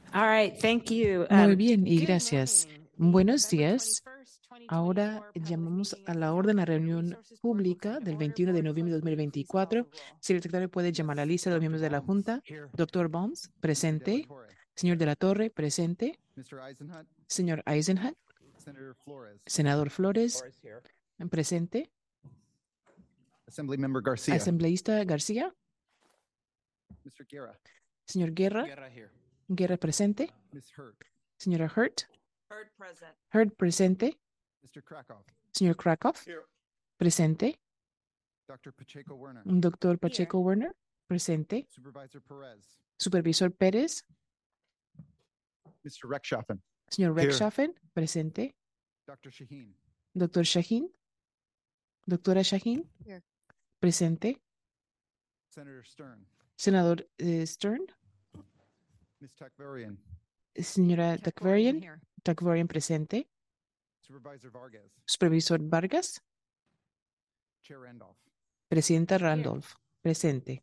All right, thank you. Muy bien, y Good gracias. morning. The Buenos November días. 21st, Ahora 2024 public llamamos meeting a of the la orden la California Human reunión Resources Board will come pública to del order. 21 de Board noviembre de Clerk, will you please call the 2024. roll? Si el secretario puede llamar la lista de los miembros de la Junta. Doctor Bones, presente. Señor de la Torre, presente. Señor Eisenhut, senador Flores, presente. Assemblymember Garcia. Asambleísta García, Mr. Guerra. señor Guerra, Guerra presente. Ms. Hurt. Señora Hurt, Heard present. Hurt presente. Mr. Krakow. Señor Krakow, presente. Dr. Pacheco Werner. Doctor Pacheco Werner, presente. Supervisor Perez. Supervisor Pérez, Mr. Rechtschaffen. señor Here. Rechtschaffen, presente. Dr. Shaheen. Doctor Shaheen, doctora Shaheen, Here. presente. Senator Stern. Senador Stern, Ms. Takvarian. señora Takvarian, Here. Takvarian presente. Supervisor Vargas. Supervisor Vargas, Chair Randolph. presidenta Randolph, presente.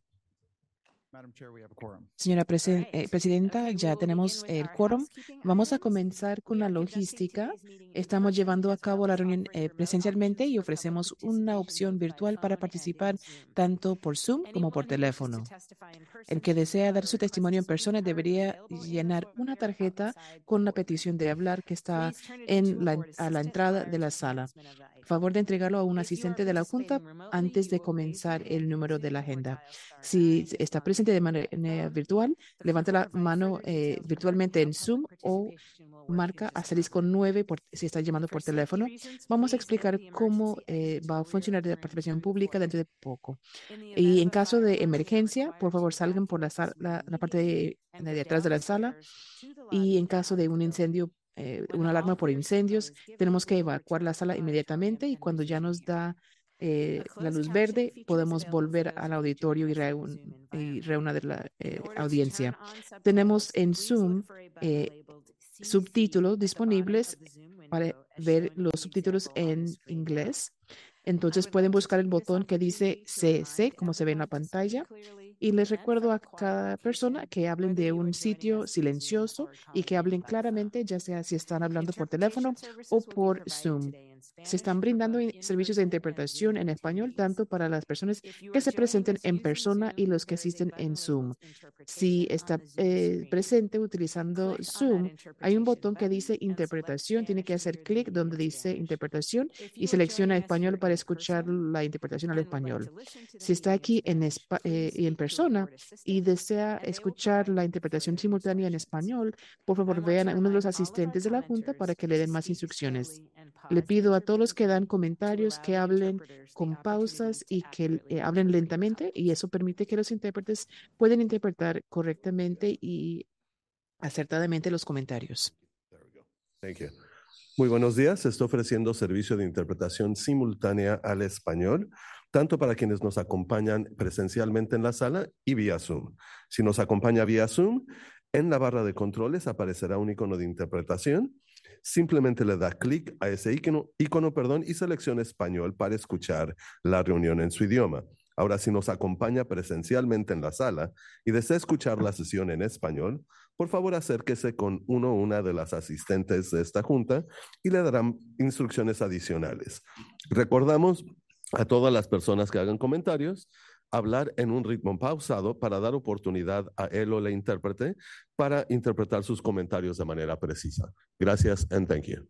Madam Chair, we have a quorum. Señora All right. Presidenta, Okay, we ya will tenemos begin with el our quórum. housekeeping Vamos a items. comenzar con We la are conducting logística. today's meeting in Estamos person, llevando a as well cabo la as reunión offering remote presencialmente options y for public ofrecemos una participation opción both by virtual para phone and in participar Zoom. tanto por Zoom como por Anyone who wishes to teléfono. testify in El person que should desea have dar a su request to testimonio en speak persona card debería available in the llenar una foyer tarjeta outside the con la courtroom. petición de hablar que está Please turn it into a board a la assistant entrada prior de to la sala. commencement of the item. Favor de entregarlo a un If you are asistente de la Junta participating remotely, antes you de will raise your comenzar el hand in número de la Zoom or agenda. dial star Si 9 to está talk presente de over the manera phone. virtual, The clerk levanta will la provide mano further details regarding virtualmente how en public Zoom o participation will work in marca just a asterisco moment. 9 si está llamando For por safety teléfono. reasons, Vamos a please note explicar the cómo emergency exit to va a the rear of funcionar the la room participación from the pública foyer. dentro de poco. In the Y event en of a caso fire de alarm, you are emergencia, por required to favor salgan por evacuate this room la parte immediately and go de atrás de la sala. downstairs to the Y lobby en and caso out de of the un building. incendio, When the una all alarma por clear signal incendios, is given, tenemos que we will evacuar la return to sala the auditorium inmediatamente y and cuando ya resume nos here. da A la closed luz captioning verde, feature is podemos available for volver those al of you joining auditorio us in the Zoom y environment. reunir la In order to audiencia. turn on Tenemos subtitles, en please look Zoom for a button eh, labeled CC subtítulos at the bottom disponibles of the Zoom para window, as ver shown in los the subtítulos example on the en screen now. inglés. I Entonces would pueden like to buscar el take this botón que dice opportunity to CC, remind como se ve en la everyone to speak pantalla. clearly Y les and recuerdo from a a quiet cada persona location, que hablen whether de you are un joining sitio us via Zoom silencioso or y que calling in hablen by phone. claramente, ya sea si están hablando por Interpretation teléfono o services will be por provided Zoom. today in Se Spanish están for brindando both servicios de in-person and interpretación Zoom en español, attendees. tanto para las personas If you que are se joining presenten us en using persona y Zoom, los que there is a asisten en button Zoom. labeled Si Interpretation on está the Zoom screen. presente utilizando Click on that Zoom, hay un interpretation botón que button dice and select interpretación. Tiene Spanish que to hacer hear the clic meeting donde in dice Spanish. interpretación If y you are selecciona joining us español here para in escuchar person la interpretación al and would like español. to listen to the Si está meeting in aquí Spanish, please y en speak to a persona board y assistant desea and they will escuchar provide la you with interpretación further simultánea en instructions. español, por I favor want vean to a uno de los remind all of our asistentes de la Junta para commenters que le to den más speak instrucciones. slowly and Le pause pido a todos los que dan intermittently to comentarios allow que the hablen interpreters the con opportunity pausas to y que accurately hablen interpret your lentamente y comments. eso permite que los intérpretes puedan interpretar correctamente y acertadamente los comentarios. Thank you. Muy buenos días. Estoy ofreciendo servicio de interpretación simultánea al español, tanto para quienes nos acompañan presencialmente en la sala y vía Zoom. Si nos acompaña vía Zoom, en la barra de controles aparecerá un icono de interpretación. Simplemente le da clic a ese icono, y selecciona español para escuchar la reunión en su idioma. Ahora, si nos acompaña presencialmente en la sala y desea escuchar la sesión en español, por favor acérquese con uno o una de las asistentes de esta junta y le darán instrucciones adicionales. Recordamos a todas las personas que hagan comentarios hablar en un ritmo pausado para dar oportunidad a él o la intérprete para interpretar sus comentarios de manera precisa. Gracias and thank you.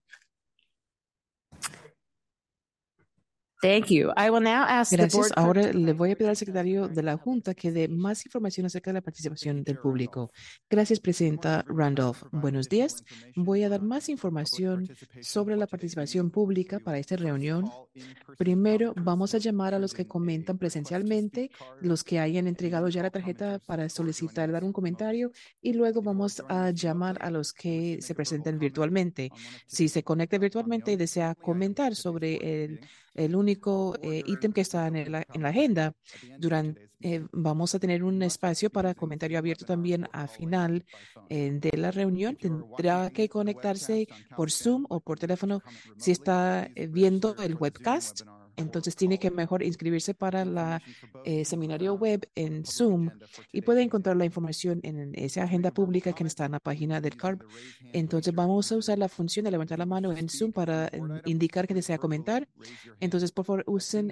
Thank you. I will now ask the Gracias. board clerk Ahora to le provide voy a more pedir al details secretario de regarding la public Junta que dé participation. más información acerca de la participación del Chair público. Randolph. Gracias, Good morning, Presidenta everyone. I will Randolph. provide Buenos additional días. information Voy a dar on más public información participation sobre la for today's participación meeting. pública We para will esta first reunión. call in-person Primero, commenters vamos a who have llamar a los que turned in comentan a request to presencialmente, speak card, los que hayan and then entregado ya la call tarjeta commenters para who are joining solicitar dar un us remotely. comentario y luego If you are vamos joining a us llamar a remotely los and wish que to se make a verbal presentan comment virtualmente. on one of Si se today's conecta on the virtualmente y only desea items of comentar today's board sobre meeting, el único order, ítem que está feel free to en la comment agenda, at the end of today's meeting. vamos a tener You un must espacio be para using comentario Zoom abierto webinar también or a call in final by phone. de la reunión. If you are Tendrá watching que the conectarse webcast on por Zoom CalSpan o por and wish to teléfono comment si remotely, está please viendo register el for the Zoom webcast. webinar entonces tiene que mejor inscribirse para la seminario web en Zoom y puede encontrar la información en esa agenda pública que está en la página del CARB. Entonces vamos a usar la función de levantar la mano en Zoom para indicar que desea comentar. Entonces, por favor, usen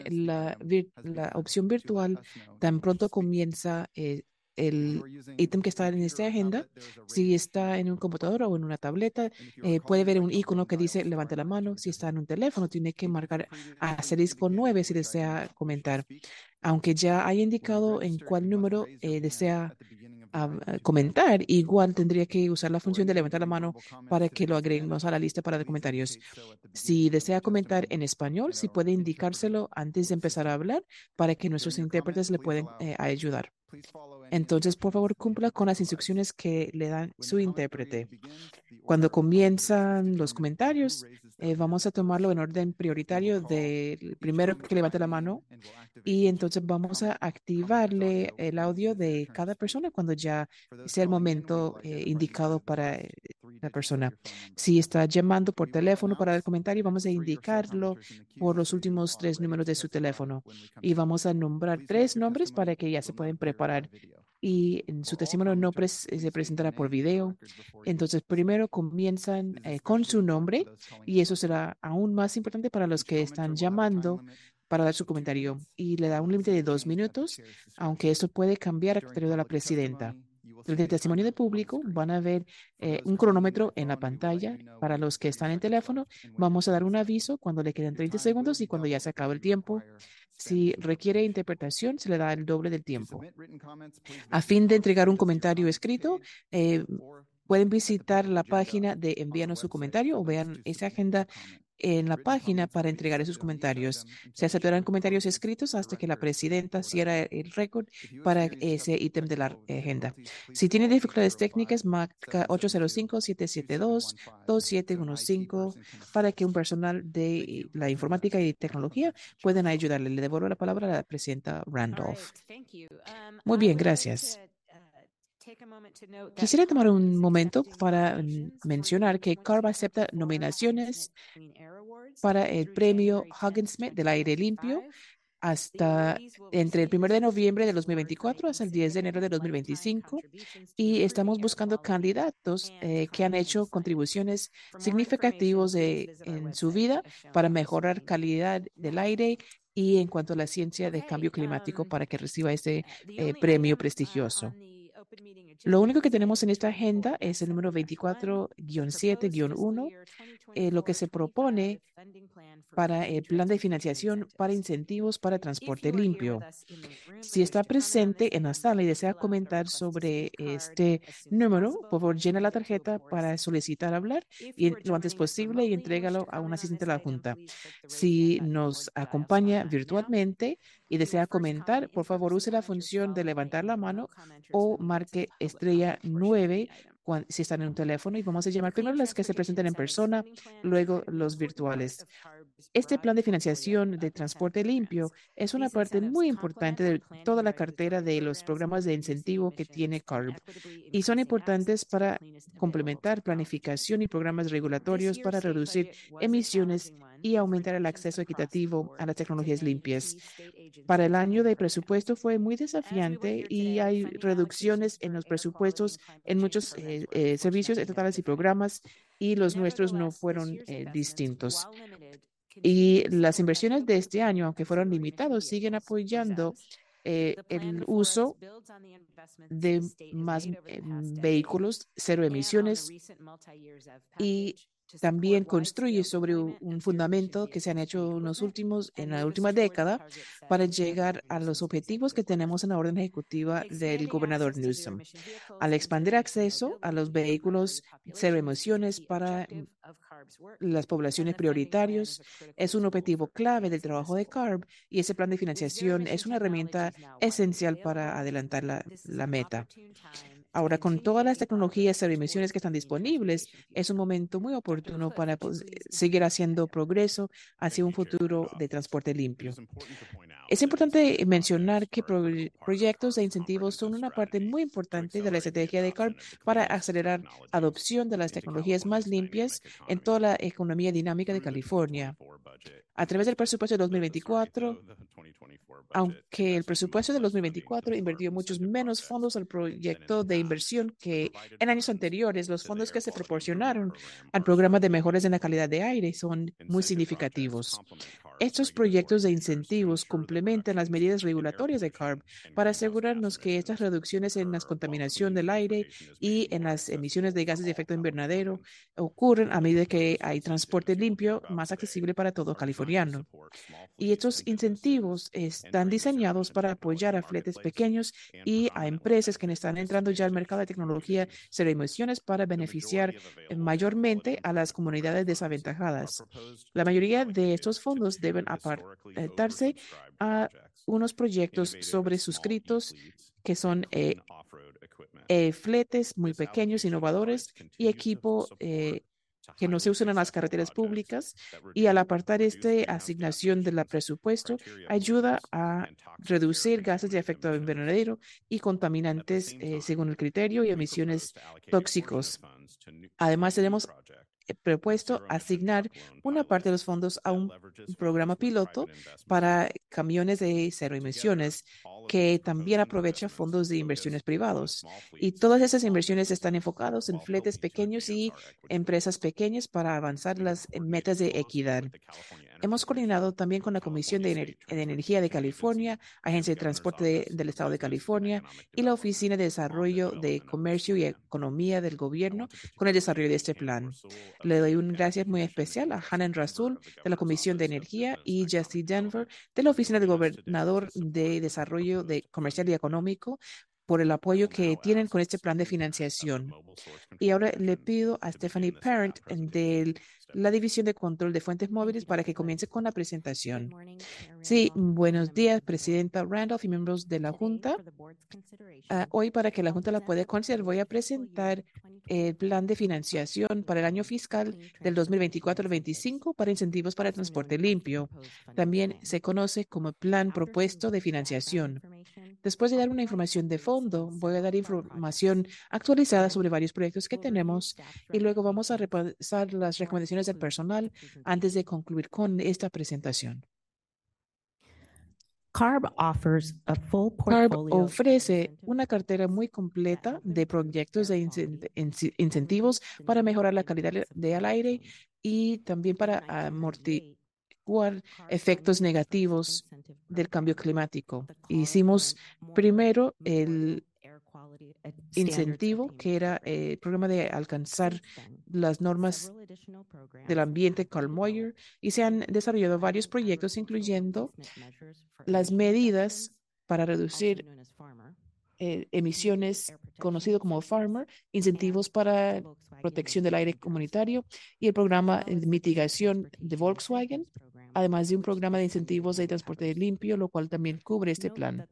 la opción virtual tan pronto comienza el ítem que está en esta agenda. Si está en un computador o en una tableta, puede ver un icono que dice levante la mano. Si está en un teléfono, tiene que marcar asterisco 9 si desea comentar. Aunque ya haya indicado en cuál número desea comentar, igual tendría que usar la función de levantar la mano para que lo agreguemos a la lista para de comentarios. Si desea comentar en español, si puede indicárselo antes de empezar a hablar para que nuestros intérpretes le puedan ayudar. Entonces, por favor, cumpla con las instrucciones que le dan su intérprete. Cuando comienzan los comentarios, vamos a tomarlo en orden prioritario del primero que levante la mano y entonces vamos a activarle el audio de cada persona cuando ya sea el momento indicado para la persona. Si está llamando por teléfono para el comentario, vamos a indicarlo por los últimos 3 números de su teléfono y vamos a nombrar 3 nombres para que ya se pueden preparar. Y en su testimonio no se presentará por video. Entonces, primero comienzan con su nombre y eso será aún más importante para los que están llamando para dar su comentario. Y le da un límite de 2 minutos, aunque esto puede cambiar a criterio de la presidenta. Durante el testimonio de público van a ver un cronómetro en la pantalla. Para los que están en teléfono, vamos a dar un aviso cuando le queden 30 segundos y cuando ya se acabe el tiempo. Si requiere interpretación, se le da el doble del tiempo. A fin de entregar un comentario escrito, pueden visitar la página de envíanos su comentario o vean esa agenda en la página para entregar esos comentarios. Se aceptarán comentarios escritos hasta que la presidenta cierre el récord para ese ítem de la agenda. Si tiene dificultades técnicas, marca 805-772-2715 para que un personal de la informática y tecnología puedan ayudarle. Le devuelvo la palabra a la presidenta Randolph. Muy bien, gracias. Quisiera tomar un momento para mencionar que CARB acepta nominaciones para el premio Huggins Smith del aire limpio hasta entre el 1 de noviembre de 2024 hasta el 10 de enero de 2025 y estamos buscando candidatos que han hecho contribuciones significativas en su vida para mejorar calidad del aire y en cuanto a la ciencia de cambio climático para que reciba este premio prestigioso. Lo único que tenemos en esta agenda es el número 24-7-1, lo que se propone para el plan de financiación para incentivos para transporte limpio. Si está presente en la sala y desea comentar sobre este número, por favor, llena la tarjeta para solicitar hablar y lo antes posible y entrégalo a un asistente de la Junta. Si nos acompaña virtualmente y desea comentar, por favor, use la función de levantar la mano o marque estrella 9 si están en un teléfono y vamos a llamar primero las que se presenten en persona, luego los virtuales. Este plan de financiación de transporte limpio es una parte muy importante de toda la cartera de los programas de incentivo que tiene CARB y son importantes para complementar planificación y programas regulatorios para reducir emisiones y aumentar el acceso equitativo a las tecnologías limpias. Para el año de presupuesto fue muy desafiante y hay reducciones en los presupuestos en muchos servicios estatales y programas y los nuestros no fueron distintos. Y las inversiones de este año, aunque fueron limitados, siguen apoyando el uso de más vehículos cero emisiones y también construye sobre un fundamento que se han hecho en la última década para llegar a los objetivos que tenemos en la orden ejecutiva del gobernador Newsom. Al expandir acceso a los vehículos cero emisiones para las poblaciones prioritarias es un objetivo clave del trabajo de CARB y ese plan de financiación es una herramienta esencial para adelantar la meta. Ahora, con todas las tecnologías de emisiones que están disponibles, es un momento muy oportuno para seguir haciendo progreso hacia un futuro de transporte limpio. Es importante mencionar que proyectos de incentivos son una parte muy importante de la estrategia de CARB para acelerar adopción de las tecnologías más limpias en toda la economía dinámica de California. A través del presupuesto de 2024, aunque el presupuesto de 2024 invirtió muchos menos fondos al proyecto de inversión que en años anteriores, los fondos que se proporcionaron al programa de mejoras en la calidad de aire son muy significativos. Estos proyectos de incentivos complementan las medidas regulatorias de CARB para asegurarnos que estas reducciones en la contaminación del aire y en las emisiones de gases de efecto invernadero ocurren a medida que hay transporte limpio más accesible para todo californiano. Y estos incentivos están diseñados para apoyar a fletes pequeños y a empresas que están entrando ya al mercado de tecnología cero emisiones para beneficiar mayormente a las comunidades desaventajadas. La mayoría de estos fondos deben apartarse a unos proyectos sobre suscritos que son fletes muy pequeños, innovadores y equipo que no se usan en las carreteras públicas, y al apartar esta asignación de la presupuesto ayuda a reducir gases de efecto invernadero y contaminantes según el criterio y emisiones tóxicos. Además, tenemos propuesto asignar una parte de los fondos a un programa piloto para camiones de cero emisiones que también aprovecha fondos de inversiones privados. Y todas esas inversiones están enfocadas en fletes pequeños y empresas pequeñas para avanzar las metas de equidad. Hemos coordinado también con la Comisión de Energía de California, Agencia de Transporte del Estado de California y la Oficina de Desarrollo de Comercio y Economía del Gobierno con el desarrollo de este plan. Le doy un gracias muy especial a Hanan Rasul de la Comisión de Energía y Jesse Denver de la Oficina del Gobernador de Desarrollo Comercial y Económico por el apoyo que tienen con este plan de financiación. Y ahora le pido a Stephanie Parent de la División de Control de Fuentes Móviles para que comience con la presentación. Sí, buenos días, Presidenta Randolph y miembros de la Junta. Hoy, para que la Junta la pueda considerar, voy a presentar el plan de financiación para el año fiscal del 2024 al 2025 para incentivos para el transporte limpio. También se conoce como plan propuesto de financiación. Después de dar una información de fondo, voy a dar información actualizada sobre varios proyectos que tenemos y luego vamos a repasar las recomendaciones del personal antes de concluir con esta presentación. CARB ofrece una cartera muy completa de proyectos de incentivos para mejorar la calidad del aire y también para amortiguar efectos negativos del cambio climático. Hicimos primero el incentivo, que era el programa de alcanzar las normas del ambiente Carl Moyer, y se han desarrollado varios proyectos, incluyendo las medidas para reducir emisiones, conocido como Farmer, incentivos para protección del aire comunitario y el programa de mitigación de Volkswagen, además de un programa de incentivos de transporte limpio, lo cual también cubre este plan.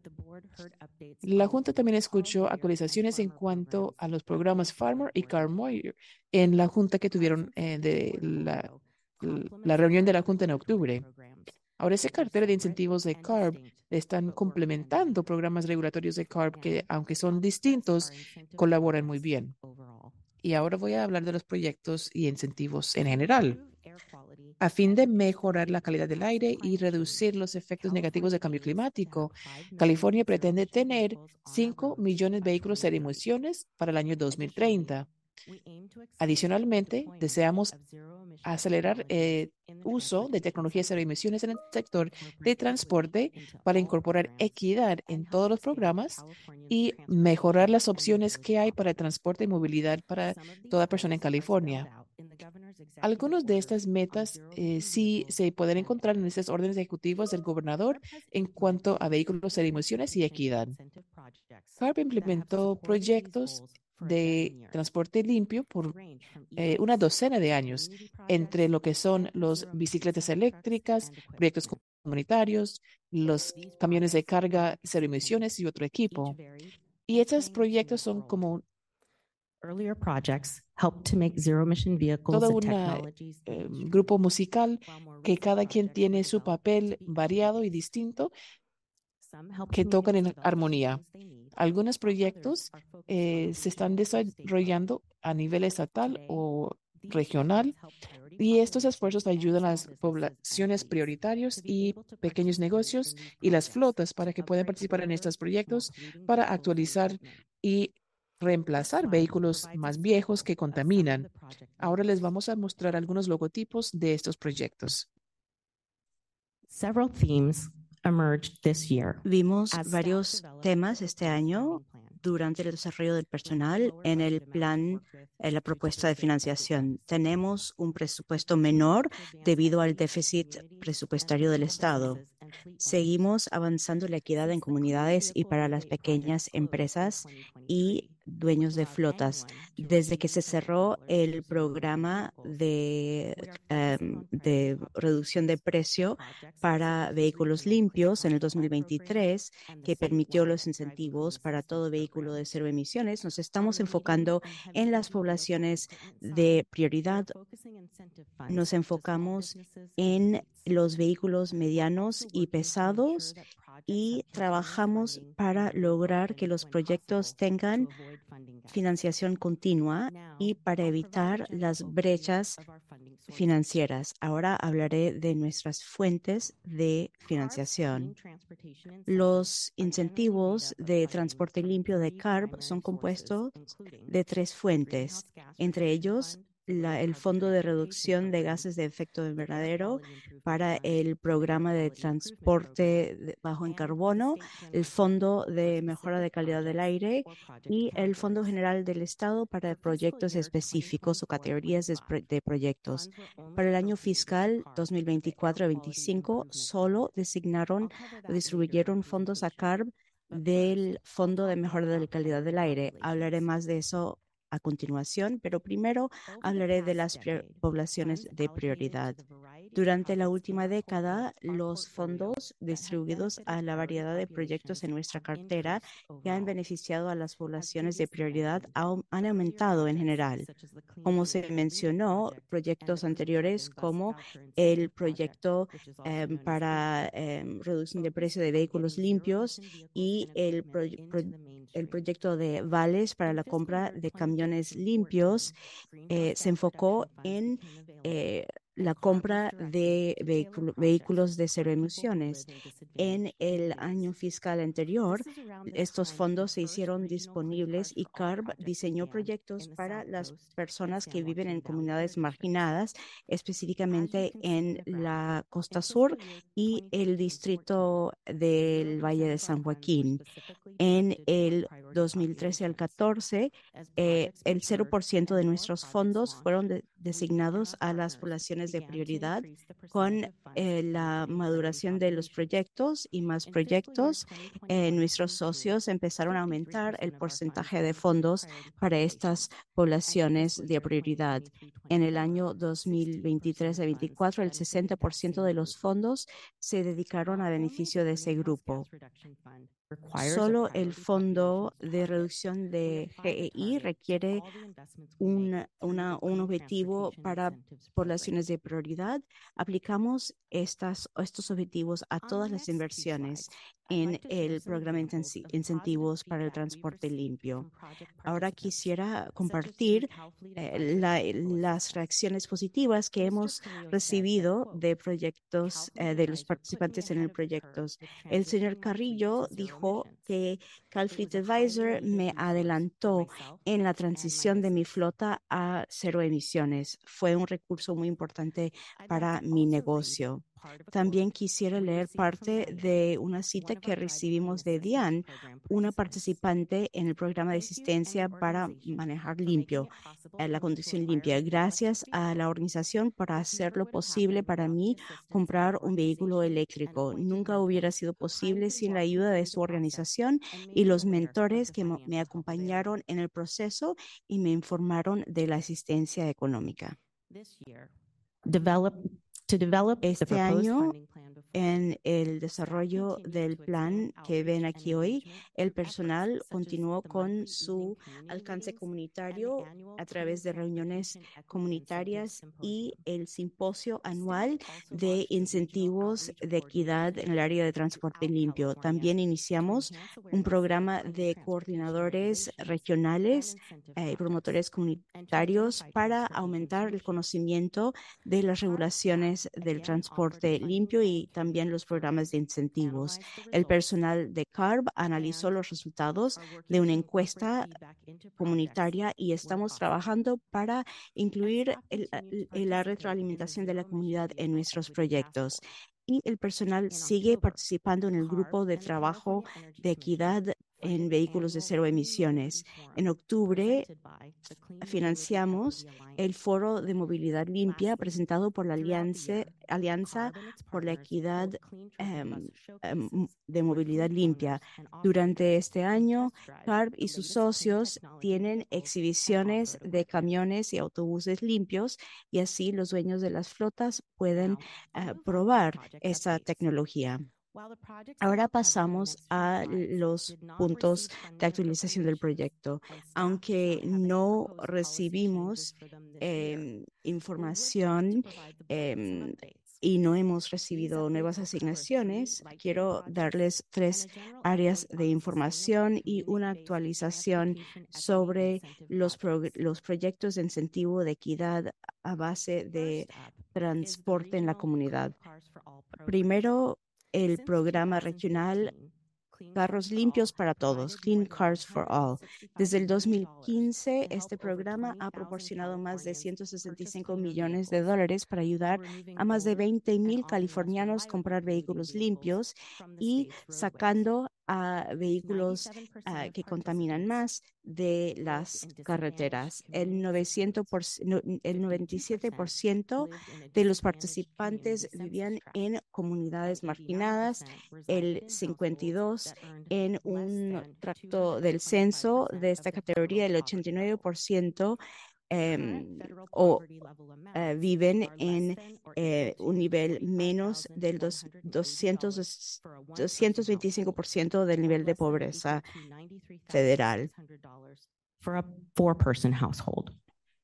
La Junta también escuchó actualizaciones en cuanto a los programas Farmer y Carl Moyer en la Junta que tuvieron de la reunión de la Junta en octubre. Ahora, esa cartera de incentivos de CARB están complementando programas regulatorios de CARB que, aunque son distintos, colaboran muy bien. Y ahora voy a hablar de los proyectos y incentivos en general. A fin de mejorar la calidad del aire y reducir los efectos negativos del cambio climático, California pretende tener 5 millones de vehículos cero emisiones para el año 2030. Adicionalmente, deseamos acelerar el uso de tecnologías cero emisiones en el sector de transporte para incorporar equidad en todos los programas y mejorar las opciones que hay para el transporte y movilidad para toda persona en California. Algunas de estas metas sí se pueden encontrar en estas órdenes ejecutivas del gobernador en cuanto a vehículos cero emisiones y equidad. CARB implementó proyectos de transporte limpio por una docena de años, entre lo que son los bicicletas eléctricas, proyectos comunitarios, los camiones de carga cero emisiones y otro equipo. Y estos proyectos son como todo un grupo musical que cada quien tiene su papel variado y distinto que tocan en armonía. Algunos proyectos se están desarrollando a nivel estatal o regional, Y estos esfuerzos ayudan a las poblaciones prioritarias y pequeños negocios y las flotas para que puedan participar en estos proyectos para actualizar y reemplazar vehículos más viejos que contaminan. Ahora les vamos a mostrar algunos logotipos de estos proyectos. Several themes emerged this year. Vimos varios temas este año durante el desarrollo del personal en el plan, en la propuesta de financiación. Tenemos un presupuesto menor debido al déficit presupuestario del Estado. Seguimos avanzando la equidad en comunidades y para las pequeñas empresas y dueños de flotas. Desde que se cerró el programa de reducción de precio para vehículos limpios en el 2023, que permitió los incentivos para todo vehículo de cero emisiones, nos estamos enfocando en las poblaciones de prioridad. Nos enfocamos en los vehículos medianos y pesados y trabajamos para lograr que los proyectos tengan financiación continua y para evitar las brechas financieras. Ahora hablaré de nuestras fuentes de financiación. Los incentivos de transporte limpio de CARB son compuestos de 3 fuentes, entre ellos el Fondo de Reducción de Gases de Efecto Invernadero para el programa de transporte bajo en carbono, el Fondo de Mejora de Calidad del Aire y el Fondo General del Estado para proyectos específicos o categorías de proyectos. Para el año fiscal 2024-25, solo distribuyeron fondos a CARB del Fondo de Mejora de la Calidad del Aire. Hablaré más de eso a continuación, pero primero hablaré de las poblaciones de prioridad. Durante la última década, los fondos distribuidos a la variedad de proyectos en nuestra cartera que han beneficiado a las poblaciones de prioridad han aumentado en general. Como se mencionó, proyectos anteriores como el proyecto para reducción de precio de vehículos limpios y el proyecto de vales para la compra de camiones limpios se enfocó en la compra de vehículos de cero emisiones. En el año fiscal anterior, estos fondos se hicieron disponibles y CARB diseñó proyectos para las personas que viven en comunidades marginadas, específicamente en la costa sur y el distrito del Valle de San Joaquín. En el 2013 al 14, el 0% de nuestros fondos fueron designados a las poblaciones de prioridad. Con la maduración de los proyectos y más proyectos, nuestros socios empezaron a aumentar el porcentaje de fondos para estas poblaciones de prioridad. En el año 2023-24, el 60% de los fondos se dedicaron a beneficio de ese grupo. Solo el Fondo de Reducción de GEI requiere un objetivo para poblaciones de prioridad. Aplicamos estos objetivos a todas las inversiones en el programa de incentivos para el transporte limpio. Ahora quisiera compartir las reacciones positivas que hemos recibido de proyectos, de los participantes en el proyecto. El señor Carrillo dijo que CalFleet Advisor me adelantó en la transición de mi flota a cero emisiones. Fue un recurso muy importante para mi negocio. También quisiera leer parte de una cita que recibimos de Diane, una participante en el programa de asistencia para manejar limpio, la conducción limpia. Gracias a la organización por hacerlo posible para mí comprar un vehículo eléctrico. Nunca hubiera sido posible sin la ayuda de su organización y los mentores que me acompañaron en el proceso y me informaron de la asistencia económica. Este año En el desarrollo del plan que ven aquí hoy, el personal continuó con su alcance comunitario a través de reuniones comunitarias y el simposio anual de incentivos de equidad en el área de transporte limpio. También iniciamos un programa de coordinadores regionales y promotores comunitarios para aumentar el conocimiento de las regulaciones del transporte limpio y también los programas de incentivos. El personal de CARB analizó los resultados de una encuesta comunitaria y estamos trabajando para incluir la retroalimentación de la comunidad en nuestros proyectos. Y el personal sigue participando en el grupo de trabajo de equidad en vehículos de cero emisiones. En octubre financiamos el Foro de Movilidad Limpia presentado por la Alianza por la Equidad de Movilidad Limpia. Durante este año, CARB y sus socios tienen exhibiciones de camiones y autobuses limpios y así los dueños de las flotas pueden probar esta tecnología. Ahora pasamos a los puntos de actualización del proyecto. Aunque no recibimos información y no hemos recibido nuevas asignaciones, quiero darles 3 áreas de información y una actualización sobre los proyectos de incentivo de equidad a base de transporte en la comunidad. Primero, el programa regional Carros Limpios para Todos, Clean Cars for All. Desde el 2015, este programa ha proporcionado más de $165 millones para ayudar a más de 20,000 californianos a comprar vehículos limpios y sacando a vehículos que contaminan más de las carreteras. El 97% de los participantes vivían en comunidades marginadas, el 52% en un tracto del censo de esta categoría, el 89% viven en un nivel menos del 225% del nivel de pobreza federal. For a 4-person household.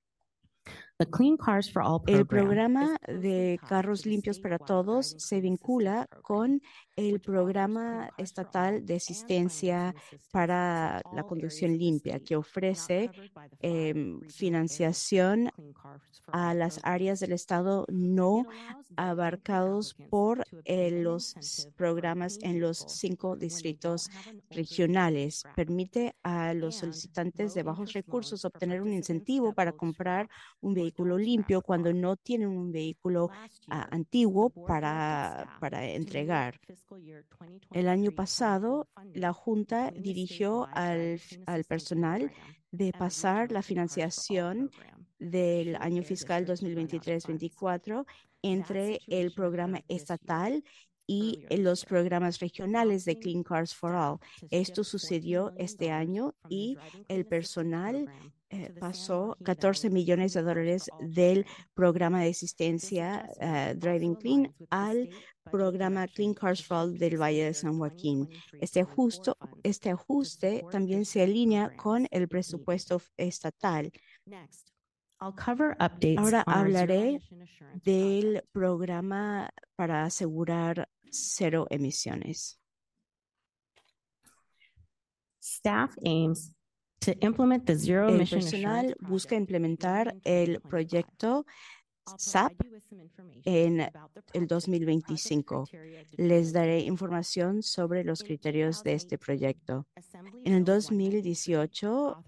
El programa de Carros Limpios para Todos se vincula con el programa estatal de asistencia para la conducción limpia, que ofrece financiación a las áreas del estado no abarcados por los programas en los 5 distritos regionales. Permite a los solicitantes de bajos recursos obtener un incentivo para comprar un vehículo limpio cuando no tienen un vehículo antiguo para entregar. El año pasado, la Junta dirigió al personal de pasar la financiación del año fiscal 2023-24 entre el programa estatal y los programas regionales de Clean Cars for All. Esto sucedió este año y el personal pasó $14 millones del programa de asistencia Driving Clean al programa Clean Cars for All del Valle de San Joaquín. Este ajuste también se alinea con el presupuesto estatal. Ahora hablaré del programa para asegurar cero emisiones. El personal busca implementar el proyecto SAP en el 2025. Les daré información sobre los criterios de este proyecto. En el 2018,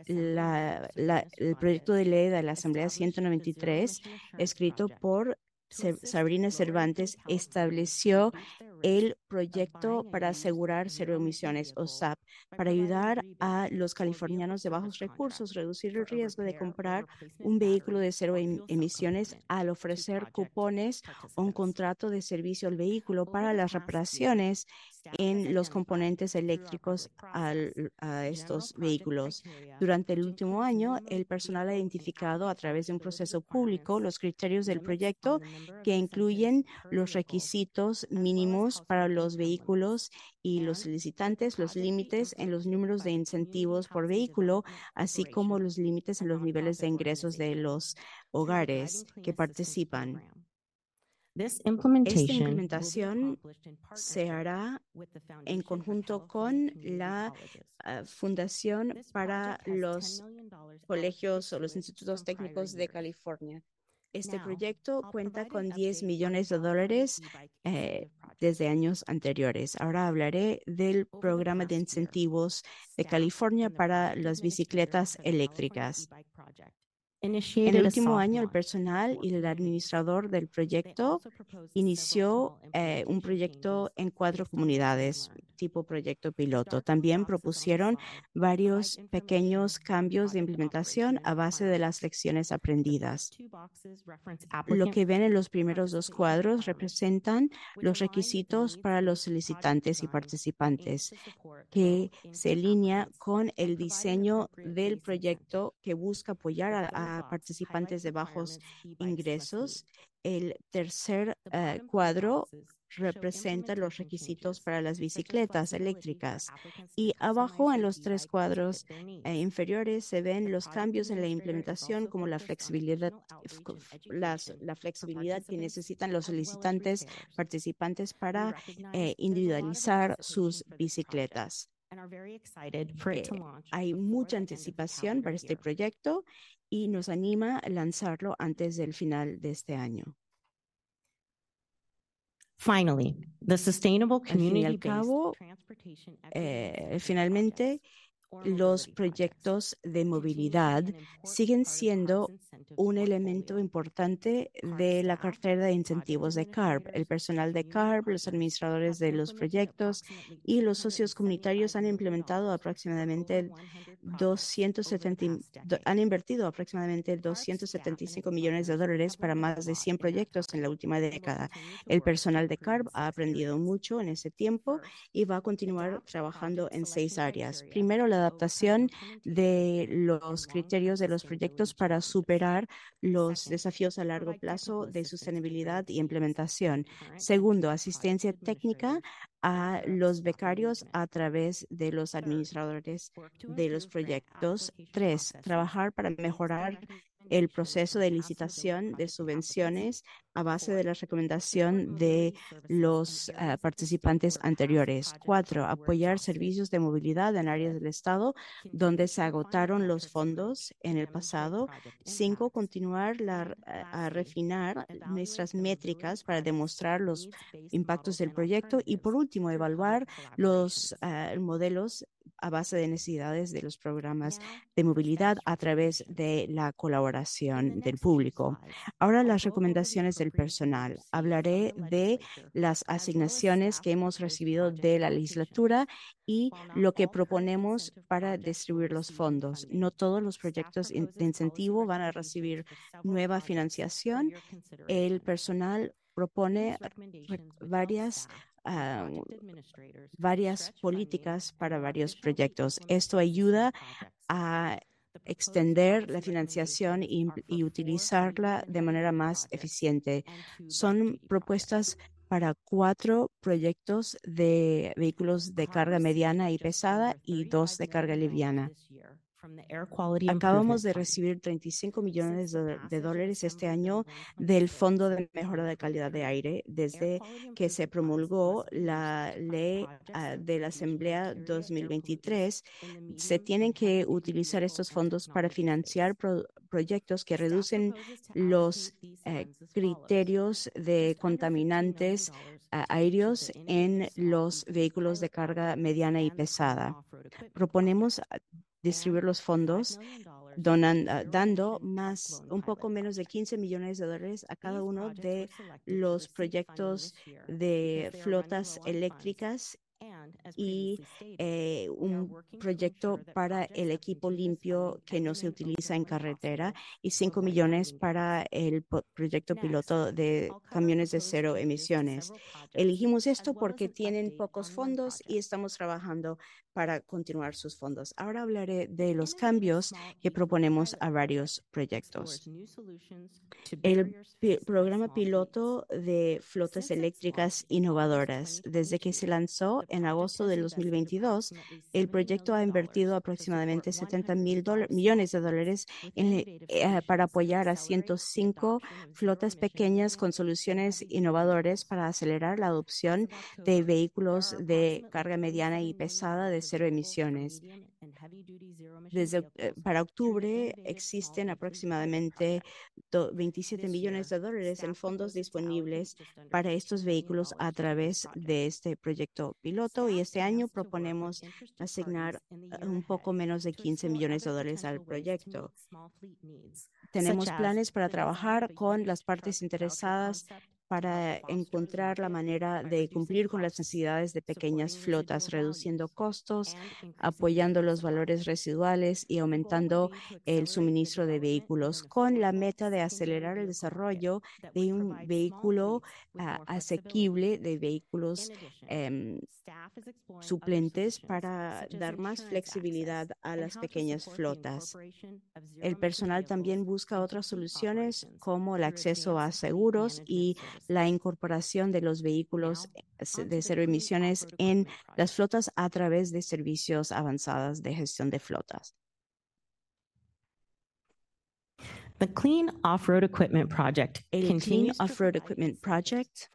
el proyecto de ley de la Asamblea 193, escrito por Sabrina Cervantes, estableció el proyecto para asegurar cero emisiones o SAP, para ayudar a los californianos de bajos recursos reducir el riesgo de comprar un vehículo de cero emisiones al ofrecer cupones o un contrato de servicio al vehículo para las reparaciones en los componentes eléctricos a estos vehículos. Durante el último año, el personal ha identificado a través de un proceso público los criterios del proyecto que incluyen los requisitos mínimos para los vehículos y los solicitantes, los límites en los números de incentivos por vehículo, así como los límites en los niveles de ingresos de los hogares que participan. Esta implementación se hará en conjunto con la Fundación para los Colegios o los Institutos Técnicos de California. Este proyecto cuenta con $10 millones desde años anteriores. Ahora hablaré del programa de incentivos de California para las bicicletas eléctricas. En el último año, el personal y el administrador del proyecto inició un proyecto en 4 comunidades, tipo proyecto piloto. También propusieron varios pequeños cambios de implementación a base de las lecciones aprendidas. Lo que ven en los primeros 2 cuadros representan los requisitos para los solicitantes y participantes, que se alinea con el diseño del proyecto que busca apoyar a participantes de bajos ingresos. El tercer cuadro representa los requisitos para las bicicletas eléctricas y abajo en los 3 cuadros inferiores se ven los cambios en la implementación como la flexibilidad que necesitan los solicitantes participantes para individualizar sus bicicletas. Hay mucha anticipación para este proyecto y nos anima a lanzarlo antes del final de este año. Finally, the sustainable Al fin y al community-based cabo, transportation equity finalmente, los proyectos de movilidad siguen siendo un elemento importante de la cartera de incentivos de CARB. El personal de CARB, los administradores de los proyectos y los socios comunitarios han invertido aproximadamente $275 millones para más de 100 proyectos en la última década. El personal de CARB ha aprendido mucho en ese tiempo y va a continuar trabajando en 6 áreas. Primero, la adaptación de los criterios de los proyectos para superar los desafíos a largo plazo de sostenibilidad y implementación. Segundo, asistencia técnica a los becarios a través de los administradores de los proyectos. 3, trabajar para mejorar el proceso de licitación de subvenciones a base de la recomendación de los participantes anteriores. 4, apoyar servicios de movilidad en áreas del Estado donde se agotaron los fondos en el pasado. 5, continuar a refinar nuestras métricas para demostrar los impactos del proyecto. Y por último, evaluar los modelos a base de necesidades de los programas de movilidad a través de la colaboración del público. Ahora las recomendaciones del personal. Hablaré de las asignaciones que hemos recibido de la legislatura y lo que proponemos para distribuir los fondos. No todos los proyectos de incentivo van a recibir nueva financiación. El personal propone varias políticas para varios proyectos. Esto ayuda a extender la financiación y utilizarla de manera más eficiente. Son propuestas para 4 proyectos de vehículos de carga mediana y pesada y 2 de carga liviana. Acabamos de recibir $35 millones de dólares este año del Fondo de Mejora de Calidad de Aire desde que se promulgó la ley de la Asamblea 2023. Se tienen que utilizar estos fondos para financiar proyectos que reducen los criterios de contaminantes aéreos en los vehículos de carga mediana y pesada. Proponemos distribuir los fondos dando un poco menos de $15 millones a cada uno de los proyectos de flotas eléctricas y un proyecto para el equipo limpio que no se utiliza en carretera y $5 millones para el proyecto piloto de camiones de cero emisiones. Elegimos esto porque tienen pocos fondos y estamos trabajando para continuar sus fondos. Ahora hablaré de los cambios que proponemos a varios proyectos. El programa piloto de flotas eléctricas innovadoras. Desde que se lanzó en agosto del 2022, el proyecto ha invertido aproximadamente $70 millones para apoyar a 105 flotas pequeñas con soluciones innovadoras para acelerar la adopción de vehículos de carga mediana y pesada de cero emisiones. Para octubre existen aproximadamente $27 millones en fondos disponibles para estos vehículos a través de este proyecto piloto y este año proponemos asignar un poco menos de $15 millones al proyecto. Tenemos planes para trabajar con las partes interesadas para encontrar la manera de cumplir con las necesidades de pequeñas flotas, reduciendo costos, apoyando los valores residuales y aumentando el suministro de vehículos, con la meta de acelerar el desarrollo de un vehículo asequible, de vehículos suplentes para dar más flexibilidad a las pequeñas flotas. El personal también busca otras soluciones como el acceso a seguros y la incorporación de los vehículos de cero emisiones en las flotas a través de servicios avanzados de gestión de flotas. The Clean Off-Road Equipment Project El Clean Off-Road Equipment Project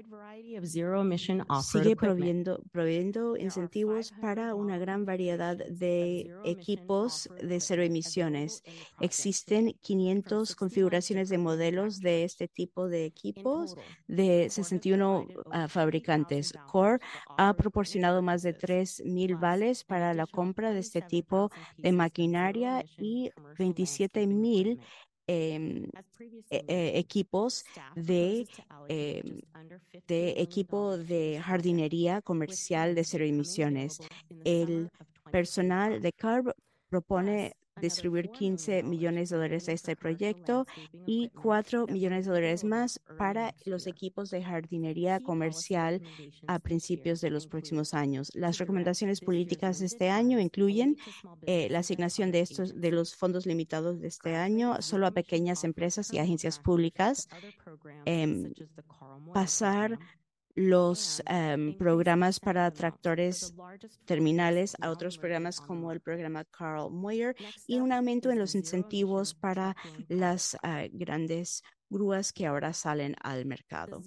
sigue proveyendo incentivos para una gran variedad de equipos de cero emisiones. Existen 500 configuraciones de modelos de este tipo de equipos de 61 fabricantes. Core ha proporcionado más de 3,000 vales para la compra de este tipo de maquinaria y 27,000 equipos de equipo de jardinería comercial de cero emisiones. El personal de CARB propone distribuir $15 millones a este proyecto y $4 millones más para los equipos de jardinería comercial a principios de los próximos años. Las recomendaciones políticas de este año incluyen la asignación de los fondos limitados de este año solo a pequeñas empresas y agencias públicas, pasar los programas para tractores terminales a otros programas como el programa Carl Moyer y un aumento en los incentivos para las grandes grúas que ahora salen al mercado.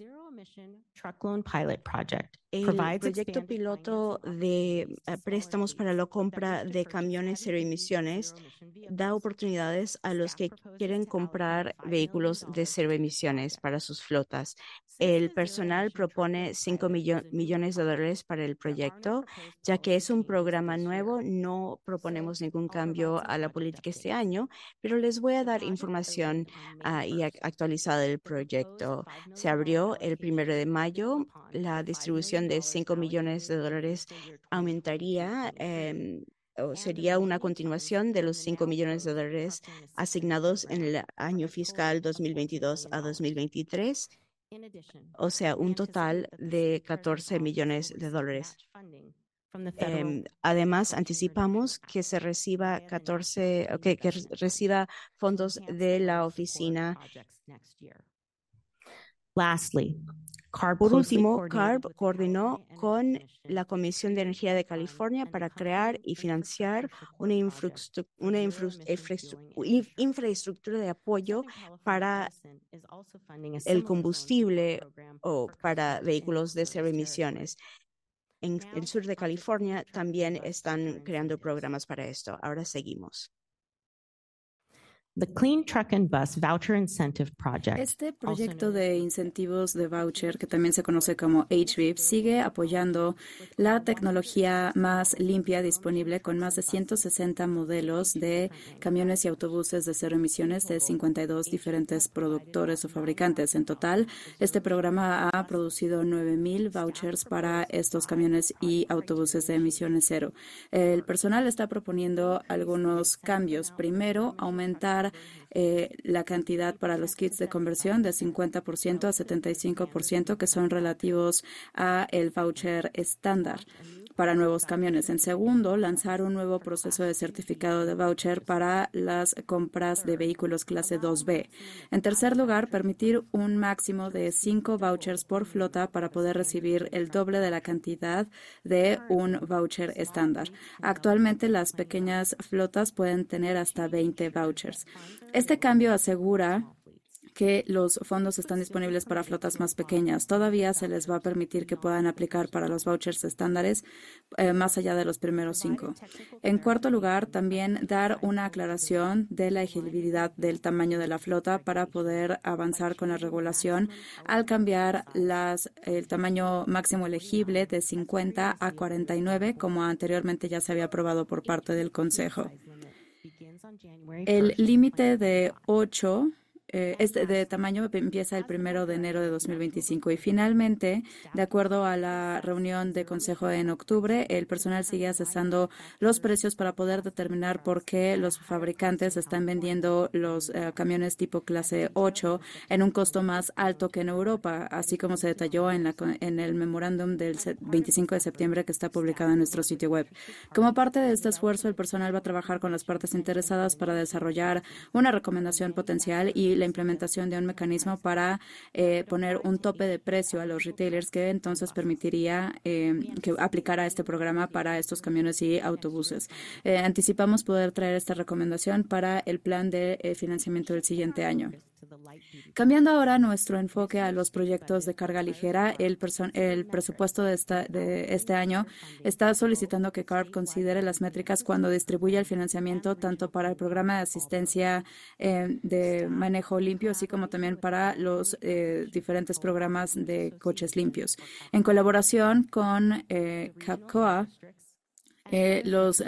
El proyecto piloto de préstamos para la compra de camiones cero emisiones da oportunidades a los que quieren comprar vehículos de cero emisiones para sus flotas. El personal propone $5 millones para el proyecto. Ya que es un programa nuevo, no proponemos ningún cambio a la política este año, pero les voy a dar información y actualizada del proyecto. Se abrió el 1 de mayo. La distribución de $5 millones aumentaría o sería una continuación de los $5 millones asignados en el año fiscal 2022 a 2023, o sea, un total de $14 millones. Además, anticipamos que se reciba que reciba fondos de la oficina. Por último, CARB coordinó con la Comisión de Energía de California para crear y financiar una infraestructura de apoyo para el combustible o para vehículos de cero emisiones. En el sur de California también están creando programas para esto. Ahora seguimos. The Clean Truck and Bus Voucher Incentive Project. Este proyecto de incentivos de voucher, que también se conoce como HVIP, sigue apoyando la tecnología más limpia disponible con más de 160 modelos de camiones y autobuses de cero emisiones de 52 diferentes productores o fabricantes. En total, este programa ha producido 9,000 vouchers para estos camiones y autobuses de emisiones cero. El personal está proponiendo algunos cambios. Primero, aumentar la cantidad para los kits de conversión de 50% a 75%, que son relativos a el voucher estándar para nuevos camiones. En segundo, lanzar un nuevo proceso de certificado de voucher para las compras de vehículos clase 2B. En tercer lugar, permitir un máximo de 5 vouchers por flota para poder recibir el doble de la cantidad de un voucher estándar. Actualmente, las pequeñas flotas pueden tener hasta 20 vouchers. Este cambio asegura que los fondos están disponibles para flotas más pequeñas. Todavía se les va a permitir que puedan aplicar para los vouchers estándares más allá de los primeros 5. En cuarto lugar, también dar una aclaración de la elegibilidad del tamaño de la flota para poder avanzar con la regulación al cambiar el tamaño máximo elegible de 50 a 49, como anteriormente ya se había aprobado por parte del Consejo. El límite de 8 de tamaño empieza el 1 de enero de 2025 y finalmente, de acuerdo a la reunión de consejo en octubre, el personal sigue accesando los precios para poder determinar por qué los fabricantes están vendiendo los camiones tipo clase 8 en un costo más alto que en Europa, así como se detalló en el memorándum del 25 de septiembre que está publicado en nuestro sitio web. Como parte de este esfuerzo, el personal va a trabajar con las partes interesadas para desarrollar una recomendación potencial y la implementación de un mecanismo para poner un tope de precio a los retailers que entonces permitiría que aplicara este programa para estos camiones y autobuses. Anticipamos poder traer esta recomendación para el plan de financiamiento del siguiente año. Cambiando ahora nuestro enfoque a los proyectos de carga ligera, el presupuesto de este año está solicitando que CARB considere las métricas cuando distribuya el financiamiento tanto para el programa de asistencia de manejo limpio, así como también para los diferentes programas de coches limpios. En colaboración con CAPCOA, los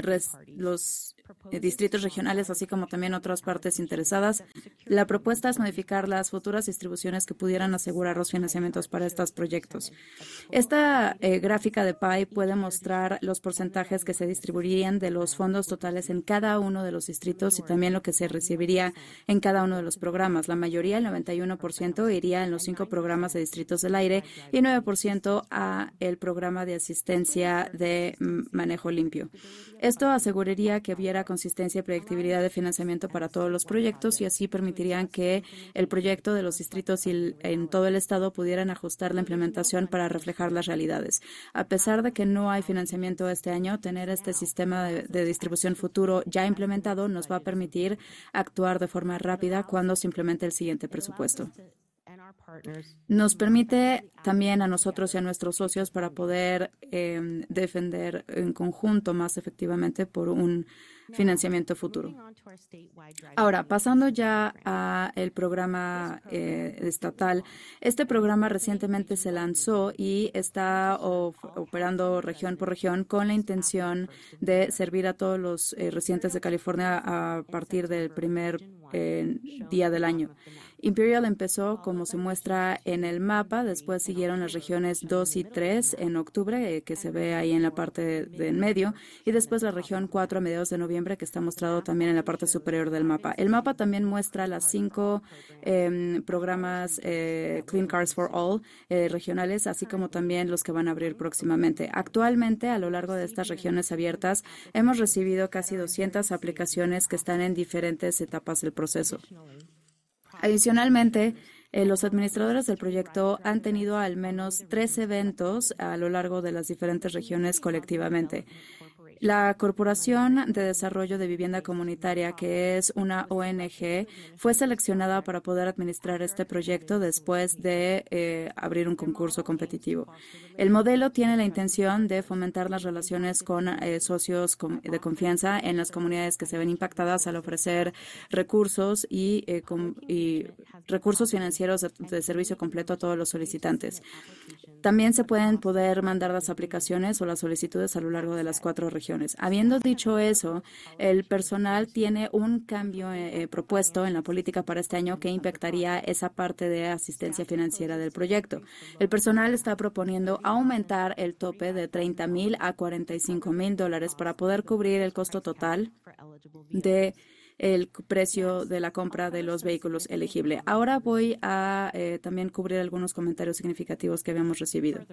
distritos regionales, así como también otras partes interesadas. La propuesta es modificar las futuras distribuciones que pudieran asegurar los financiamientos para estos proyectos. Esta gráfica de pie puede mostrar los porcentajes que se distribuirían de los fondos totales en cada uno de los distritos y también lo que se recibiría en cada uno de los programas. La mayoría, el 91%, iría en los 5 programas de distritos del aire y 9% a el programa de asistencia de manejo limpio. Esto aseguraría que hubiera consistencia y predictibilidad de financiamiento para todos los proyectos y así permitirían que el proyecto de los distritos y en todo el estado pudieran ajustar la implementación para reflejar las realidades. A pesar de que no hay financiamiento este año, tener este sistema de distribución futuro ya implementado nos va a permitir actuar de forma rápida cuando se implemente el siguiente presupuesto. Nos permite también a nosotros y a nuestros socios para poder defender en conjunto más efectivamente por un financiamiento futuro. Ahora, pasando ya al programa estatal, este programa recientemente se lanzó y está operando región por región con la intención de servir a todos los residentes de California a partir del primer día del año. Imperial empezó como se muestra en el mapa, después siguieron las regiones 2 y 3 en octubre, que se ve ahí en la parte de en medio, y después la región 4 a mediados de noviembre, que está mostrado también en la parte superior del mapa. El mapa también muestra las 5 programas Clean Cars for All regionales, así como también los que van a abrir próximamente. Actualmente, a lo largo de estas regiones abiertas, hemos recibido casi 200 aplicaciones que están en diferentes etapas del proceso. Adicionalmente, los administradores del proyecto han tenido al menos 3 eventos a lo largo de las diferentes regiones colectivamente. La Corporación de Desarrollo de Vivienda Comunitaria, que es una ONG, fue seleccionada para poder administrar este proyecto después de abrir un concurso competitivo. El modelo tiene la intención de fomentar las relaciones con socios de confianza en las comunidades que se ven impactadas al ofrecer recursos y recursos financieros de servicio completo a todos los solicitantes. También se pueden mandar las aplicaciones o las solicitudes a lo largo de las 4 regiones. Habiendo dicho eso, el personal tiene un cambio propuesto en la política para este año que impactaría esa parte de asistencia financiera del proyecto. El personal está proponiendo aumentar el tope de $30,000 a $45,000 para poder cubrir el costo total de el precio de la compra de los vehículos elegible. Ahora voy a también cubrir algunos comentarios significativos que habíamos recibido.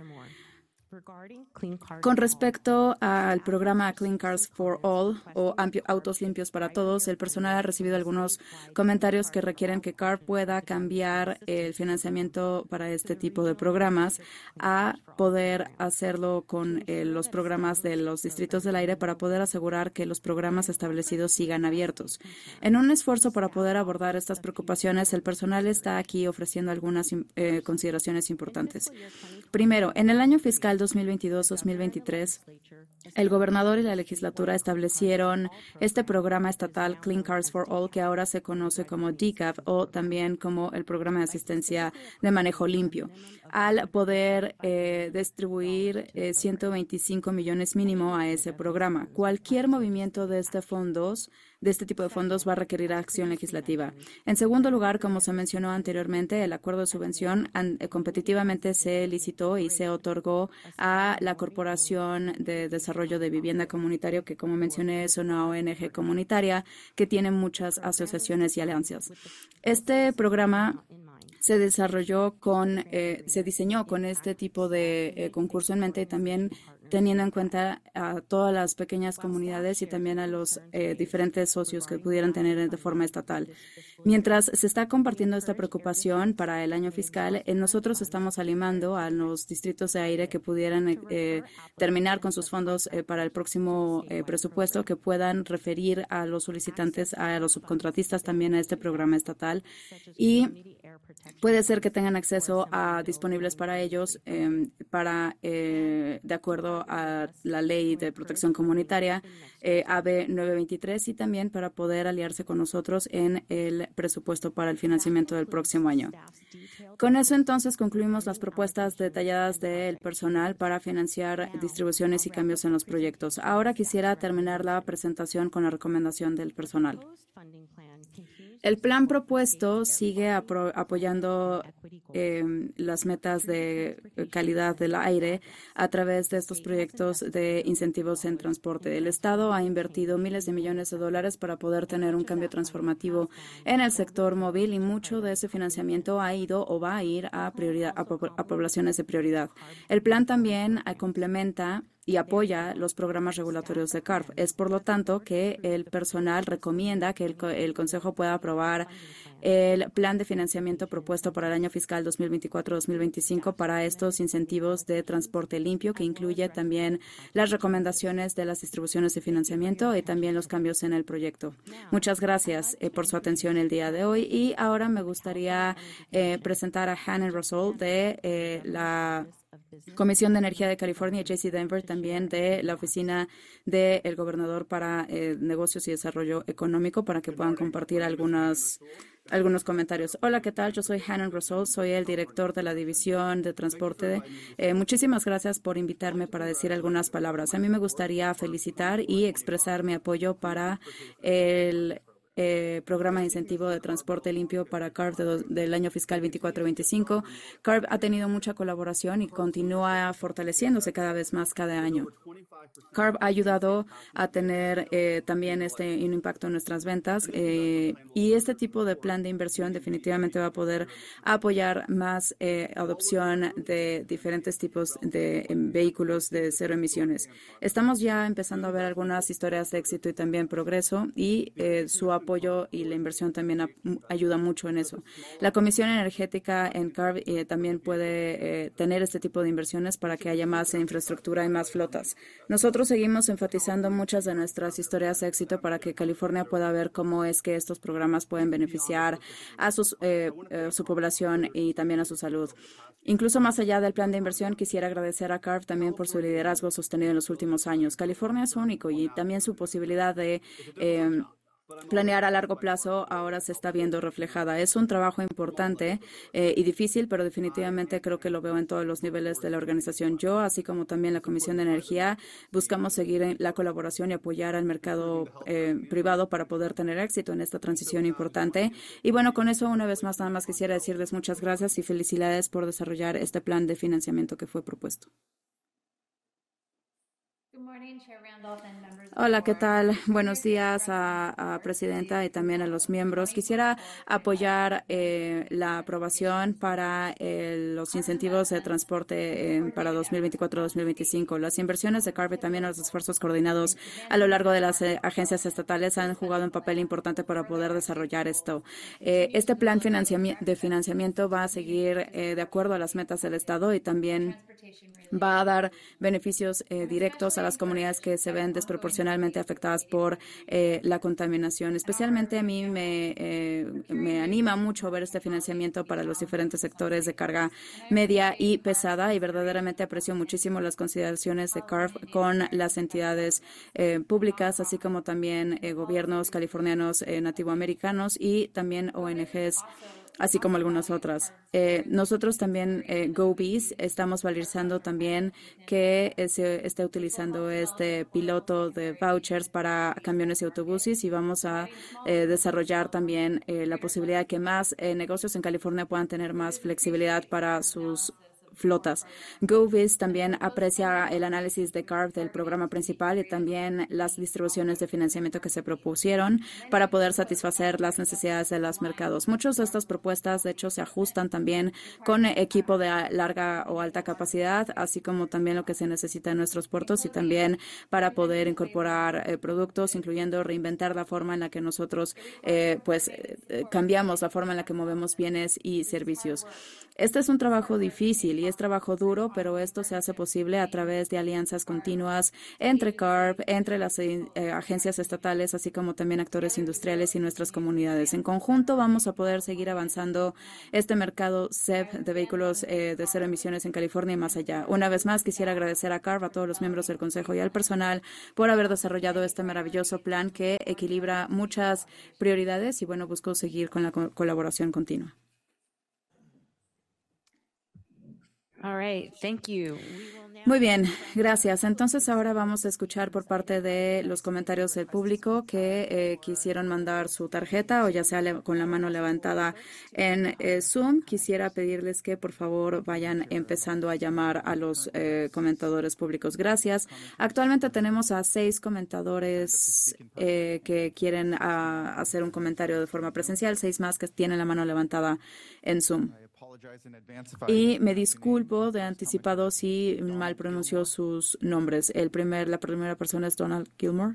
Con respecto al programa Clean Cars for All o Autos Limpios para Todos, el personal ha recibido algunos comentarios que requieren que CARB pueda cambiar el financiamiento para este tipo de programas a poder hacerlo con los programas de los distritos del aire para poder asegurar que los programas establecidos sigan abiertos. En un esfuerzo para poder abordar estas preocupaciones, el personal está aquí ofreciendo algunas consideraciones importantes. Primero, en el año fiscal 2022-2023, el gobernador y la legislatura establecieron este programa estatal Clean Cars for All, que ahora se conoce como DCAP o también como el Programa de Asistencia de Manejo Limpio, al poder distribuir 125 millones mínimo a ese programa. Cualquier movimiento de este tipo de fondos va a requerir acción legislativa. En segundo lugar, como se mencionó anteriormente, el acuerdo de subvención competitivamente se licitó y se otorgó a la Corporación de Desarrollo de Vivienda Comunitario, que como mencioné es una ONG comunitaria que tiene muchas asociaciones y alianzas. Este programa se diseñó con este tipo de concurso en mente y también teniendo en cuenta a todas las pequeñas comunidades y también a los diferentes socios que pudieran tener de forma estatal. Mientras se está compartiendo esta preocupación para el año fiscal, nosotros estamos animando a los distritos de aire que pudieran terminar con sus fondos para el próximo presupuesto, que puedan referir a los solicitantes, a los subcontratistas también a este programa estatal, y puede ser que tengan acceso a disponibles para ellos de acuerdo a la Ley de Protección Comunitaria AB 923 y también para poder aliarse con nosotros en el presupuesto para el financiamiento del próximo año. Con eso entonces concluimos las propuestas detalladas del personal para financiar distribuciones y cambios en los proyectos. Ahora quisiera terminar la presentación con la recomendación del personal. El plan propuesto sigue apoyando las metas de calidad del aire a través de estos proyectos de incentivos en transporte. El Estado ha invertido miles de millones de dólares para poder tener un cambio transformativo en el sector móvil y mucho de ese financiamiento ha ido o va a ir a poblaciones de prioridad. El plan también complementa y apoya los programas regulatorios de CARB. Es por lo tanto que el personal recomienda que el Consejo pueda aprobar el plan de financiamiento propuesto para el año fiscal 2024-2025 para estos incentivos de transporte limpio, que incluye también las recomendaciones de las distribuciones de financiamiento y también los cambios en el proyecto. Muchas gracias por su atención el día de hoy y ahora me gustaría presentar a Hannon Russell de la Comisión de Energía de California y JC Denver, también de la Oficina del Gobernador para Negocios y Desarrollo Económico, para que puedan compartir algunos comentarios. Hola, ¿qué tal? Yo soy Hannon Russell, soy el director de la División de Transporte. Muchísimas gracias por invitarme para decir algunas palabras. A mí me gustaría felicitar y expresar mi apoyo para el programa de incentivo de transporte limpio para CARB del año fiscal 24-25. CARB ha tenido mucha colaboración y continúa fortaleciéndose cada vez más cada año. CARB ha ayudado a tener también un impacto en nuestras ventas y este tipo de plan de inversión definitivamente va a poder apoyar más adopción de diferentes tipos de vehículos de cero emisiones. Estamos ya empezando a ver algunas historias de éxito y también progreso y su apoyo apoyo y la inversión también ayuda mucho en eso. La Comisión Energética en CARB también puede tener este tipo de inversiones para que haya más infraestructura y más flotas. Nosotros seguimos enfatizando muchas de nuestras historias de éxito para que California pueda ver cómo es que estos programas pueden beneficiar a su población y también a su salud. Incluso más allá del plan de inversión, quisiera agradecer a CARB también por su liderazgo sostenido en los últimos años. California es único y también su posibilidad de planear a largo plazo ahora se está viendo reflejada. Es un trabajo importante y difícil, pero definitivamente creo que lo veo en todos los niveles de la organización. Yo, así como también la Comisión de Energía, buscamos seguir en la colaboración y apoyar al mercado privado para poder tener éxito en esta transición importante. Y bueno, con eso, una vez más, nada más quisiera decirles muchas gracias y felicidades por desarrollar este plan de financiamiento que fue propuesto. Hola, ¿qué tal? Buenos días a Presidenta y también a los miembros. Quisiera apoyar la aprobación para los incentivos de transporte para 2024-2025. Las inversiones de CARB y también los esfuerzos coordinados a lo largo de las agencias estatales han jugado un papel importante para poder desarrollar esto. Este plan de financiamiento va a seguir de acuerdo a las metas del Estado y también va a dar beneficios directos a las comunidades que se ven desproporcionalmente afectadas por la contaminación. Especialmente a mí me anima mucho ver este financiamiento para los diferentes sectores de carga media y pesada, y verdaderamente aprecio muchísimo las consideraciones de CARB con las entidades públicas, así como también gobiernos californianos nativoamericanos y también ONGs, así como algunas otras. Nosotros también, GoBees, estamos valorizando también que se esté utilizando este piloto de vouchers para camiones y autobuses, y vamos a desarrollar también la posibilidad de que más negocios en California puedan tener más flexibilidad para sus flotas. GoBees también aprecia el análisis de CARB del programa principal y también las distribuciones de financiamiento que se propusieron para poder satisfacer las necesidades de los mercados. Muchas de estas propuestas, de hecho, se ajustan también con equipo de larga o alta capacidad, así como también lo que se necesita en nuestros puertos y también para poder incorporar productos, incluyendo reinventar la forma en la que nosotros cambiamos la forma en la que movemos bienes y servicios. Este es un trabajo difícil y es trabajo duro, pero esto se hace posible a través de alianzas continuas entre CARB, entre las agencias estatales, así como también actores industriales y nuestras comunidades. En conjunto vamos a poder seguir avanzando este mercado ZEV de vehículos de cero emisiones en California y más allá. Una vez más, quisiera agradecer a CARB, a todos los miembros del Consejo y al personal por haber desarrollado este maravilloso plan que equilibra muchas prioridades y, bueno, busco seguir con la colaboración continua. All right, thank you. Muy bien, gracias. Entonces ahora vamos a escuchar por parte de los comentarios del público que quisieron mandar su tarjeta o ya sea con la mano levantada en Zoom. Quisiera pedirles que por favor vayan empezando a llamar a los comentadores públicos. Gracias. Actualmente tenemos a 6 comentadores que quieren hacer un comentario de forma presencial, 6 más que tienen la mano levantada en Zoom. Y me disculpo de anticipado si mal pronunció sus nombres. La primera persona es Donald Gilmore.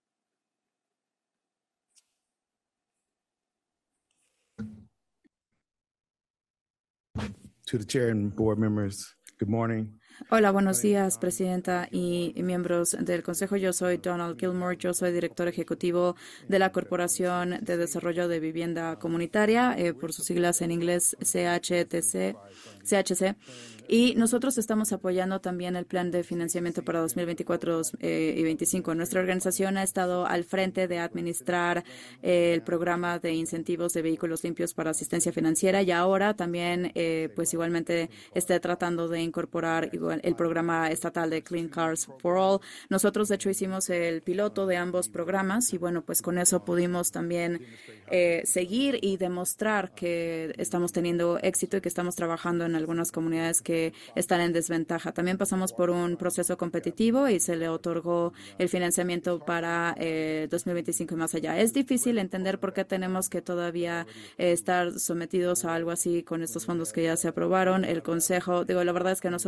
To the chair and board members, good morning. Hola, buenos días, Presidenta y miembros del Consejo. Yo soy Donald Gilmore. Yo soy director ejecutivo de la Corporación de Desarrollo de Vivienda Comunitaria, por sus siglas en inglés CHC. Y nosotros estamos apoyando también el plan de financiamiento para 2024 y 2025. Nuestra organización ha estado al frente de administrar el programa de incentivos de vehículos limpios para asistencia financiera y ahora también, pues igualmente, está tratando de incorporar el programa estatal de Clean Cars for All. Nosotros, de hecho, hicimos el piloto de ambos programas y, bueno, pues con eso pudimos también seguir y demostrar que estamos teniendo éxito y que estamos trabajando en algunas comunidades que están en desventaja. También pasamos por un proceso competitivo y se le otorgó el financiamiento para 2025 y más allá. Es difícil entender por qué tenemos que todavía estar sometidos a algo así con estos fondos que ya se aprobaron. El Consejo, la verdad es que nosotros no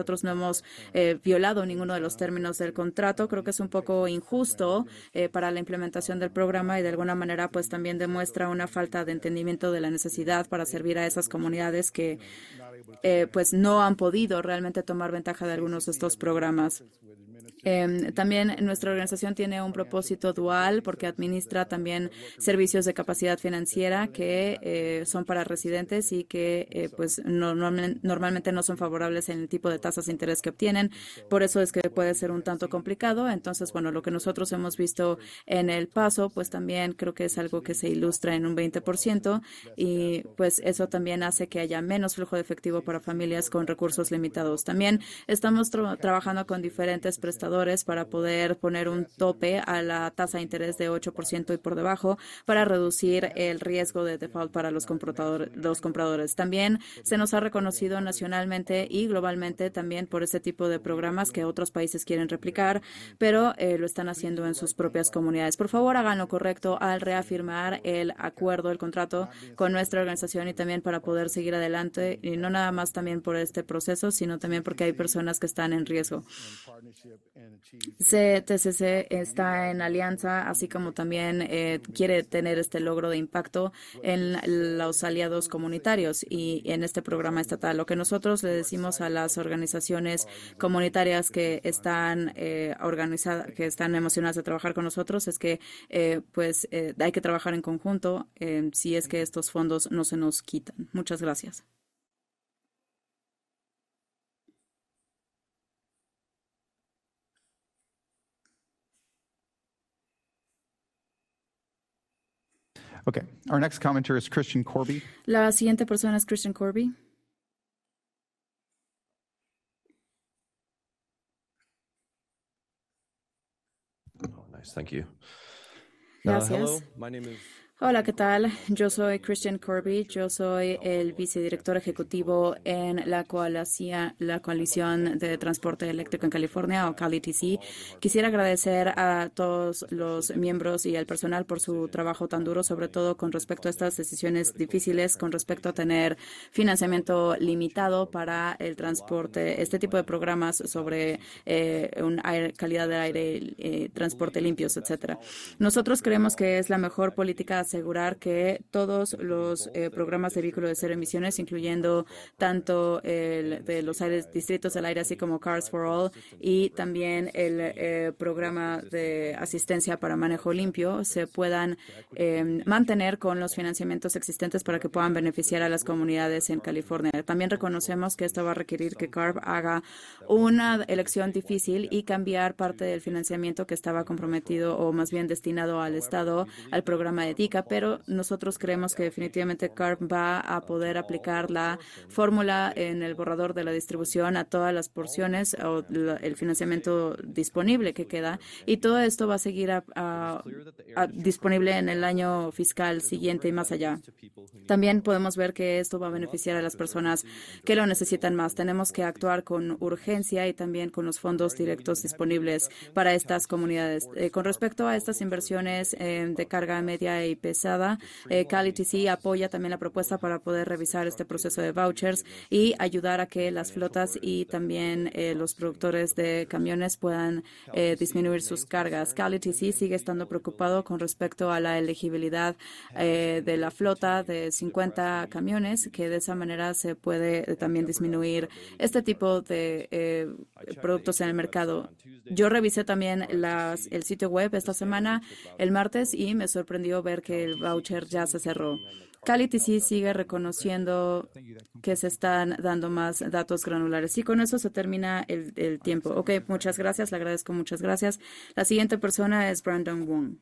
hayamos violado ninguno de los términos del contrato. Creo que es un poco injusto para la implementación del programa y de alguna manera pues también demuestra una falta de entendimiento de la necesidad para servir a esas comunidades que pues no han podido realmente tomar ventaja de algunos de estos programas. También nuestra organización tiene un propósito dual porque administra también servicios de capacidad financiera que son para residentes y que pues normalmente no son favorables en el tipo de tasas de interés que obtienen. Por eso es que puede ser un tanto complicado. Entonces, bueno, lo que nosotros hemos visto en El Paso, pues también creo que es algo que se ilustra en un 20% y pues eso también hace que haya menos flujo de efectivo para familias con recursos limitados. También estamos trabajando con diferentes prestadores para poder poner un tope a la tasa de interés de 8% y por debajo para reducir el riesgo de default para los compradores. También se nos ha reconocido nacionalmente y globalmente también por este tipo de programas que otros países quieren replicar, pero lo están haciendo en sus propias comunidades. Por favor, hagan lo correcto al reafirmar el acuerdo, el contrato con nuestra organización y también para poder seguir adelante y no nada más también por este proceso, sino también porque hay personas que están en riesgo. CTCC está en alianza, así como también quiere tener este logro de impacto en los aliados comunitarios y en este programa estatal. Lo que nosotros le decimos a las organizaciones comunitarias que están organizadas, que están emocionadas de trabajar con nosotros, es que pues hay que trabajar en conjunto si es que estos fondos no se nos quitan. Muchas gracias. Okay, our next commenter is Christian Corby. La siguiente persona es Christian Corby. Oh, nice, thank you. Gracias. Hello, my name is Hola, ¿qué tal? Yo soy Christian Corby, yo soy el vicedirector ejecutivo en la coalición de transporte eléctrico en California, o CaliTC. Quisiera agradecer a todos los miembros y al personal por su trabajo tan duro, sobre todo con respecto a estas decisiones difíciles, con respecto a tener financiamiento limitado para el transporte, este tipo de programas sobre calidad del aire, transporte limpios, etcétera. Nosotros creemos que es la mejor política asegurar que todos los programas de vehículos de cero emisiones, incluyendo tanto el de los distritos del aire, así como Cars for All, y también el programa de asistencia para manejo limpio, se puedan mantener con los financiamientos existentes para que puedan beneficiar a las comunidades en California. También reconocemos que esto va a requerir que CARB haga una elección difícil y cambiar parte del financiamiento que estaba comprometido o más bien destinado al Estado al programa de DICA, pero nosotros creemos que definitivamente CARB va a poder aplicar la fórmula en el borrador de la distribución a todas las porciones o el financiamiento disponible que queda, y todo esto va a seguir disponible en el año fiscal siguiente y más allá. También podemos ver que esto va a beneficiar a las personas que lo necesitan más. Tenemos que actuar con urgencia y también con los fondos directos disponibles para estas comunidades. Con respecto a estas inversiones de carga media y pesada, CaliTC apoya también la propuesta para poder revisar este proceso de vouchers y ayudar a que las flotas y también los productores de camiones puedan disminuir sus cargas. CaliTC sigue estando preocupado con respecto a la elegibilidad de la flota de 50 camiones, que de esa manera se puede también disminuir este tipo de productos en el mercado. Yo revisé también el sitio web esta semana, el martes, y me sorprendió ver que el voucher ya se cerró. CaliTC sigue reconociendo que se están dando más datos granulares. Y con eso se termina el tiempo. Ok, muchas gracias, le agradezco, muchas gracias. La siguiente persona es Brandon Wong.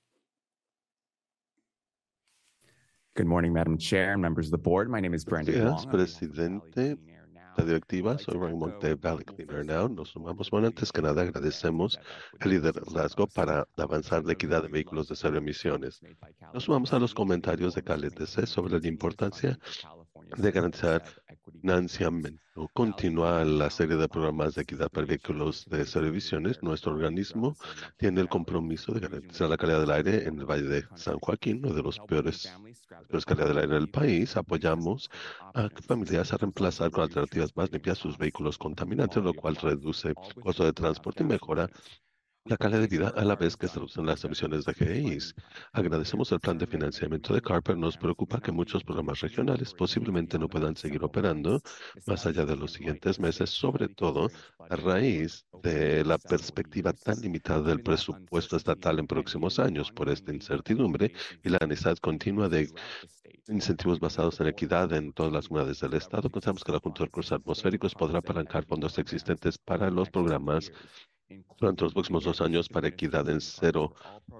Good morning, Madam Chair and members of the board. My name is Brandon Gracias, Wong. presidente. La directiva, soy Raymond de Valley Cleaner Now. Nos sumamos, bueno, antes que nada agradecemos el liderazgo para avanzar la equidad de vehículos de cero emisiones. Nos sumamos a los comentarios de CaliTC sobre la importancia de garantizar financiamiento continúa la serie de programas de equidad para vehículos de cero emisiones. Nuestro organismo tiene el compromiso de garantizar la calidad del aire en el Valle de San Joaquín, uno de los peores calidad del aire del país. Apoyamos a familias a reemplazar con alternativas más limpias sus vehículos contaminantes, lo cual reduce el costo de transporte y mejora la calidad de vida a la vez que se reducen las emisiones de GEIs. Agradecemos el plan de financiamiento de CARP, pero nos preocupa que muchos programas regionales posiblemente no puedan seguir operando más allá de los siguientes meses, sobre todo a raíz de la perspectiva tan limitada del presupuesto estatal en próximos años. Por esta incertidumbre y la necesidad continua de incentivos basados en equidad en todas las comunidades del Estado, pensamos que la Junta de Recursos Atmosféricos podrá apalancar fondos existentes para los programas durante los próximos 2 años para equidad en cero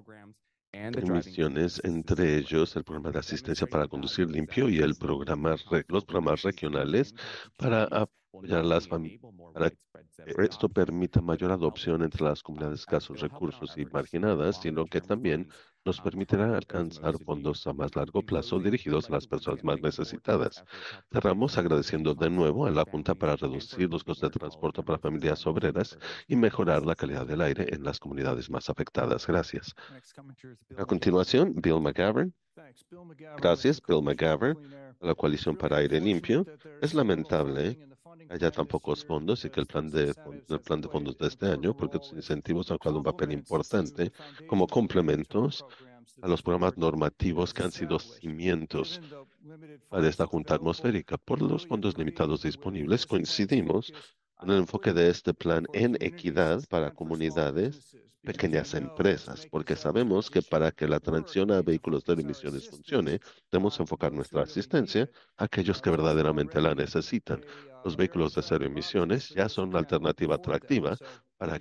emisiones, entre ellos el programa de asistencia para conducir limpio y los programas regionales para apoyar a las familias, para que esto permita mayor adopción entre las comunidades de escasos recursos y marginadas, sino que también nos permitirá alcanzar fondos a más largo plazo dirigidos a las personas más necesitadas. Cerramos agradeciendo de nuevo a la Junta para reducir los costos de transporte para familias obreras y mejorar la calidad del aire en las comunidades más afectadas. Gracias. A continuación, Bill McGavern. Gracias, Bill McGavern, a la Coalición para Aire Limpio. Es lamentable que haya tan pocos fondos y que el plan de fondos de este año, porque los incentivos han jugado un papel importante como complementos a los programas normativos que han sido cimientos para esta Junta Atmosférica. Por los fondos limitados disponibles, coincidimos en el enfoque de este plan en equidad para comunidades, pequeñas empresas, porque sabemos que para que la transición a vehículos de emisiones funcione, debemos enfocar nuestra asistencia a aquellos que verdaderamente la necesitan. Los vehículos de cero emisiones ya son una alternativa atractiva para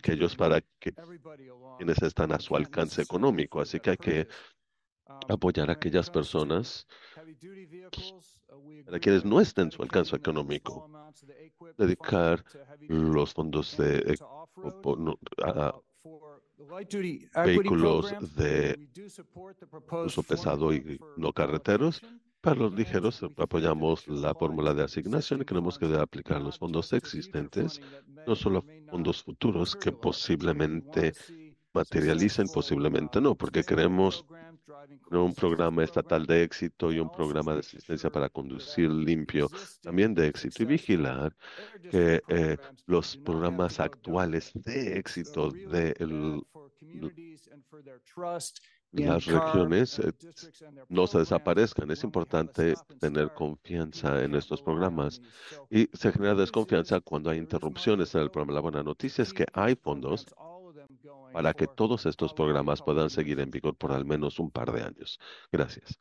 quienes están a su alcance económico, así que hay que apoyar a aquellas personas para quienes no estén en su alcance económico, dedicar los fondos a vehículos de uso pesado y no carreteros. Para los ligeros, apoyamos la fórmula de asignación y creemos que debe aplicar los fondos existentes, no solo fondos futuros que posiblemente materialicen, posiblemente no, porque queremos un programa estatal de éxito y un programa de asistencia para conducir limpio también de éxito y vigilar que los programas actuales de éxito de las regiones no se desaparezcan. Es importante tener confianza en estos programas y se genera desconfianza cuando hay interrupciones en el programa. La buena noticia es que hay fondos para que todos estos programas puedan seguir en vigor por al menos un par de años. Gracias.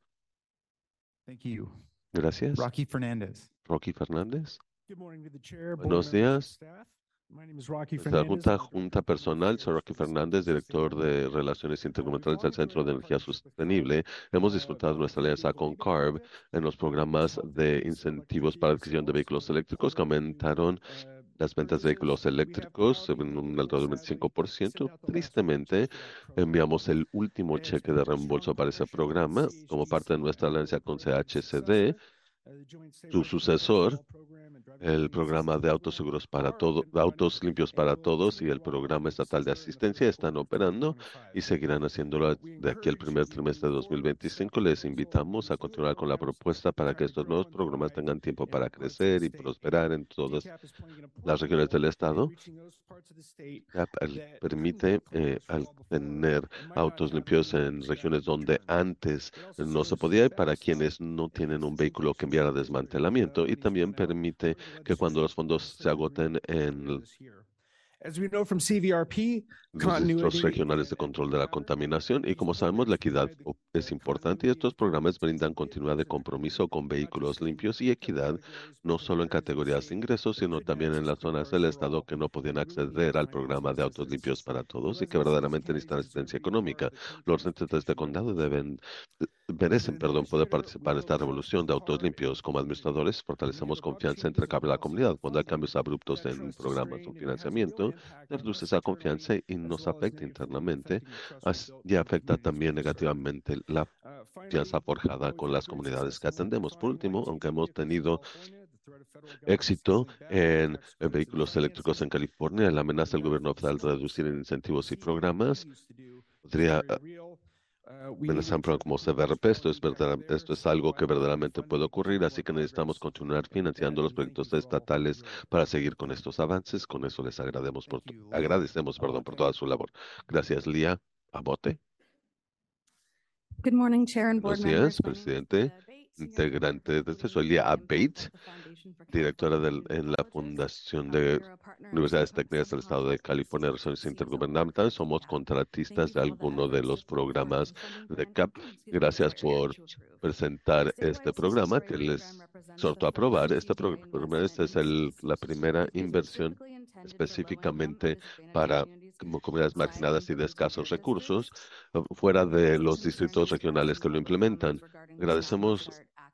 Gracias. Rocky Fernandez. Rocky Fernández. Buenos Buenos días. My name is Rocky Desde la Fernandez. Junta Personal, soy Rocky Fernández, director de Relaciones Intergubernamentales del Centro de Energía Sostenible. Hemos disfrutado de nuestra alianza con CARB en los programas de incentivos para la adquisición de vehículos eléctricos que aumentaron las ventas de vehículos eléctricos en un alrededor del 25%. Tristemente, enviamos el último cheque de reembolso para ese programa como parte de nuestra alianza con CHCD. Su sucesor, el programa de autos seguros para todos, autos limpios para todos y el programa estatal de asistencia están operando y seguirán haciéndolo de aquí al primer trimestre de 2025. Les invitamos a continuar con la propuesta para que estos nuevos programas tengan tiempo para crecer y prosperar en todas las regiones del estado. Permite al tener autos limpios en regiones donde antes no se podía y para quienes no tienen un vehículo que enviar a desmantelamiento, y también permite que cuando los fondos se agoten en los registros regionales de control de la contaminación. Y como sabemos, la equidad es importante y estos programas brindan continuidad de compromiso con vehículos limpios y equidad, no solo en categorías de ingresos, sino también en las zonas del estado que no podían acceder al programa de autos limpios para todos y que verdaderamente necesitan asistencia económica. Los residentes de este condado merecen poder participar en esta revolución de autos limpios. Como administradores, fortalecemos confianza entre la comunidad. Cuando hay cambios abruptos en programas o financiamiento, reduce esa confianza y nos afecta internamente y afecta también negativamente la confianza forjada con las comunidades que atendemos. Por último, aunque hemos tenido éxito en vehículos eléctricos en California. La amenaza del gobierno federal de reducir en incentivos y programas podría amenazar programas como CBRP. Esto es algo que verdaderamente puede ocurrir, así que necesitamos continuar financiando los proyectos estatales para seguir con estos avances. Con eso les agradecemos, perdón, por toda su labor. Gracias, Lía Abote. Good morning, Chair and Board Buenos members. días, presidente, integrante de este. Soy Lía Abate, directora en la Fundación de Universidades Técnicas del Estado de California, Relaciones Intergubernamentales. Somos contratistas de algunos de los programas de CAP. Gracias por presentar este programa que les exhorto a aprobar. Este programa es la primera inversión específicamente para comunidades marginadas y de escasos recursos fuera de los distritos regionales que lo implementan. Agradecemos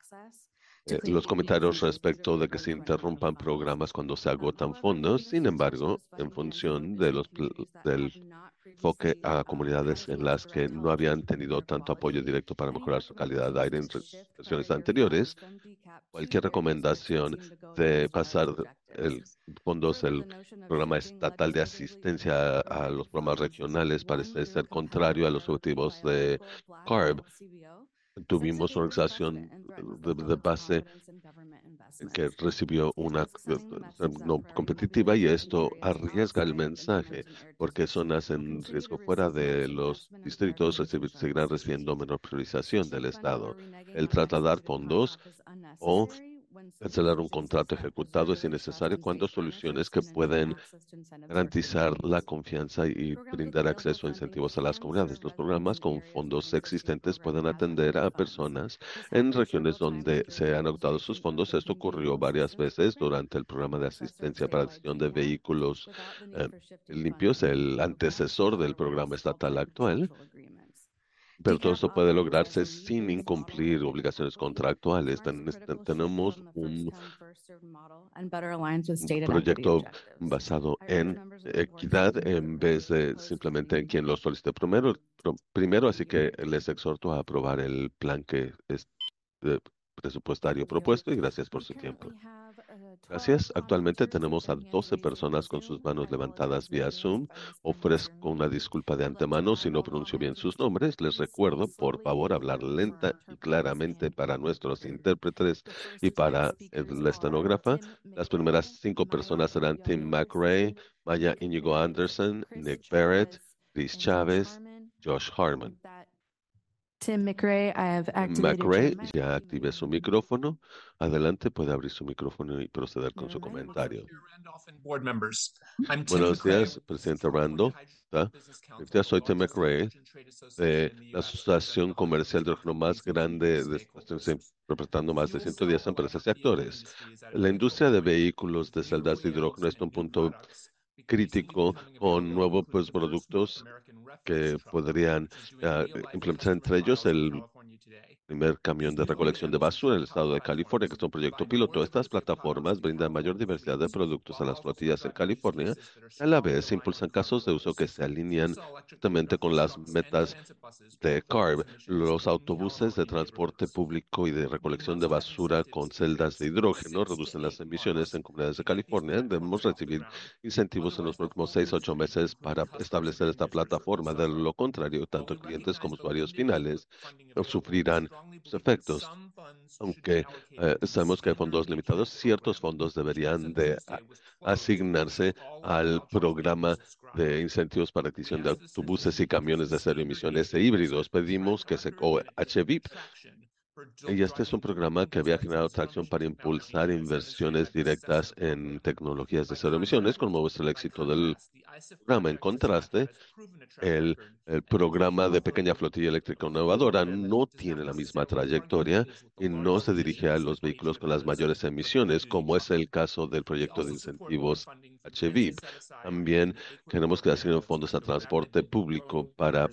los comentarios respecto de que se interrumpan programas cuando se agotan fondos. Sin embargo, en función de del enfoque a comunidades en las que no habían tenido tanto apoyo directo para mejorar su calidad de aire en sesiones anteriores, cualquier recomendación de pasar fondos del programa estatal de asistencia a los programas regionales parece ser contrario a los objetivos de CARB. Tuvimos una organización de base que recibió una no competitiva y esto arriesga el mensaje porque zonas en riesgo fuera de los distritos seguirán recibiendo menor priorización del Estado. El trasladar fondos o cancelar un contrato ejecutado es innecesario cuando soluciones que pueden garantizar la confianza y brindar acceso a incentivos a las comunidades. Los programas con fondos existentes pueden atender a personas en regiones donde se han agotado sus fondos. Esto ocurrió varias veces durante el programa de asistencia para adquisición de vehículos limpios, el antecesor del programa estatal actual. Pero todo esto puede lograrse sin incumplir obligaciones contractuales. Tenemos un proyecto basado en equidad en vez de simplemente en quien lo solicite primero, así que les exhorto a aprobar el plan que es presupuestario propuesto y gracias por su tiempo. Gracias. Actualmente tenemos a 12 personas con sus manos levantadas vía Zoom. Ofrezco una disculpa de antemano si no pronuncio bien sus nombres. Les recuerdo, por favor, hablar lenta y claramente para nuestros intérpretes y para la estenógrafa. Las primeras 5 personas serán Tim McRae, Maya Íñigo Anderson, Nick Barrett, Chris Chávez, Josh Harmon. Tim McRae, ya activé su micrófono. Adelante, puede abrir su micrófono y proceder con su comentario. Buenos días, presidente Randolph. Soy Tim McRae de la Asociación Comercial de Hidrógeno más grande, representando más de 110 empresas y actores. La industria de vehículos de celdas de hidrógeno es un punto crítico con nuevos productos que podrían implementar, entre ellos el primer camión de recolección de basura en el estado de California, que es un proyecto piloto. Estas plataformas brindan mayor diversidad de productos a las flotillas en California y a la vez impulsan casos de uso que se alinean justamente con las metas de CARB. Los autobuses de transporte público y de recolección de basura con celdas de hidrógeno reducen las emisiones en comunidades de California. Debemos recibir incentivos en los próximos 6 a 8 meses para establecer esta plataforma. De lo contrario, tanto clientes como usuarios finales sufrirán sus efectos. Aunque sabemos que hay fondos limitados, ciertos fondos deberían de asignarse al programa de incentivos para adquisición de autobuses y camiones de cero emisiones e híbridos. Pedimos que o HVIP. Y este es un programa que había generado tracción para impulsar inversiones directas en tecnologías de cero emisiones, como muestra el éxito del programa. En contraste, el programa de pequeña flotilla eléctrica innovadora no tiene la misma trayectoria y no se dirige a los vehículos con las mayores emisiones, como es el caso del proyecto de incentivos HVIP. También queremos que asignen fondos a transporte público para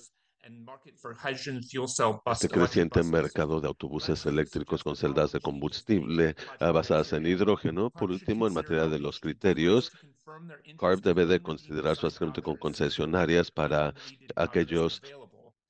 este creciente mercado de autobuses eléctricos con celdas de combustible basadas en hidrógeno. Por último, en materia de los criterios, CARB debe de considerar su asignación con concesionarias para aquellos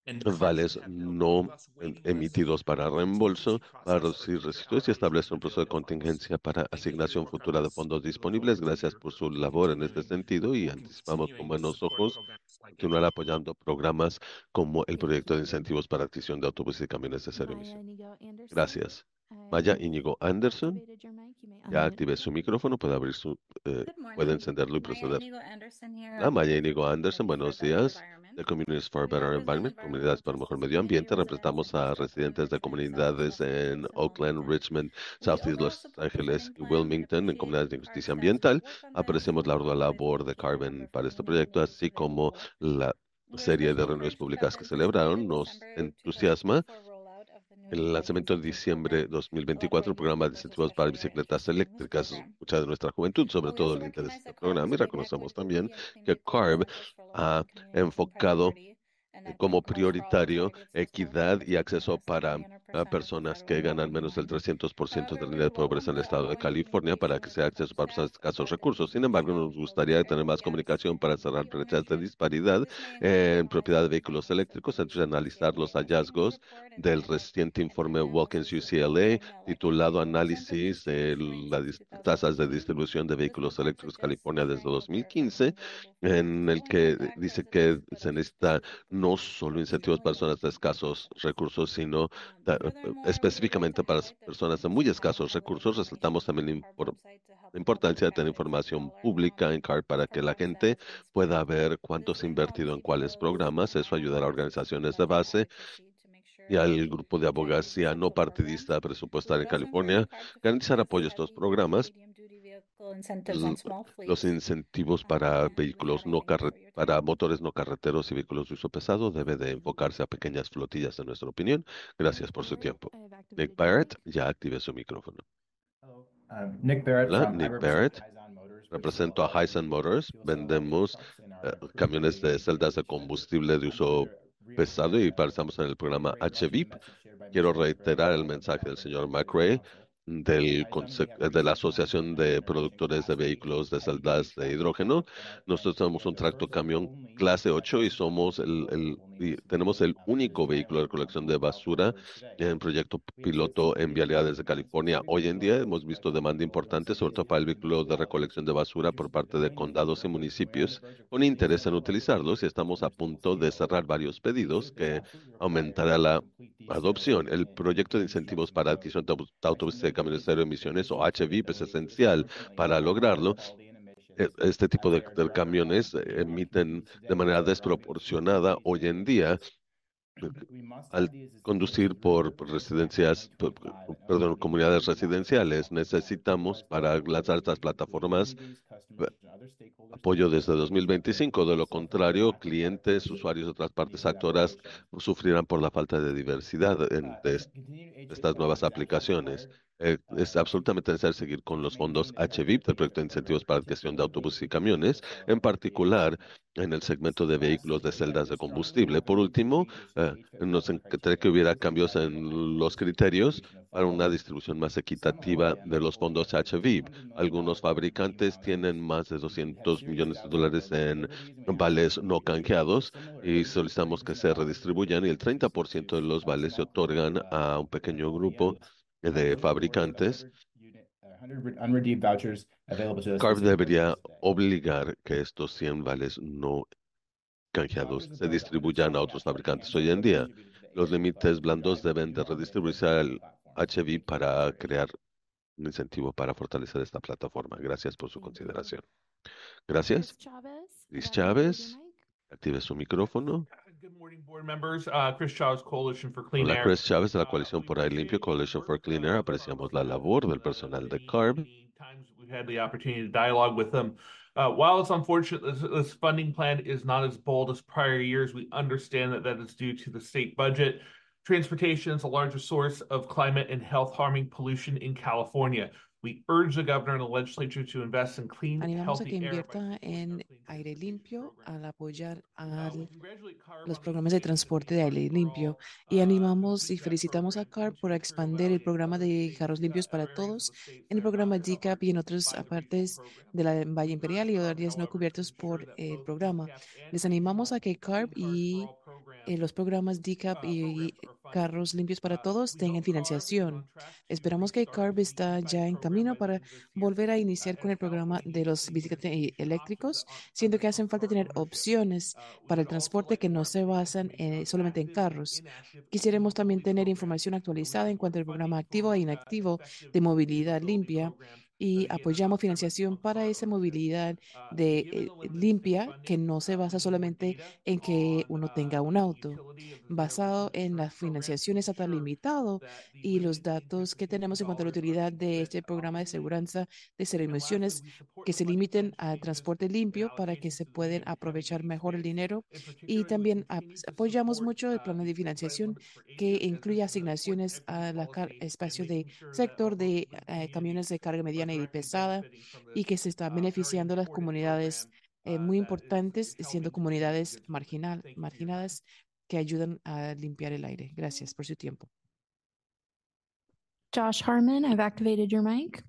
vales no emitidos para reembolso, para reducir residuos y establece un proceso de contingencia para asignación futura de fondos disponibles. Gracias por su labor en este sentido y anticipamos con buenos ojos continuar apoyando programas como el proyecto de incentivos para adquisición de autobuses y camiones de cero emisión. Gracias. Maya Íñigo Anderson, ya active su micrófono, puede encenderlo y proceder. Maya Íñigo Anderson, buenos días. De Communities for a Better Environment, Comunidades para un Mejor Medio Ambiente. Representamos a residentes de comunidades en Oakland, Richmond, Southeast Los Ángeles y Wilmington en comunidades de justicia ambiental. Apreciamos la ardua labor de Carbon para este proyecto, así como la serie de reuniones públicas que celebraron. Nos entusiasma el lanzamiento en diciembre de 2024 del programa de incentivos para bicicletas eléctricas. Mucha de nuestra juventud, sobre todo el interés de este programa, y reconocemos también que CARB ha enfocado como prioritario equidad y acceso para personas que ganan menos del 300% del nivel de pobreza en el estado de California para que sea acceso para personas de escasos recursos. Sin embargo, nos gustaría tener más comunicación para cerrar brechas de disparidad en propiedad de vehículos eléctricos antes de analizar los hallazgos del reciente informe Wilkins UCLA titulado Análisis de las tasas de distribución de vehículos eléctricos California desde 2015, en el que dice que se necesita no solo incentivos para personas de escasos recursos, sino específicamente para personas de muy escasos recursos. Resaltamos también la importancia de tener información pública en CARD para que la gente pueda ver cuánto se ha invertido en cuáles programas. Eso ayudará a organizaciones de base y al grupo de abogacía no partidista presupuestaria en California garantizar apoyo a estos programas. Los incentivos para vehículos para motores no carreteros y vehículos de uso pesado debe de enfocarse a pequeñas flotillas, en nuestra opinión. Gracias por su tiempo. Nick Barrett, ya active su micrófono. Nick Barrett. Hola, Nick Barrett. Represento a Hyzon Motors. Vendemos camiones de celdas de combustible de uso pesado y participamos en el programa HVIP. Quiero reiterar el mensaje del señor McRae de la Asociación de Productores de Vehículos de Celdas de Hidrógeno. Nosotros tenemos un tracto camión clase 8 y tenemos el único vehículo de recolección de basura en proyecto piloto en vialidades de California. Hoy en día hemos visto demanda importante, sobre todo para el vehículo de recolección de basura por parte de condados y municipios con interés en utilizarlos, y estamos a punto de cerrar varios pedidos que aumentará la adopción. El proyecto de incentivos para adquisición de autobuses de camiones de cero emisiones o HVIP es esencial para lograrlo. Este tipo de camiones emiten de manera desproporcionada hoy en día al conducir por comunidades residenciales. Necesitamos para lanzar estas plataformas apoyo desde 2025. De lo contrario, clientes, usuarios de otras partes actoras sufrirán por la falta de diversidad de estas nuevas aplicaciones. Es absolutamente necesario seguir con los fondos HVIP del proyecto de incentivos para adquisición de autobuses y camiones, en particular en el segmento de vehículos de celdas de combustible. Por último, nos encantaría que hubiera cambios en los criterios para una distribución más equitativa de los fondos HVIP. Algunos fabricantes tienen más de $200 millones en vales no canjeados y solicitamos que se redistribuyan, y el 30% de los vales se otorgan a un pequeño grupo de fabricantes. CARB debería obligar que estos 100 vales no canjeados se distribuyan a otros fabricantes. Hoy en día, los límites blandos deben de redistribuirse al HV para crear un incentivo para fortalecer esta plataforma. Gracias por su consideración. Gracias. Chris Chávez, active su micrófono. Hola, Chris Chávez de la Coalición por Aire Limpio, Coalition for Clean Air. Apreciamos la labor del personal de CARB. While it's unfortunate this funding plan is not as bold as prior years, we understand that is due to the state budget. Transportation is a larger source of climate and health harming pollution in California. We urge the governor and the legislature to invest in clean, Animamos a que healthy air by invierta supporting en our clean aire transportation limpio program. al apoyar We a congratulate CARB los on the programas de expansion of transporte de the aire Cars for limpio All, y New animamos y DCAP felicitamos a program CARB into por Imperial expandir el Valley and programa other de states, carros limpios para areas of todos the states en that el are not programa DCAP covered y en otras by the regional partes program. de la Valle We urge Imperial y CARB, áreas no however, to cubiertos ensure por that el both programa. DCAP and Les animamos a regional que CARB Clean Cars for y All programs los programas DCAP y programs are funded. carros limpios para todos We tengan hope CARB is on financiación. track to Esperamos que restart CARB its está e-bike ya en program camino by the para end of this year. volver a iniciar con As el programa California de needs los clean bicicletas transportation options eléctricos, that aren't siendo centered que on hacen falta car tener ownership. opciones We para el would also transporte like que no more se information basan information on solamente en active and carros. inactive Quisiéramos también e-mobility tener programs, información where we actualizada en support cuanto al programa funding activo e for inactivo effective de movilidad e-mobility limpia programs y that, again, are apoyamos not centered financiación on para car esa ownership. movilidad Given de the limited state limpia que funding, no se basa we need more solamente data en que on uno tenga un the auto. utility of the zero Basado emission en la insurance program to financiación estatal ensure limitado that the y los limited datos que tenemos en cuanto a la dollars are utilidad being de spent este programa de optimally. seguridad de cero And lastly, emisiones we support que the se funding limiten plan al changes transporte and limpio para que allocations se to the puedan vehicle aprovechar heavy-duty mejor el space. dinero In y particular, we también continue to apoyamos support mucho el plan the de fuel size financiación limits for que HVIP as incluye this is an important asignaciones equity a la policy and espacio de making sure that our sector most de polluting communities camiones de carga are mediana y directly pesada benefiting from y this que se está very beneficiando a las important comunidades program muy that importantes, is siendo helping to make a comunidades good living. Thank you for your time. marginadas que ayudan a limpiar el aire. Gracias por su tiempo. Josh Harmon, I've activated your mic.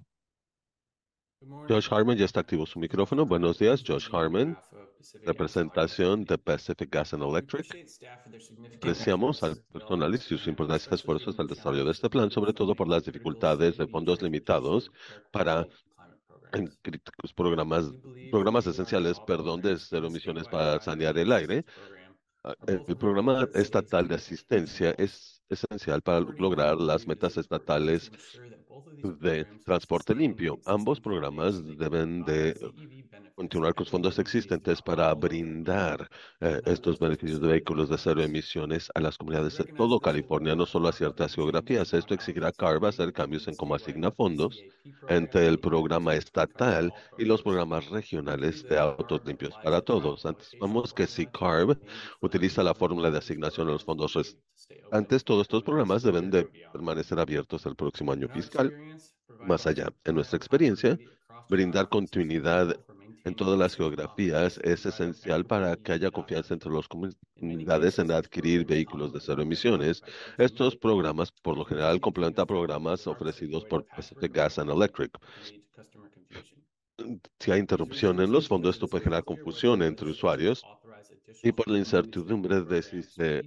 Josh Harmon ya está activo su micrófono. Buenos días, Josh Harmon, representación de Pacific Gas and Electric. Apreciamos al personal y sus importantes esfuerzos al desarrollo de este plan, sobre todo por las dificultades de fondos limitados para críticos programas esenciales, de cero emisiones para sanear el aire. El programa estatal de asistencia es esencial para lograr las metas estatales de transporte limpio. Ambos programas deben de continuar con los fondos existentes para brindar estos beneficios de vehículos de cero emisiones a las comunidades de todo California, no solo a ciertas geografías. Esto exigirá a CARB hacer cambios en cómo asigna fondos entre el programa estatal y los programas regionales de autos limpios para todos. Anticipamos que si CARB utiliza la fórmula de asignación de los fondos restantes, todos estos programas deben de permanecer abiertos el próximo año fiscal. Más allá, en nuestra experiencia, brindar continuidad en todas las geografías es esencial para que haya confianza entre las comunidades en adquirir vehículos de cero emisiones. Estos programas, por lo general, complementan programas ofrecidos por Pacific Gas and Electric. Si hay interrupción en los fondos, esto puede generar confusión entre usuarios y por la incertidumbre de si se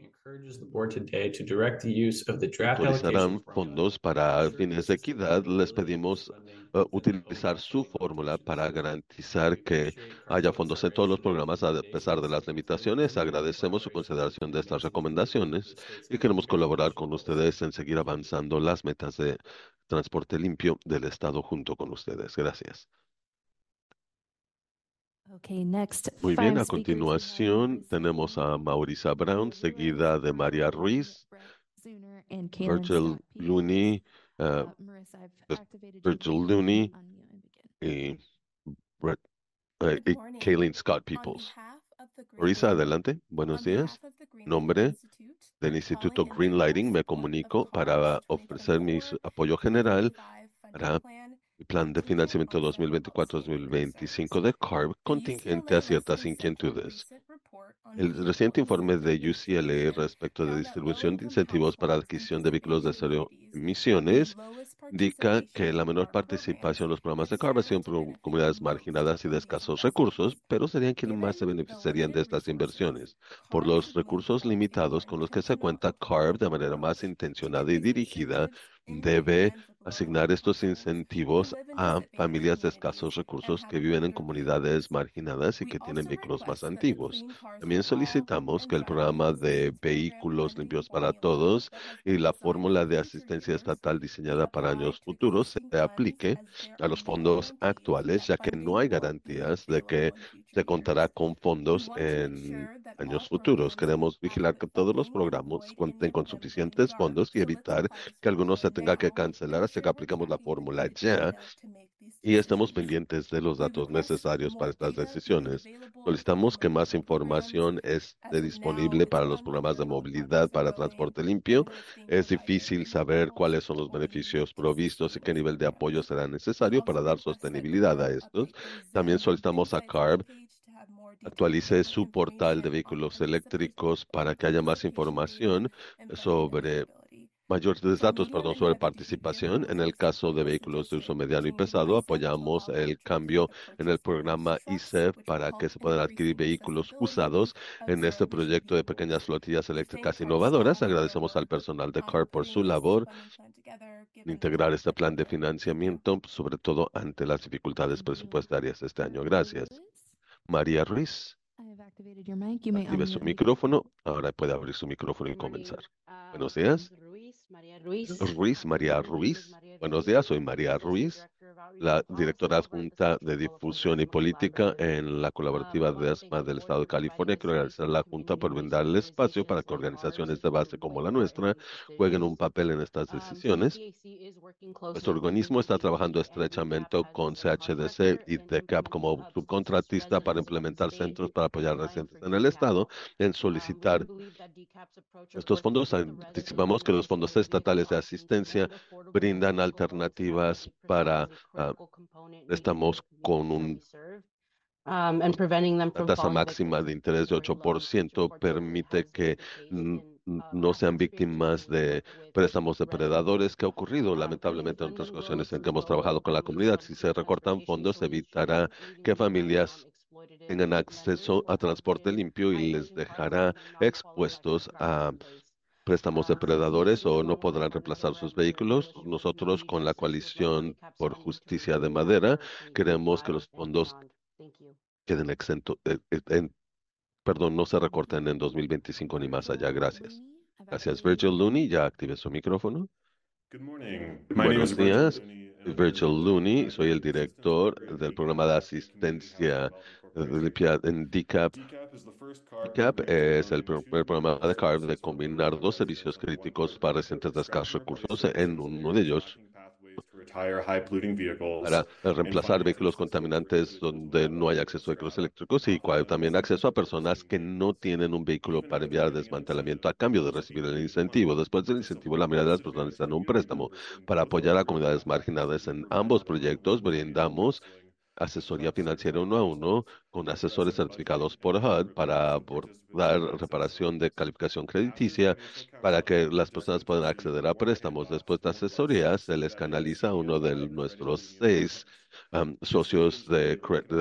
utilizarán fondos para fines de equidad, les pedimos utilizar su fórmula para garantizar que haya fondos en todos los programas a pesar de las limitaciones. Agradecemos su consideración de estas recomendaciones y queremos colaborar con ustedes en seguir avanzando las metas de transporte limpio del Estado junto con ustedes. Gracias. Okay, next, Muy bien, five a speakers. continuación tenemos a Maurisa Brown, seguida de María Ruiz, Zuner and Kaylin Virgil Scott Looney, Marissa, I've activated your Virgil mic. Looney Unmute and begin. y Kaylin Scott Peoples. Maurisa, adelante. Buenos días. Nombre del Instituto Green Lighting, me comunico para ofrecer mi apoyo general para el plan de financiamiento 2024-2025 de CARB contingente a ciertas inquietudes. El reciente informe de UCLA respecto de distribución de incentivos para adquisición de vehículos de cero emisiones indica que la menor participación en los programas de CARB ha sido en comunidades marginadas y de escasos recursos, pero serían quienes más se beneficiarían de estas inversiones. Por los recursos limitados con los que se cuenta, CARB de manera más intencionada y dirigida debe asignar estos incentivos a familias de escasos recursos que viven en comunidades marginadas y que tienen vehículos más antiguos. También solicitamos que el programa de vehículos limpios para todos y la fórmula de asistencia estatal diseñada para años futuros se aplique a los fondos actuales, ya que no hay garantías de que se contará con fondos en años futuros. Queremos vigilar que todos los programas cuenten con suficientes fondos y evitar que algunos se tenga que cancelar hasta que aplicamos la fórmula ya y estamos pendientes de los datos necesarios para estas decisiones. Solicitamos que más información esté disponible para los programas de movilidad para transporte limpio. Es difícil saber cuáles son los beneficios provistos y qué nivel de apoyo será necesario para dar sostenibilidad a estos. También solicitamos a CARB actualice su portal de vehículos eléctricos para que haya más información sobre mayores datos, perdón, sobre participación. En el caso de vehículos de uso mediano y pesado, apoyamos el cambio en el programa ICEF para que se puedan adquirir vehículos usados en este proyecto de pequeñas flotillas eléctricas innovadoras. Agradecemos al personal de CARB por su labor en integrar este plan de financiamiento, sobre todo ante las dificultades presupuestarias este año. Gracias. María Ruiz, active su micrófono. Ahora puede abrir su micrófono y comenzar. Buenos días. María Ruiz. Buenos días, soy María Ruiz, la directora adjunta de difusión y política en la colaborativa de ESMA del Estado de California. Quiero agradecer a la Junta por brindar el espacio para que organizaciones de base como la nuestra jueguen un papel en estas decisiones. Nuestro organismo está trabajando estrechamente con CHDC y DCAP como subcontratista para implementar centros para apoyar a residentes en el Estado en solicitar estos fondos. Anticipamos que los fondos estatales de asistencia brindan alternativas para préstamos con una tasa máxima de interés de 8%, permite que no sean víctimas de préstamos depredadores, que ha ocurrido lamentablemente en otras ocasiones en que hemos trabajado con la comunidad. Si se recortan fondos, evitará que familias tengan acceso a transporte limpio y les dejará expuestos a préstamos depredadores o no podrán reemplazar sus vehículos. Nosotros, con la Coalición por Justicia de Madera, queremos que los fondos queden exentos, perdón, no se recorten en 2025 ni más allá. Gracias. Gracias, Virgil Looney. Ya active su micrófono. Buenos días. Virgil Looney, soy el director del programa de asistencia limpia en DCAP. DCAP es el primer programa de CARB de combinar dos servicios críticos para residentes de escasos recursos. En uno de ellos, para reemplazar vehículos contaminantes donde no hay acceso a vehículos eléctricos y también acceso a personas que no tienen un vehículo para enviar desmantelamiento a cambio de recibir el incentivo. Después del incentivo, la mayoría de las personas necesitan un préstamo. Para apoyar a comunidades marginadas en ambos proyectos, brindamos asesoría financiera uno a uno con asesores certificados por HUD para abordar reparación de calificación crediticia para que las personas puedan acceder a préstamos. Después de asesoría, se les canaliza a uno de nuestros 6 socios de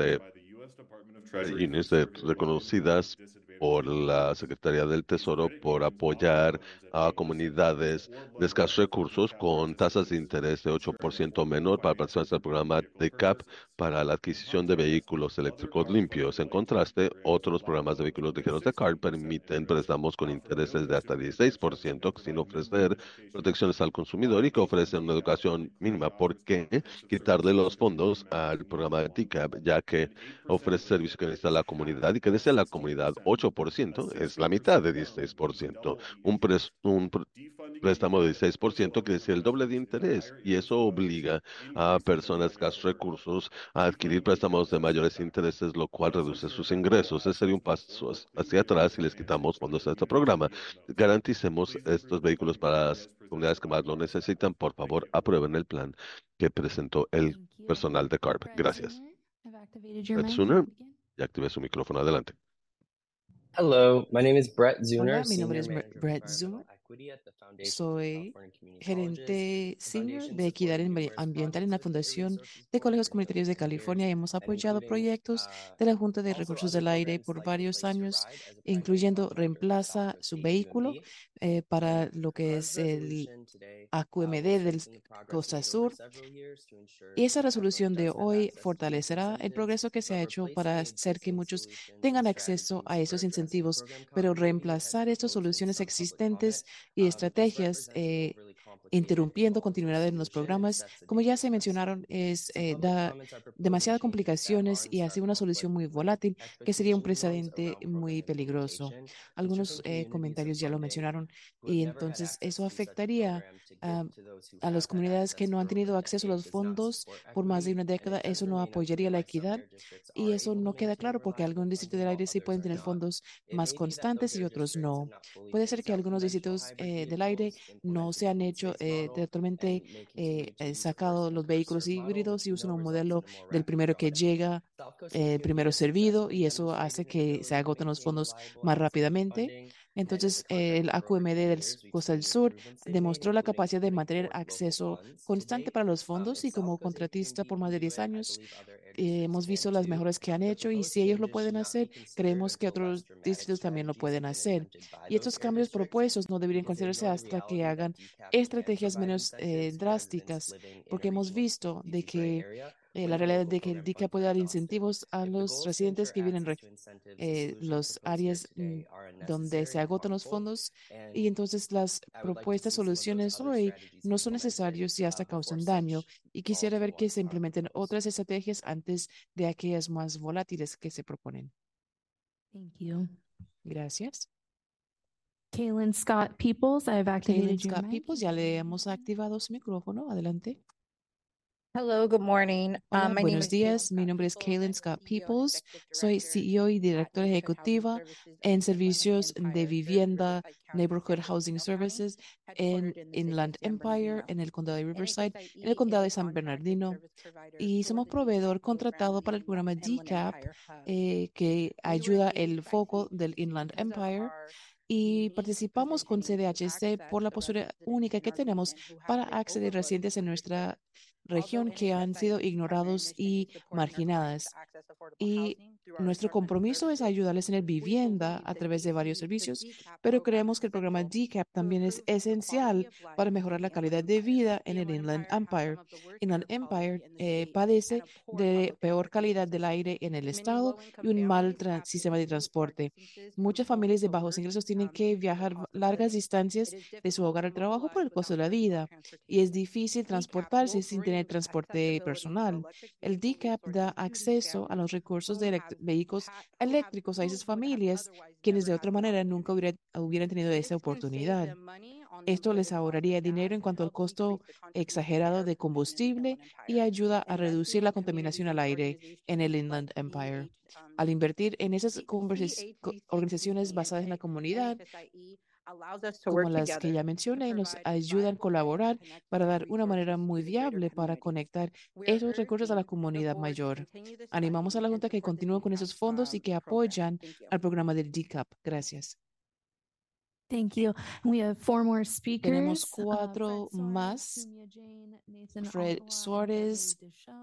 unions reconocidas por la Secretaría del Tesoro por apoyar a comunidades de escasos recursos con tasas de interés de 8% menor para personas del programa de CAP para la adquisición de vehículos eléctricos limpios. En contraste, otros programas de vehículos ligeros de CARB permiten préstamos con intereses de hasta 16% sin ofrecer protecciones al consumidor y que ofrecen una educación mínima. ¿Por qué quitarle los fondos al programa de TCAP, ya que ofrece servicios que necesita la comunidad y que desea la comunidad 8%, es la mitad de 16%. Un préstamo de 16% que es el doble de interés y eso obliga a personas de escasos recursos a adquirir préstamos de mayores intereses, lo cual reduce sus ingresos. Ese sería un paso hacia atrás si les quitamos fondos a este programa. Garanticemos estos vehículos para las comunidades que más lo necesitan. Por favor, aprueben el plan que presentó el personal de CARB. Gracias. Brett Zuner, ya activé su micrófono. Adelante. Hello, my name is Brett Zuner. Hola, mi nombre es Brett Zuner. Soy gerente senior de equidad ambiental en la Fundación de Colegios Comunitarios de California y hemos apoyado proyectos de la Junta de Recursos del Aire por varios años, incluyendo reemplaza su vehículo para lo que es el AQMD del Costa Sur. Y esa resolución de hoy fortalecerá el progreso que se ha hecho para hacer que muchos tengan acceso a esos incentivos, pero reemplazar estas soluciones existentes y estrategias interrumpiendo continuidad en los programas. Como ya se mencionaron, da demasiadas complicaciones y hace una solución muy volátil que sería un precedente muy peligroso. Algunos comentarios ya lo mencionaron y entonces eso afectaría a las comunidades que no han tenido acceso a los fondos por más de una década. Eso no apoyaría la equidad y eso no queda claro porque algunos distritos del aire sí pueden tener fondos más constantes y otros no. Puede ser que algunos distritos del aire no se han hecho totalmente sacado los vehículos híbridos y usan un modelo del primero que llega, primero servido, y eso hace que se agoten los fondos más rápidamente. Entonces, el AQMD del Costa del Sur demostró la capacidad de mantener acceso constante para los fondos y como contratista por más de 10 años hemos visto las mejoras que han hecho y si ellos lo pueden hacer, creemos que otros distritos también lo pueden hacer. Y estos cambios propuestos no deberían considerarse hasta que hagan estrategias menos drásticas, porque hemos visto de que la realidad de que el DICA puede dar incentivos a los residentes que viven en los áreas donde se agotan los fondos y entonces las propuestas soluciones hoy no son necesarias y hasta causan daño. Y quisiera ver que se implementen otras estrategias antes de aquellas más volátiles que se proponen. Thank you. Gracias. Kaylin Scott Peoples, I have Kaylin activated your Scott mic. Peoples, ya le hemos activado su micrófono. Adelante. Hello, good morning. Hola, My name buenos is días. Mi nombre es Kaylin Scott Peoples. Soy CEO y directora ejecutiva en servicios de vivienda, Neighborhood Housing Services en Inland Empire, en el condado de Riverside, en el condado de San Bernardino. Y somos proveedor contratado para el programa DCAP, que ayuda el foco del Inland Empire. Y participamos con CDHC por la posibilidad única que tenemos para acceder a residentes en nuestra región que han sido ignorados y marginadas. Y nuestro compromiso es ayudarles en el vivienda a través de varios servicios, pero creemos que el programa DCAP también es esencial para mejorar la calidad de vida en el Inland Empire. Inland Empire padece de peor calidad del aire en el estado y un mal sistema de transporte. Muchas familias de bajos ingresos tienen que viajar largas distancias de su hogar al trabajo por el costo de la vida y es difícil transportarse sin tener transporte personal. El DCAP da acceso a los recursos de vehículos eléctricos a esas familias quienes de otra manera nunca hubieran tenido esa oportunidad. Esto les ahorraría dinero en cuanto al costo exagerado de combustible y ayuda a reducir la contaminación al aire en el Inland Empire. Al invertir en esas organizaciones basadas en la comunidad, como las que ya mencioné, nos ayudan a colaborar para dar una manera muy viable para conectar esos recursos a la comunidad mayor. Animamos a la Junta que continúe con esos fondos y que apoyan al programa del DCAP. Gracias. Thank you. We have 4 more speakers. Tenemos 4 más. Fred Suárez,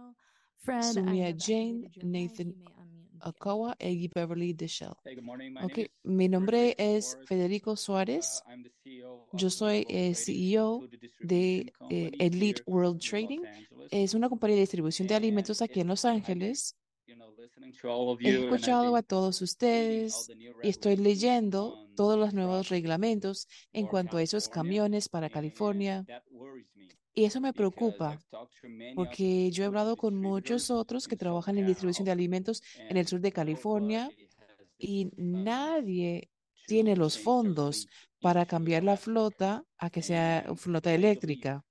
Sumia Jane, Nathan Akawa y Beverly Deschel. Okay. Mi nombre es Federico Suárez. Yo soy CEO de Elite World Trading. Es una compañía de distribución de alimentos aquí en Los Ángeles. He escuchado a todos ustedes y estoy leyendo todos los nuevos reglamentos en cuanto a esos camiones para California. Y eso me preocupa porque yo he hablado con muchos otros que trabajan en distribución de alimentos en el sur de California y nadie tiene los fondos para cambiar la flota a que sea flota eléctrica.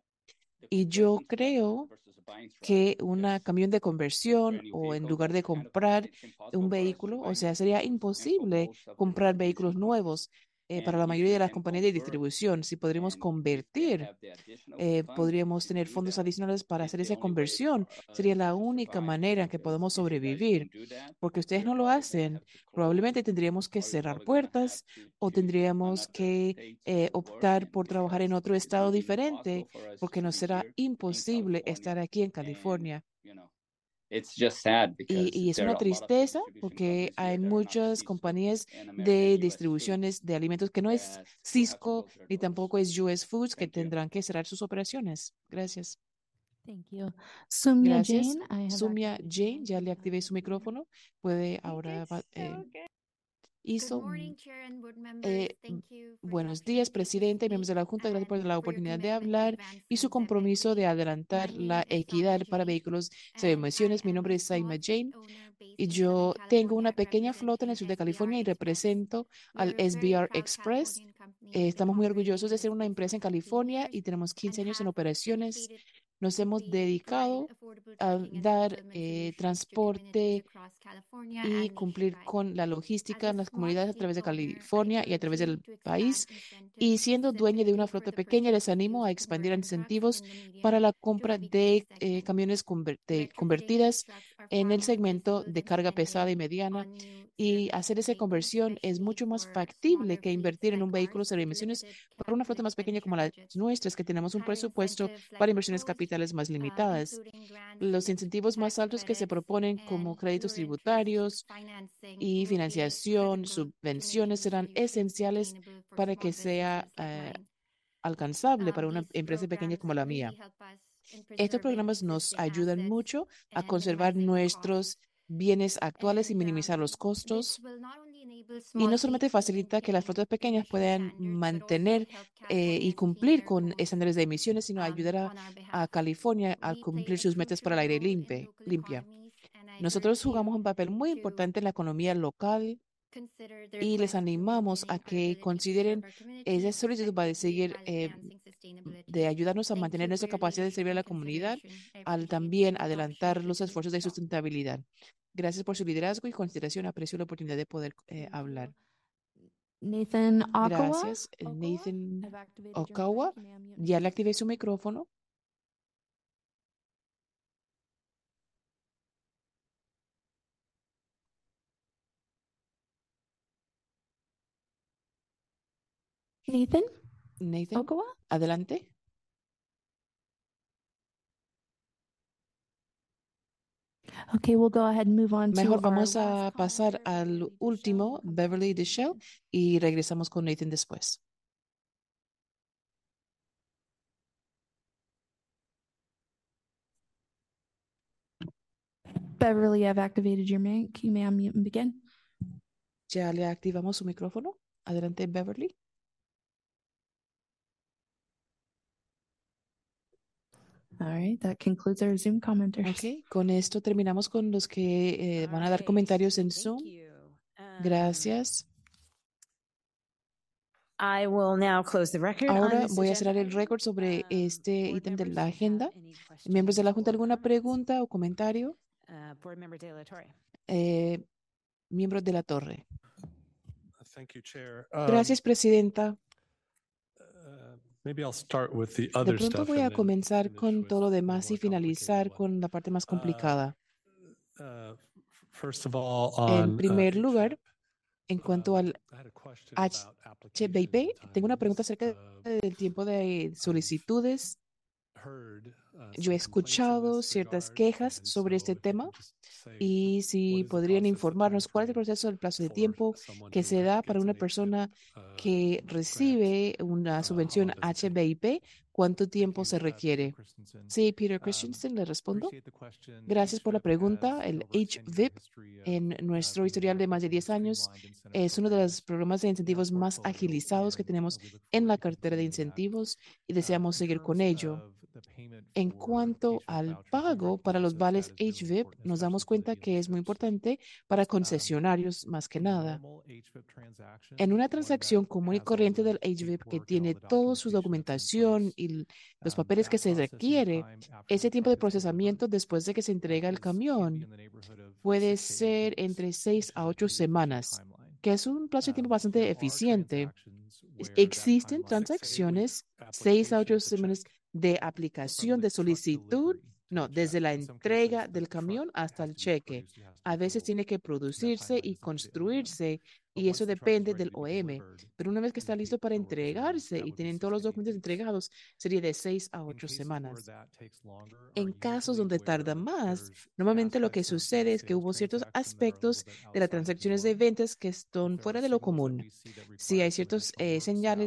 Y yo creo que un camión de conversión o en lugar de comprar un vehículo, o sea, sería imposible comprar vehículos nuevos para la mayoría de las compañías de distribución. Si podríamos convertir, podríamos tener fondos adicionales para hacer esa conversión. Sería la única manera en que podemos sobrevivir. Porque ustedes no lo hacen, probablemente tendríamos que cerrar puertas o tendríamos que optar por trabajar en otro estado diferente porque nos será imposible estar aquí en California. Y es una tristeza porque hay muchas compañías de distribuciones de alimentos que no es Cisco ni tampoco es US Foods que tendrán que cerrar sus operaciones. Gracias. Thank you. Sumia Gracias. Jane, I have Sumia activated your Jane, mic. ya le activé su micrófono. Puede ahora. hizo. Buenos días, presidente y miembros de la Junta. Gracias por la oportunidad de hablar y su compromiso de adelantar la equidad para vehículos sin emisiones. Mi nombre es Saima Jane y yo tengo una pequeña flota en el sur de California y represento al SBR Express. Estamos muy orgullosos de ser una empresa en California y tenemos 15 años en operaciones. Nos hemos dedicado a dar transporte y cumplir con la logística en las comunidades a través de California y a través del país. Y siendo dueña de una flota pequeña, les animo a expandir incentivos para la compra de camiones convertidas en el segmento de carga pesada y mediana. Y hacer esa conversión es mucho más factible que invertir en un vehículo cero emisiones para una flota más pequeña como las nuestras, que tenemos un presupuesto para inversiones capitales más limitadas. Los incentivos más altos que se proponen, como créditos tributarios y financiación, subvenciones, serán esenciales para que sea alcanzable para una empresa pequeña como la mía. Estos programas nos ayudan mucho a conservar nuestros bienes actuales y minimizar los costos. Y no solamente facilita que las flotas pequeñas puedan mantener y cumplir con estándares de emisiones, sino ayudará a California a cumplir sus metas para el aire limpia. Nosotros jugamos un papel muy importante en la economía local y les animamos a que consideren esa solicitud para seguir de ayudarnos a mantener nuestra capacidad de servir a la comunidad, al también adelantar los esfuerzos de sustentabilidad. Gracias por su liderazgo y consideración. Aprecio la oportunidad de poder hablar. Nathan Okawa. Gracias, Nathan Okawa. Ya le activé su micrófono. Nathan Okawa. Adelante. Okay, we'll go ahead and move on to Mejor our vamos last a pasar al último, Beverly Deshelle, y regresamos con Nathan después. Beverly, I've activated your mic. You may unmute and begin. Ya le activamos su micrófono. Adelante, Beverly. All right, that concludes our Zoom commenters. Okay, con esto terminamos con los que van a dar comentarios en Zoom. Gracias. Ahora voy a cerrar el récord sobre este ítem de la agenda. Miembros de la Junta, ¿alguna pregunta o comentario? Miembros de la Torre. Gracias, Presidenta. De pronto voy a comenzar con todo lo demás y finalizar con la parte más complicada. En primer lugar, en cuanto al HVIP, tengo una pregunta acerca del tiempo de solicitudes. Yo he escuchado ciertas quejas sobre este tema y si podrían informarnos cuál es el proceso del plazo de tiempo que se da para una persona que recibe una subvención HVIP, ¿cuánto tiempo se requiere? Sí, Peter Christensen, le respondo. Gracias por la pregunta. El HVIP en nuestro historial de más de 10 años es uno de los programas de incentivos más agilizados que tenemos en la cartera de incentivos y deseamos seguir con ello. En cuanto al pago para los vales HVIP, nos damos cuenta que es muy importante para concesionarios más que nada. En una transacción común y corriente del HVIP que tiene toda su documentación y los papeles que se requiere, ese tiempo de procesamiento después de que se entrega el camión puede ser entre 6 a 8 semanas, que es un plazo de tiempo bastante eficiente. Existen transacciones 6 a 8 semanas de aplicación de solicitud, no, desde la entrega del camión hasta el cheque. A veces tiene que producirse y construirse y eso depende del OM. Pero una vez que está listo para entregarse y tienen todos los documentos entregados, sería de 6 a 8 semanas. En casos donde tarda más, normalmente lo que sucede es que hubo ciertos aspectos de las transacciones de ventas que están fuera de lo común. Si hay ciertas señales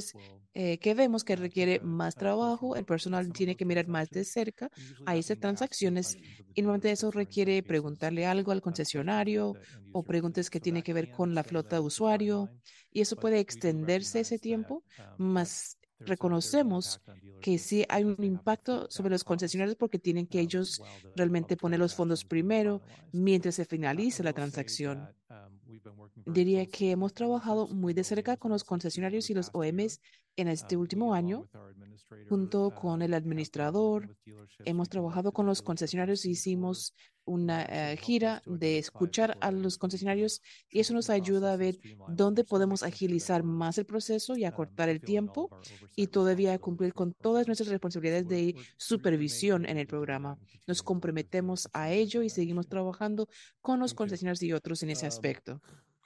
que vemos que requiere más trabajo, el personal tiene que mirar más de cerca a esas transacciones y normalmente eso requiere preguntarle algo al concesionario o preguntas que tienen que ver con la flota de usuario y eso puede extenderse ese tiempo, más reconocemos que sí hay un impacto sobre los concesionarios porque tienen que ellos realmente poner los fondos primero mientras se finalice la transacción. Diría que hemos trabajado muy de cerca con los concesionarios y los OEMs en este último año, junto con el administrador. Hemos trabajado con los concesionarios y hicimos una gira de escuchar a los concesionarios y eso nos ayuda a ver dónde podemos agilizar más el proceso y acortar el tiempo y todavía cumplir con todas nuestras responsabilidades de supervisión en el programa. Nos comprometemos a ello y seguimos trabajando con los concesionarios y otros en ese aspecto.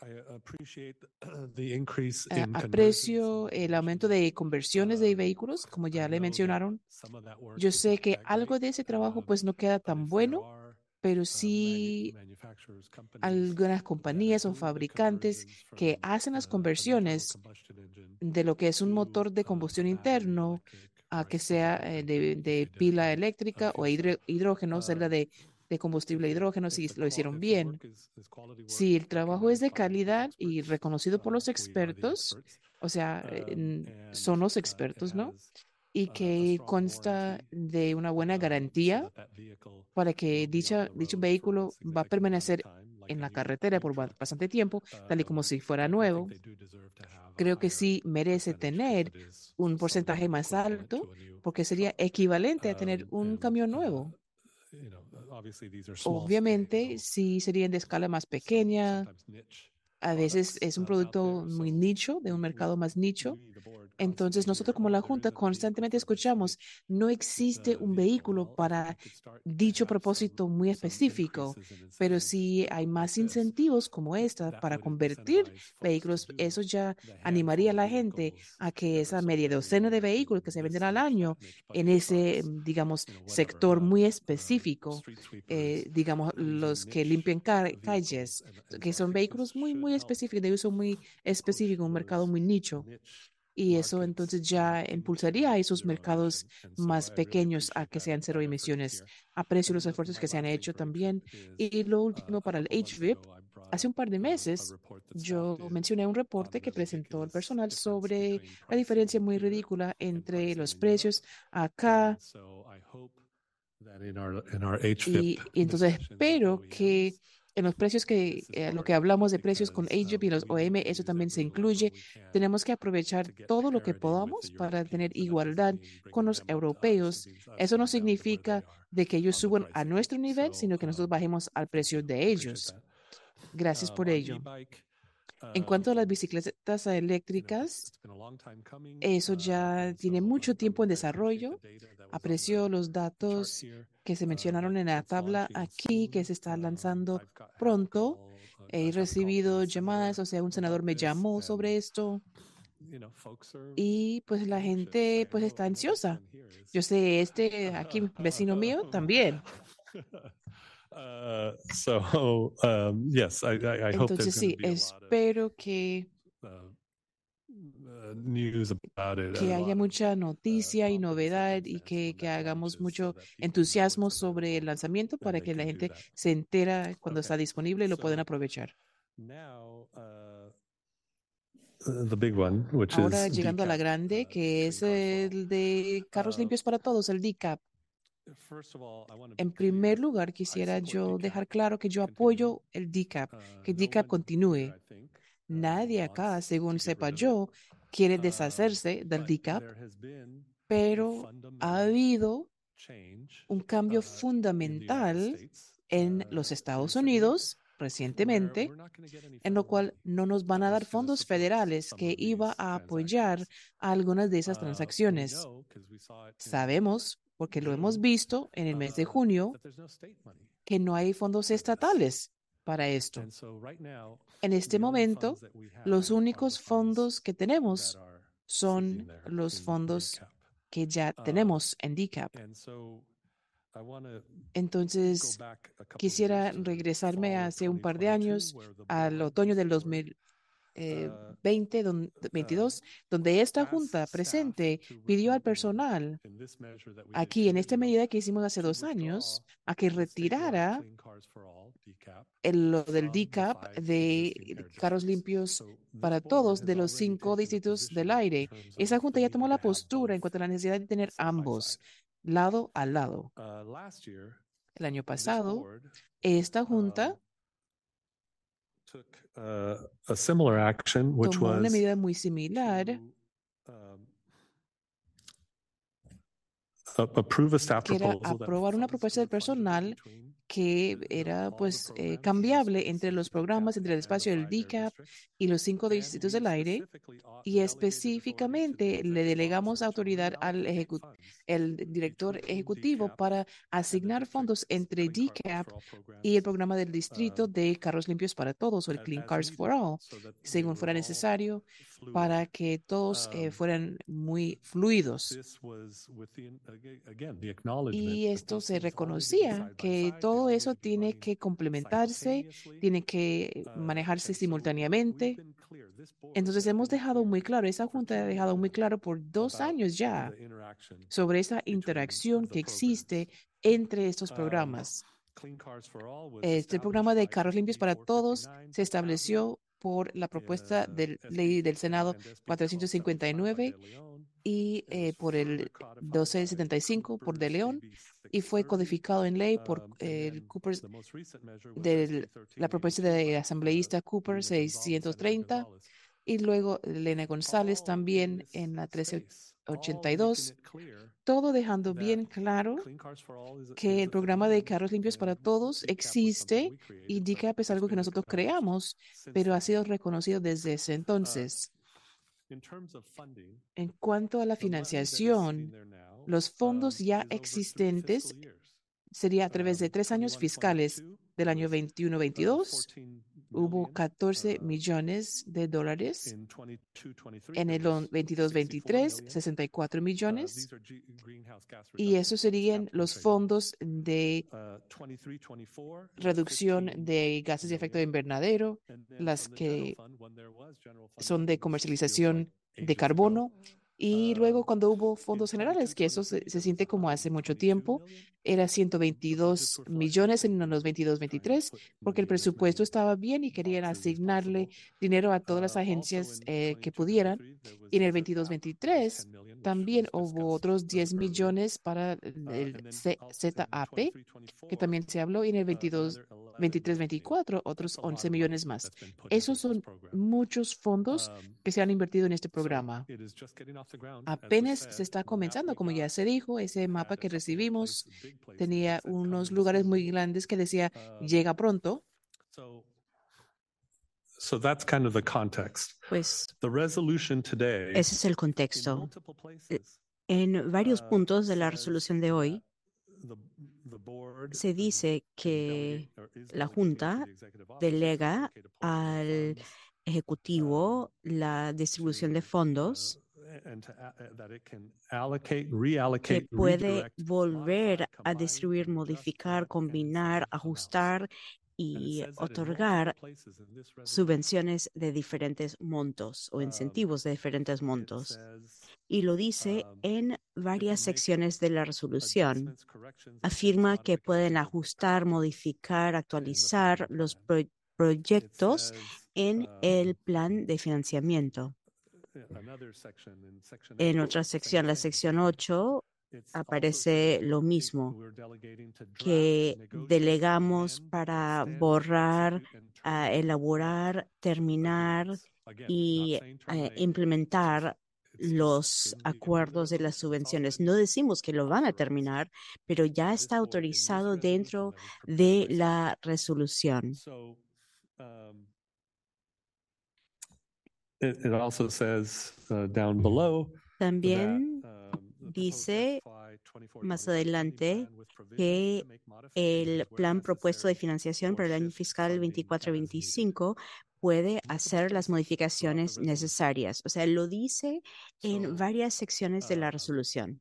Aprecio el aumento de conversiones de vehículos, como ya le mencionaron. Yo sé que algo de ese trabajo pues no queda tan bueno, pero sí algunas compañías o fabricantes que hacen las conversiones de lo que es un motor de combustión interno a que sea de pila eléctrica o hidrógeno, celda de combustible hidrógeno, si lo hicieron bien. Si el trabajo es de calidad y reconocido por los expertos, o sea, son los expertos, ¿no? Y que consta de una buena garantía para que dicho vehículo va a permanecer en la carretera por bastante tiempo, tal y como si fuera nuevo. Creo que sí merece tener un porcentaje más alto porque sería equivalente a tener un camión nuevo. Obviamente, sí serían de escala más pequeña. A veces es un producto muy nicho, de un mercado más nicho. Entonces, nosotros como la Junta constantemente escuchamos, no existe un vehículo para dicho propósito muy específico, pero si hay más incentivos como esta para convertir vehículos, eso ya animaría a la gente a que esa media docena de vehículos que se venden al año en ese, digamos, sector muy específico, digamos, los que limpian calles, que son vehículos muy, muy específicos, de uso muy específico, un mercado muy nicho. Y eso entonces ya impulsaría a esos mercados más pequeños a que sean cero emisiones. Aprecio los esfuerzos que se han hecho también. Y lo último para el HVIP, hace un par de meses yo mencioné un reporte que presentó el personal sobre la diferencia muy ridícula entre los precios acá. Y entonces espero que en los precios lo que hablamos de precios con HVIP y los OM, eso también se incluye. Tenemos que aprovechar todo lo que podamos para tener igualdad con los europeos. Eso no significa de que ellos suban a nuestro nivel, sino que nosotros bajemos al precio de ellos. Gracias por ello. En cuanto a las bicicletas eléctricas, eso ya tiene mucho tiempo en desarrollo. Aprecio los datos que se mencionaron en la tabla aquí, que se está lanzando pronto. He recibido llamadas, o sea, un senador me llamó sobre esto y pues la gente pues está ansiosa. Yo sé, aquí, vecino mío, también. Entonces sí, espero que haya mucha noticia y novedad y que hagamos mucho entusiasmo sobre el lanzamiento para que la gente se entera cuando está disponible y lo puedan aprovechar. Ahora llegando a la grande, que es el de carros limpios para todos, el DCAP. En primer lugar, quisiera yo dejar claro que yo apoyo el DCAP, que DCAP continúe. Nadie acá, según sepa yo, quiere deshacerse del DCAP, pero ha habido un cambio fundamental en los Estados Unidos recientemente, en lo cual no nos van a dar fondos federales que iba a apoyar a algunas de esas transacciones. Sabemos, porque lo hemos visto en el mes de junio, que no hay fondos estatales para esto. En este momento, los únicos fondos que tenemos son los fondos que ya tenemos en DCAP. Entonces, quisiera regresarme hace un par de años, al otoño del 22, donde esta junta presente pidió al personal aquí en esta medida que hicimos hace 2 años a que retirara lo del DCAP de carros limpios para todos de los 5 distritos del aire. Esa junta ya tomó la postura en cuanto a la necesidad de tener ambos lado a lado. El año pasado, esta junta tomó una medida muy similar, que era aprobar una propuesta del personal que era pues cambiable entre los programas, entre el espacio del DCAP y los 5 distritos del aire, y específicamente le delegamos autoridad al el director ejecutivo para asignar fondos entre DCAP y el programa del distrito de carros limpios para todos, o el Clean Cars for All, según fuera necesario, para que todos fueran muy fluidos. Y esto se reconocía que todo eso tiene que complementarse, tiene que manejarse simultáneamente. Entonces hemos dejado muy claro, esa junta ha dejado muy claro por 2 años ya sobre esa interacción que existe entre estos programas. Este programa de carros limpios para todos se estableció por la propuesta de ley del Senado 459 y por el 1275 por De León, y fue codificado en ley por el Cooper, la propuesta de asambleísta Cooper 630, y luego Elena González también en la 1382, todo dejando bien claro que el programa de carros limpios para todos existe y DCAP es algo que nosotros creamos, pero ha sido reconocido desde ese entonces. En cuanto a la financiación, los fondos ya existentes sería a través de 3 años fiscales. Del año 21-22 hubo $14 millones. En el 22-23, 64 millones. Y esos serían los fondos de reducción de gases de efecto invernadero, las que son de comercialización de carbono. Y luego cuando hubo fondos generales, que eso se siente como hace mucho tiempo, era 122 millones en los 22-23, porque el presupuesto estaba bien y querían asignarle dinero a todas las agencias que pudieran. Y en el 22-23 también hubo otros 10 millones para el ZAP, que también se habló, y en el 23-24 otros 11 millones más. Esos son muchos fondos que se han invertido en este programa. Apenas se está comenzando, como ya se dijo, ese mapa que recibimos tenía unos lugares muy grandes que decía llega pronto. Pues ese es el contexto. En varios puntos de la resolución de hoy se dice que la Junta delega al Ejecutivo la distribución de fondos, que puede volver a distribuir, modificar, combinar, ajustar y otorgar subvenciones de diferentes montos o incentivos de diferentes montos. Y lo dice en varias secciones de la resolución. Afirma que pueden ajustar, modificar, actualizar los proyectos en el plan de financiamiento. En otra sección, la sección 8, aparece lo mismo, que delegamos para borrar, elaborar, terminar y implementar los acuerdos de las subvenciones. No decimos que lo van a terminar, pero ya está autorizado dentro de la resolución. It also says down below también dice más adelante que el plan propuesto de financiación para el año fiscal 24-25 puede hacer las modificaciones necesarias. O sea, lo dice en varias secciones de la resolución.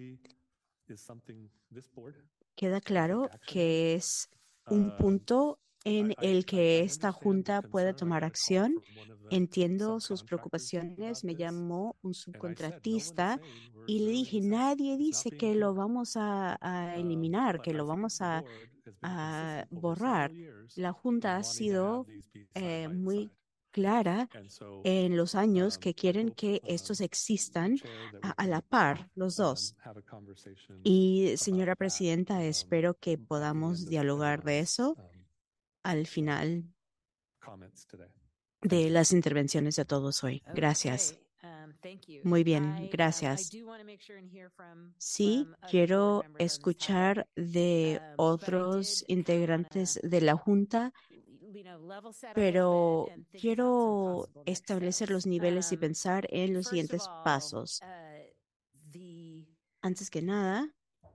Queda claro que es un punto en el que esta junta pueda tomar acción. Entiendo sus preocupaciones. Me llamó un subcontratista y le dije, nadie dice que lo vamos a eliminar, que lo vamos a borrar. La junta ha sido muy clara en los años que quieren que estos existan a la par, los dos. Y, señora presidenta, espero que podamos dialogar de eso al final de las intervenciones de todos hoy. Gracias. Muy bien, gracias. Sí, quiero escuchar de otros integrantes de la Junta, pero quiero establecer los niveles y pensar en los siguientes pasos. Antes que nada,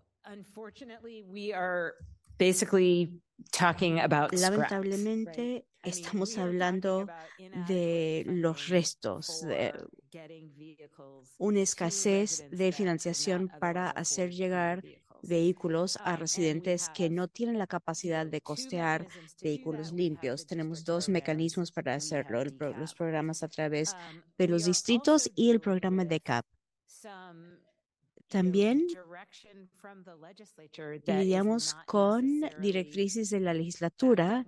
lamentablemente estamos hablando de los restos, de una escasez de financiación para hacer llegar vehículos a residentes que no tienen la capacidad de costear vehículos limpios. Tenemos dos mecanismos para hacerlo, los programas a través de los distritos y el programa de CAP. También lidiamos con directrices de la legislatura,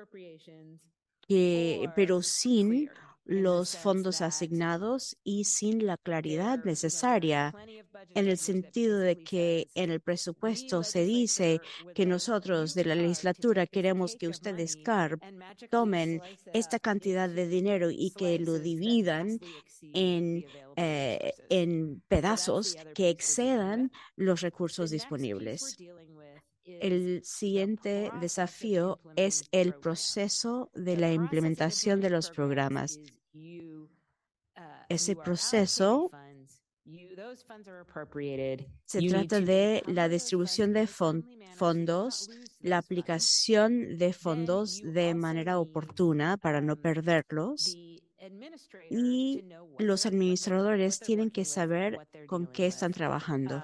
pero sin los fondos asignados y sin la claridad necesaria, en el sentido de que en el presupuesto se dice que nosotros de la legislatura queremos que ustedes, CARB, tomen esta cantidad de dinero y que lo dividan en pedazos que excedan los recursos disponibles. El siguiente desafío es el proceso de la implementación de los programas. Ese proceso se trata de la distribución de fondos, la aplicación de fondos de manera oportuna para no perderlos, y los administradores tienen que saber con qué están trabajando.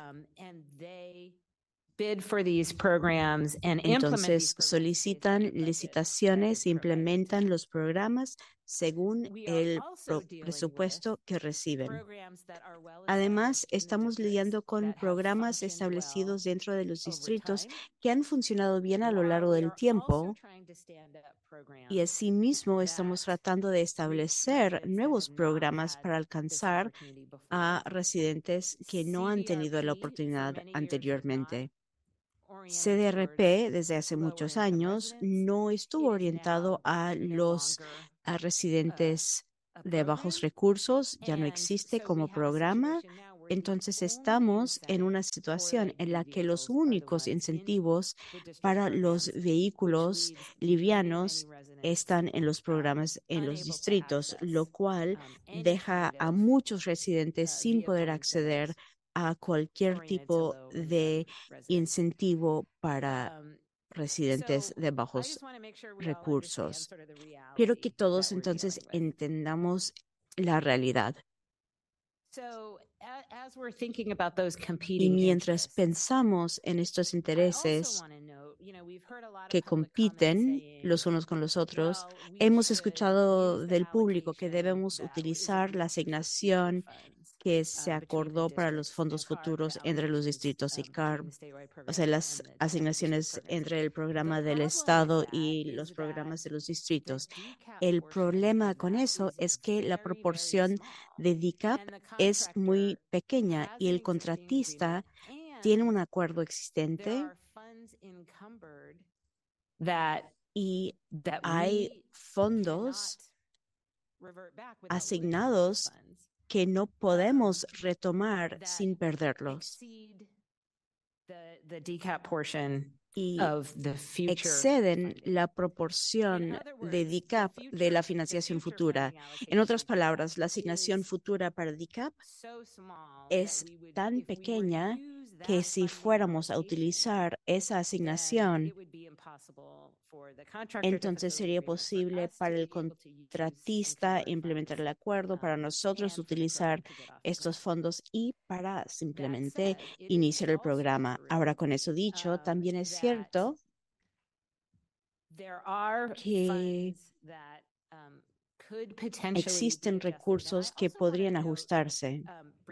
Entonces, solicitan licitaciones e implementan los programas según el presupuesto que reciben. Además, estamos lidiando con programas establecidos dentro de los distritos que han funcionado bien a lo largo del tiempo, y asimismo estamos tratando de establecer nuevos programas para alcanzar a residentes que no han tenido la oportunidad anteriormente. CDRP desde hace muchos años no estuvo orientado a los residentes de bajos recursos, ya no existe como programa. Entonces estamos en una situación en la que los únicos incentivos para los vehículos livianos están en los programas en los distritos, lo cual deja a muchos residentes sin poder acceder a cualquier tipo de incentivo para residentes de bajos recursos. Quiero que todos entonces entendamos la realidad. Y mientras pensamos en estos intereses que compiten los unos con los otros, hemos escuchado del público que debemos utilizar la asignación que se acordó para los fondos futuros entre los distritos y CARB, o sea, las asignaciones entre el programa del Estado y los programas de los distritos. El problema con eso es que la proporción de DCAP es muy pequeña y el contratista tiene un acuerdo existente y hay fondos asignados que no podemos retomar sin perderlos. Y exceden la proporción de DCAP de la financiación futura. En otras palabras, la asignación futura para DCAP es tan pequeña que si fuéramos a utilizar esa asignación, entonces sería posible para el contratista implementar el acuerdo, para nosotros utilizar estos fondos y para simplemente iniciar el programa. Ahora, con eso dicho, también es cierto que existen recursos que podrían ajustarse.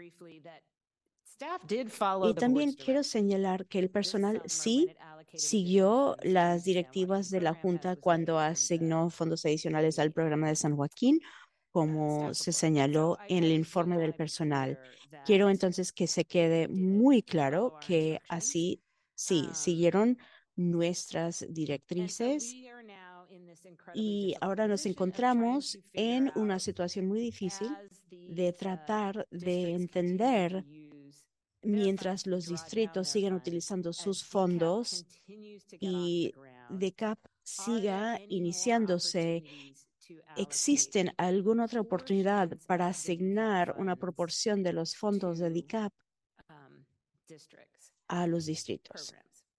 Y también quiero señalar que el personal sí siguió las directivas de la Junta cuando asignó fondos adicionales al programa de San Joaquín, como se señaló en el informe del personal. Quiero entonces que se quede muy claro que así sí siguieron nuestras directrices. Y ahora nos encontramos en una situación muy difícil de tratar de entender, mientras los distritos siguen utilizando sus fondos y DCAP siga iniciándose, ¿existen alguna otra oportunidad para asignar una proporción de los fondos de DCAP a los distritos?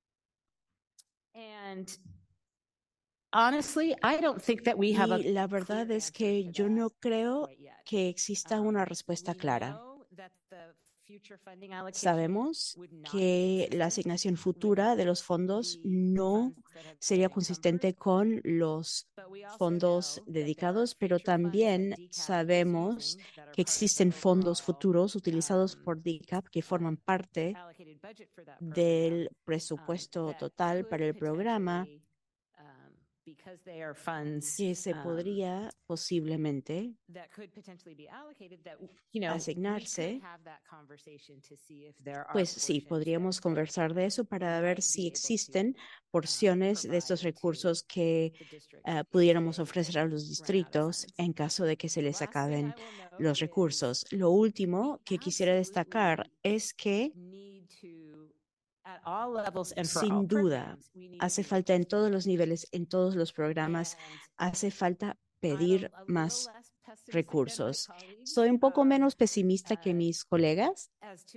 Y la verdad es que yo no creo que exista una respuesta clara. Sabemos que la asignación futura de los fondos no sería consistente con los fondos dedicados, pero también sabemos que existen fondos futuros utilizados por DCAP que forman parte del presupuesto total para el programa, que se podría posiblemente asignarse. Pues sí, podríamos conversar de eso para ver si existen porciones de estos recursos que pudiéramos ofrecer a los distritos en caso de que se les acaben los recursos. Lo último que quisiera destacar es que sin duda, hace falta en todos los niveles, en todos los programas, hace falta pedir más recursos. Soy un poco menos pesimista que mis colegas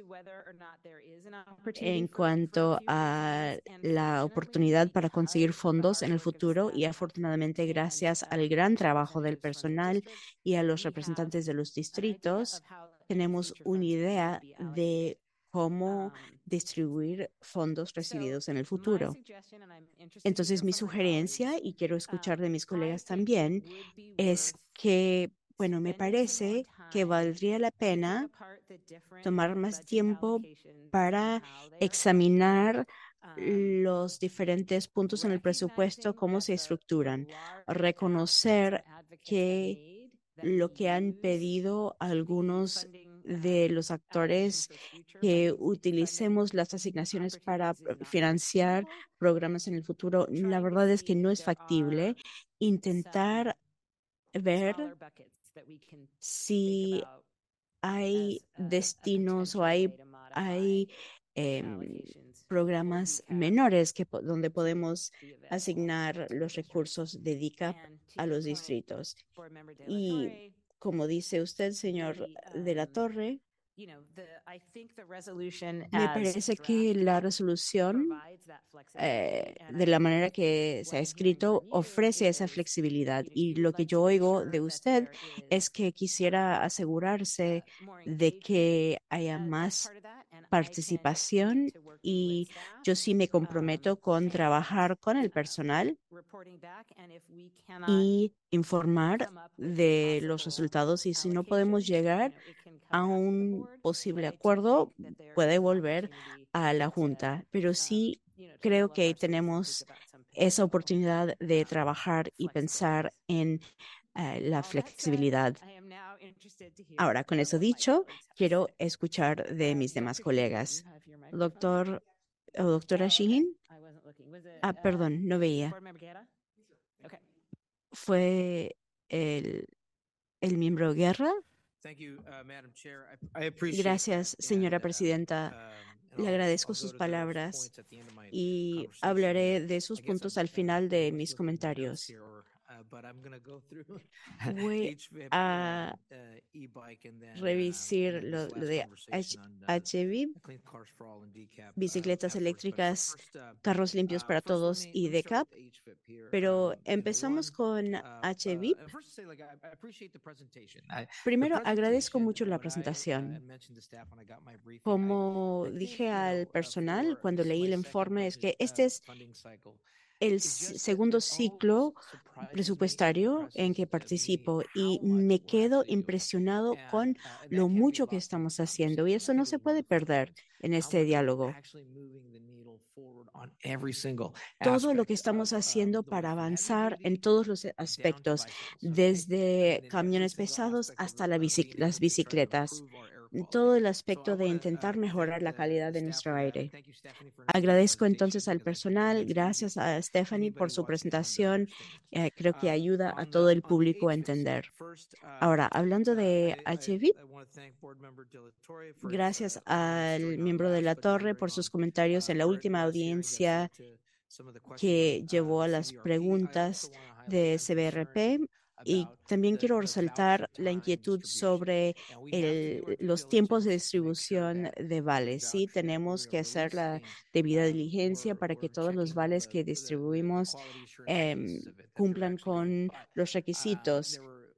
en cuanto a la oportunidad para conseguir fondos en el futuro, y afortunadamente gracias al gran trabajo del personal y a los representantes de los distritos, tenemos una idea de cómo distribuir fondos recibidos en el futuro. Entonces, mi sugerencia, y quiero escuchar de mis colegas también, es que, bueno, me parece que valdría la pena tomar más tiempo para examinar los diferentes puntos en el presupuesto, cómo se estructuran, reconocer que lo que han pedido algunos de los actores, que utilicemos las asignaciones para financiar programas en el futuro, la verdad es que no es factible. Intentar ver si hay destinos o hay programas menores donde podemos asignar los recursos de DCAP a los distritos. Y como dice usted, señor de la Torre, me parece que la resolución, de la manera que se ha escrito, ofrece esa flexibilidad. Y lo que yo oigo de usted es que quisiera asegurarse de que haya más participación, y yo sí me comprometo con trabajar con el personal y informar de los resultados, y si no podemos llegar a un posible acuerdo, puede volver a la Junta. Pero sí creo que tenemos esa oportunidad de trabajar y pensar en la flexibilidad. Ahora, con eso dicho, quiero escuchar de mis demás colegas. Doctora Sheehan. Perdón, no veía. ¿Fue el miembro Guerra? Gracias, señora presidenta. Le agradezco sus palabras y hablaré de sus puntos al final de mis comentarios. Voy a revisar lo de HVIP, bicicletas eléctricas, carros limpios para todos y DCAP, pero empezamos con HVIP. Primero, agradezco mucho la presentación. Como dije al personal cuando leí el informe, es que este es el segundo ciclo presupuestario en que participo y me quedo impresionado con lo mucho que estamos haciendo y eso no se puede perder en este diálogo. Todo lo que estamos haciendo para avanzar en todos los aspectos, desde camiones pesados hasta las bicicletas, todo el aspecto de intentar mejorar la calidad de nuestro aire. Agradezco entonces al personal, gracias a Stephanie por su presentación. Creo que ayuda a todo el público a entender. Ahora, hablando de HVIP, gracias al miembro de la Torre por sus comentarios en la última audiencia que llevó a las preguntas de CBRP. Y también quiero resaltar la inquietud sobre los tiempos de distribución de vales. Sí, tenemos que hacer la debida diligencia para que todos los vales que distribuimos cumplan con los requisitos.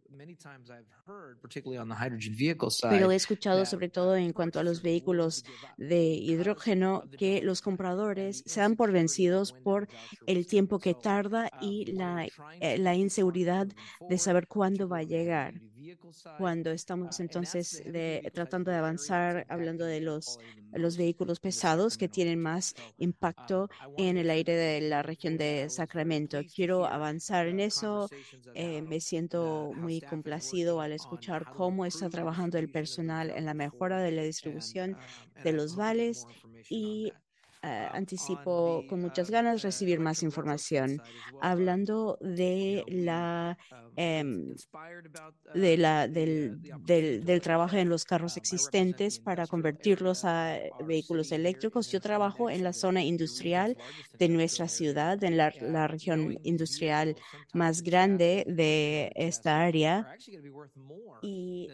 Pero he escuchado, sobre todo en cuanto a los vehículos de hidrógeno, que los compradores se dan por vencidos por el tiempo que tarda y la inseguridad de saber cuándo va a llegar. Cuando estamos entonces tratando de avanzar, hablando de los vehículos pesados que tienen más impacto en el aire de la región de Sacramento. Quiero avanzar en eso. Me siento muy complacido al escuchar cómo está trabajando el personal en la mejora de la distribución de los vales y anticipo con muchas ganas recibir más información. Hablando del trabajo en los carros existentes para convertirlos a vehículos eléctricos. Yo trabajo en la zona industrial de nuestra ciudad, en la región industrial más grande de esta área. Y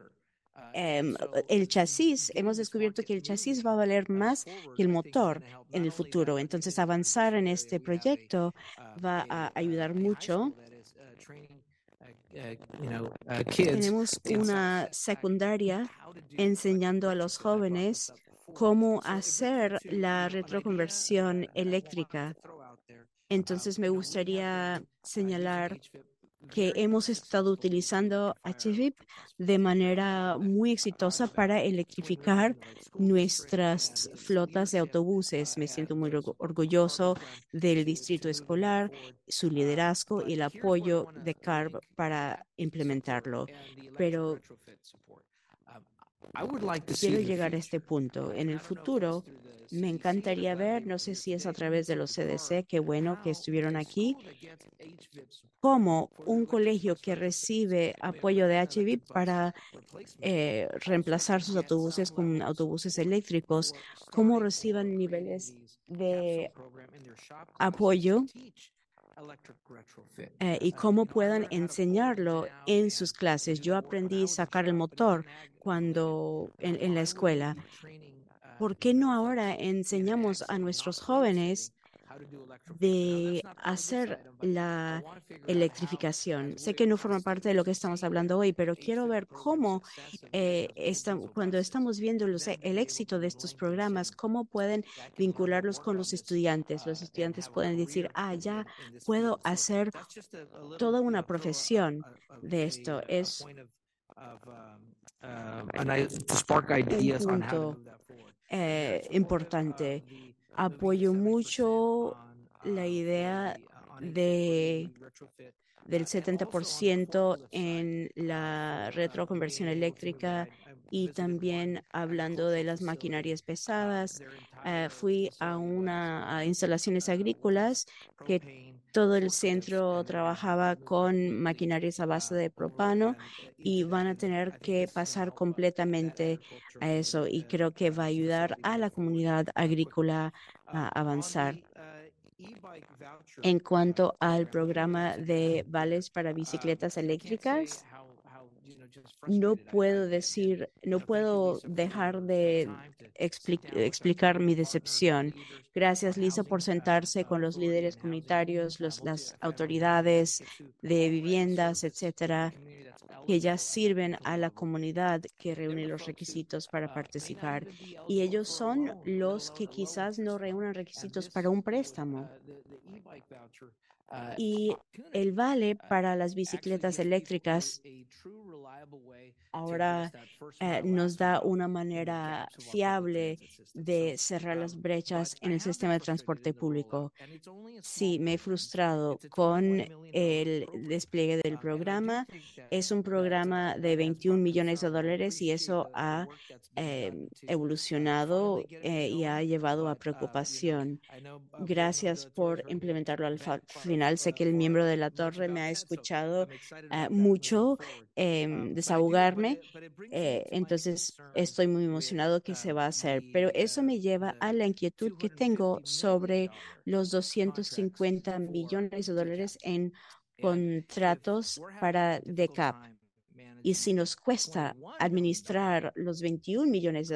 el chasis, hemos descubierto que el chasis va a valer más que el motor en el futuro. Entonces, avanzar en este proyecto va a ayudar mucho. Tenemos una secundaria enseñando a los jóvenes cómo hacer la retroconversión eléctrica. Entonces, me gustaría señalar que hemos estado utilizando HVIP de manera muy exitosa para electrificar nuestras flotas de autobuses. Me siento muy orgulloso del distrito escolar, su liderazgo y el apoyo de CARB para implementarlo. Pero quiero llegar a este punto. En el futuro, me encantaría ver, no sé si es a través de los CDC, qué bueno que estuvieron aquí, cómo un colegio que recibe apoyo de HVIP para reemplazar sus autobuses con autobuses eléctricos, cómo reciban niveles de apoyo y cómo puedan enseñarlo en sus clases. Yo aprendí a sacar el motor cuando en la escuela. ¿Por qué no ahora enseñamos a nuestros jóvenes de hacer la electrificación? Sé que no forma parte de lo que estamos hablando hoy, pero quiero ver cómo cuando estamos viendo el éxito de estos programas, cómo pueden vincularlos con los estudiantes. Los estudiantes pueden decir, ya puedo hacer toda una profesión de esto. Es un punto importante. Apoyo mucho la idea del 70% en la retroconversión eléctrica y también hablando de las maquinarias pesadas. Fui a instalaciones agrícolas que todo el centro trabajaba con maquinarias a base de propano y van a tener que pasar completamente a eso y creo que va a ayudar a la comunidad agrícola a avanzar. En cuanto al programa de vales para bicicletas eléctricas, no puedo dejar de explicar mi decepción. Gracias, Lisa, por sentarse con los líderes comunitarios, las autoridades de viviendas, etcétera, que ya sirven a la comunidad que reúne los requisitos para participar. Y ellos son los que quizás no reúnan requisitos para un préstamo. Y el vale para las bicicletas eléctricas ahora nos da una manera fiable de cerrar las brechas en el sistema de transporte público. Sí, me he frustrado con el despliegue del programa. Es un programa de $21 millones y eso ha evolucionado y ha llevado a preocupación. Gracias por implementarlo al final. Sé que el miembro de la torre me ha escuchado mucho desahogarme, entonces estoy muy emocionado que se va a hacer. Pero eso me lleva a la inquietud que tengo sobre los $250 millones en contratos para DECAP. Y si nos cuesta administrar los $21 millones,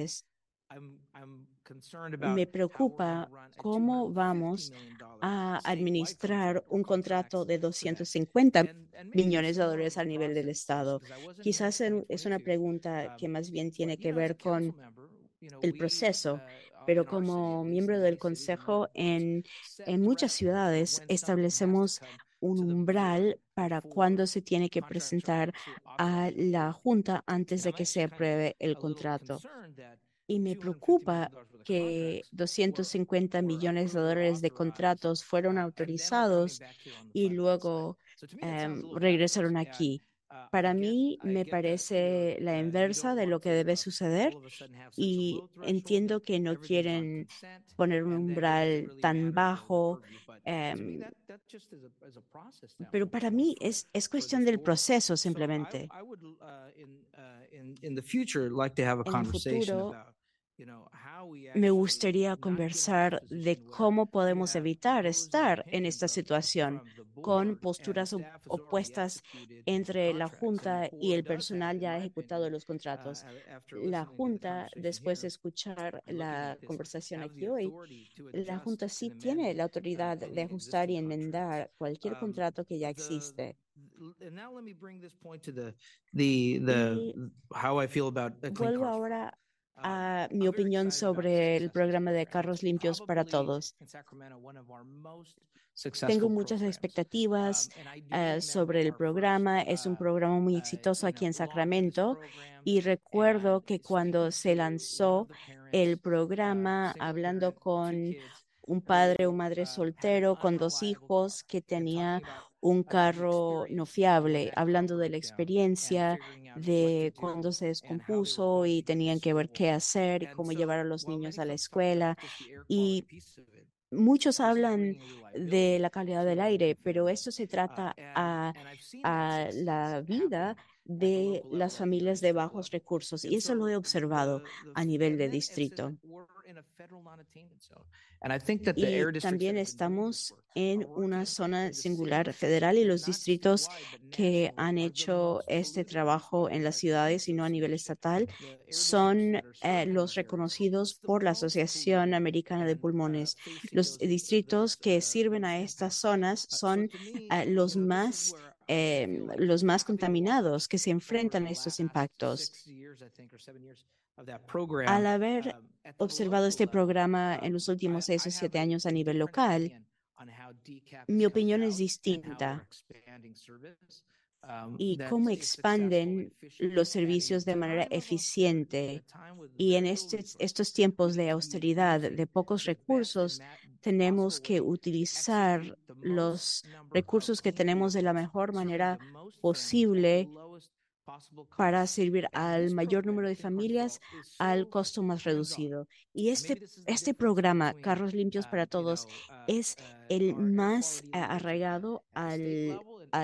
me preocupa cómo vamos a administrar un contrato de $250 millones al nivel del Estado. Quizás es una pregunta que más bien tiene que ver con el proceso, pero como miembro del Consejo en muchas ciudades establecemos un umbral para cuándo se tiene que presentar a la Junta antes de que se apruebe el contrato. Y me preocupa que $250 millones de contratos fueron autorizados y luego regresaron aquí. Para mí me parece la inversa de lo que debe suceder y entiendo que no quieren poner un umbral tan bajo, pero para mí es cuestión del proceso simplemente. En el futuro, me gustaría conversar de cómo podemos evitar estar en esta situación con posturas opuestas entre la Junta y el personal ya ejecutado los contratos. La Junta, después de escuchar la conversación aquí hoy, la Junta sí tiene la autoridad de ajustar y enmendar cualquier contrato que ya existe. Y vuelvo ahora a mi opinión sobre el programa de carros limpios para todos. Tengo muchas expectativas sobre el programa. Es un programa muy exitoso aquí en Sacramento y recuerdo que cuando se lanzó el programa, hablando con un padre o madre soltero con 2 hijos que tenía un carro no fiable, hablando de la experiencia de cuando se descompuso y tenían que ver qué hacer y cómo llevar a los niños a la escuela. Y muchos hablan de la calidad del aire, pero esto se trata a la vida de las familias de bajos recursos y eso lo he observado a nivel de distrito. Y también estamos en una zona singular federal y los distritos que han hecho este trabajo en las ciudades y no a nivel estatal son los reconocidos por la Asociación Americana de Pulmones. Los distritos que sirven a estas zonas son los más contaminados que se enfrentan a estos impactos. Al haber observado este programa en los últimos 6 o 7 años a nivel local, mi opinión es distinta y cómo expanden los servicios de manera eficiente. Y en estos tiempos de austeridad, de pocos recursos, tenemos que utilizar los recursos que tenemos de la mejor manera posible para servir al mayor número de familias al costo más reducido. Y este programa, Carros Limpios para Todos, es el más arraigado al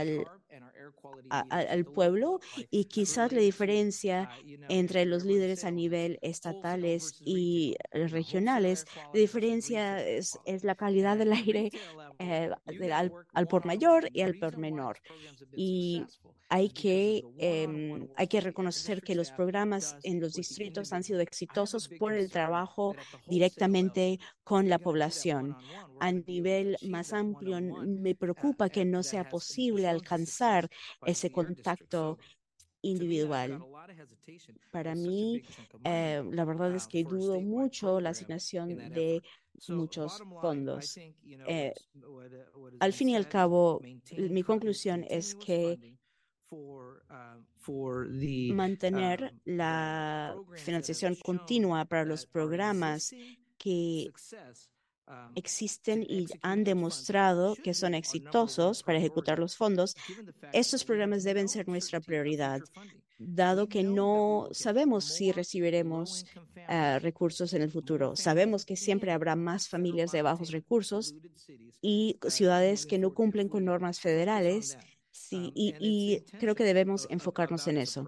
pueblo y quizás la diferencia entre los líderes a nivel estatales y regionales, la diferencia es la calidad del aire al por mayor y al por menor. Y hay que reconocer que los programas en los distritos han sido exitosos por el trabajo directamente con la población. A nivel más amplio, me preocupa que no sea posible alcanzar ese contacto individual. Para mí, la verdad es que dudo mucho la asignación de muchos fondos. Al fin y al cabo, mi conclusión es que mantener la financiación continua para los programas que existen y han demostrado que son exitosos para ejecutar los fondos, estos programas deben ser nuestra prioridad, dado que no sabemos si recibiremos recursos en el futuro. Sabemos que siempre habrá más familias de bajos recursos y ciudades que no cumplen con normas federales, y creo que debemos enfocarnos en eso.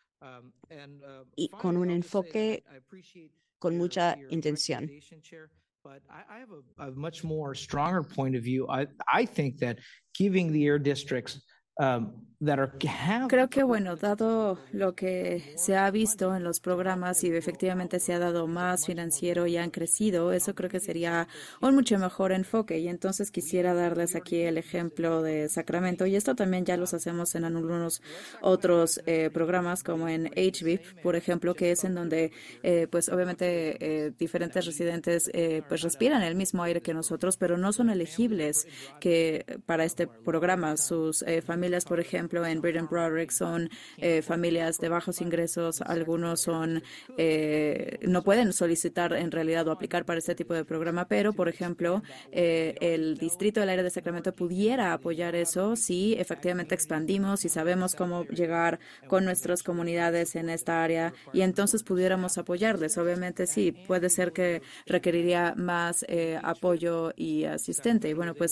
Y con un enfoque con mucha intención. But I have a much more stronger point of view. I think that giving the air districts Creo que, bueno, dado lo que se ha visto en los programas y efectivamente se ha dado más financiero y han crecido, eso creo que sería un mucho mejor enfoque. Y entonces quisiera darles aquí el ejemplo de Sacramento, y esto también ya los hacemos en algunos otros programas, como en HVIP, por ejemplo, que es en donde, pues obviamente, diferentes residentes pues respiran el mismo aire que nosotros, pero no son elegibles para este programa. Sus familias, por ejemplo, en Britain Broderick son familias de bajos ingresos. Algunos son no pueden solicitar en realidad o aplicar para este tipo de programa, pero, por ejemplo, el Distrito del Aire de Sacramento pudiera apoyar eso si efectivamente expandimos y sabemos cómo llegar con nuestras comunidades en esta área, y entonces pudiéramos apoyarles. Obviamente sí, puede ser que requeriría más apoyo y asistencia.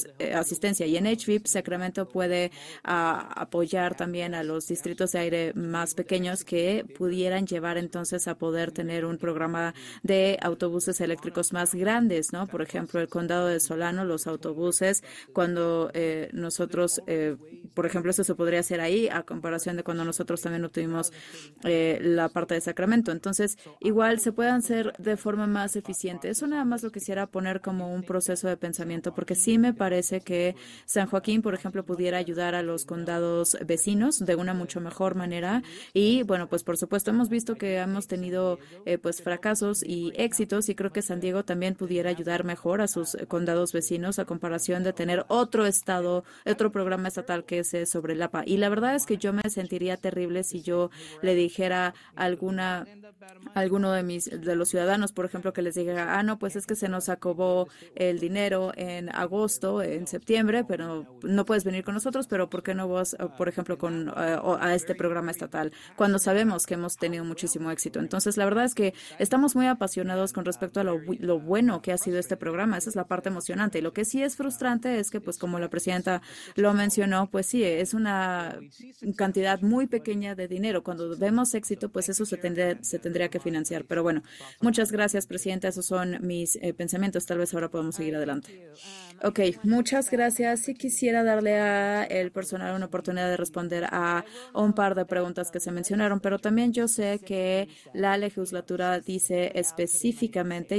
Y en HVIP, Sacramento puede apoyar también a los distritos de aire más pequeños que pudieran llevar entonces a poder tener un programa de autobuses eléctricos más grandes, ¿no? Por ejemplo, el condado de Solano, los autobuses, cuando nosotros, por ejemplo, eso se podría hacer ahí a comparación de cuando nosotros también obtuvimos la parte de Sacramento. Entonces, igual se pueden hacer de forma más eficiente. Eso nada más lo quisiera poner como un proceso de pensamiento, porque sí me parece que San Joaquín, por ejemplo, pudiera ayudar a los condados vecinos de una mucho mejor manera. Y bueno, pues por supuesto hemos visto que hemos tenido pues fracasos y éxitos, y creo que San Diego también pudiera ayudar mejor a sus condados vecinos a comparación de tener otro programa estatal que es sobre el APA. Y la verdad es que yo me sentiría terrible si yo le dijera a alguno de los ciudadanos, por ejemplo, que les diga, no, pues es que se nos acabó el dinero en agosto, en septiembre, pero no puedes venir con nosotros, pero ¿por qué no vas, por ejemplo, a este programa estatal? Cuando sabemos que hemos tenido muchísimo éxito. Entonces, la verdad es que estamos muy apasionados con respecto a lo bueno que ha sido este programa. Esa es la parte emocionante. Y lo que sí es frustrante es que, pues, como la presidenta lo mencionó, pues sí, es una cantidad muy pequeña de dinero. Cuando vemos éxito, pues eso se tendría que financiar. Pero bueno, muchas gracias, presidenta. Esos son mis pensamientos. Tal vez ahora podamos seguir adelante. Ok, muchas gracias. Sí quisiera darle a el personal una oportunidad de responder a un par de preguntas que se mencionaron, pero también yo sé que la legislatura dice específicamente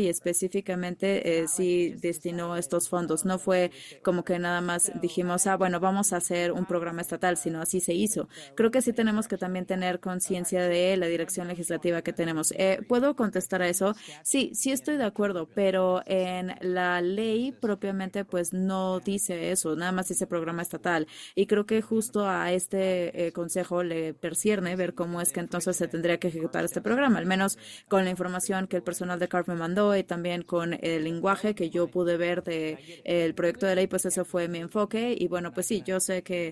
sí destinó estos fondos. No fue como que nada más dijimos, bueno, vamos a hacer un programa estatal, sino así se hizo. Creo que sí tenemos que también tener conciencia de la dirección legislativa que tenemos. ¿Puedo contestar a eso? Sí estoy de acuerdo, pero en la ley propiamente pues no dice eso, nada más dice programa estatal. Y creo que justo a este consejo le percierne ver cómo es que entonces se tendría que ejecutar este programa, al menos con la información que el personal de CARP me mandó y también con el lenguaje que yo pude ver del proyecto de ley, pues eso fue mi enfoque. Y bueno, pues sí, yo sé que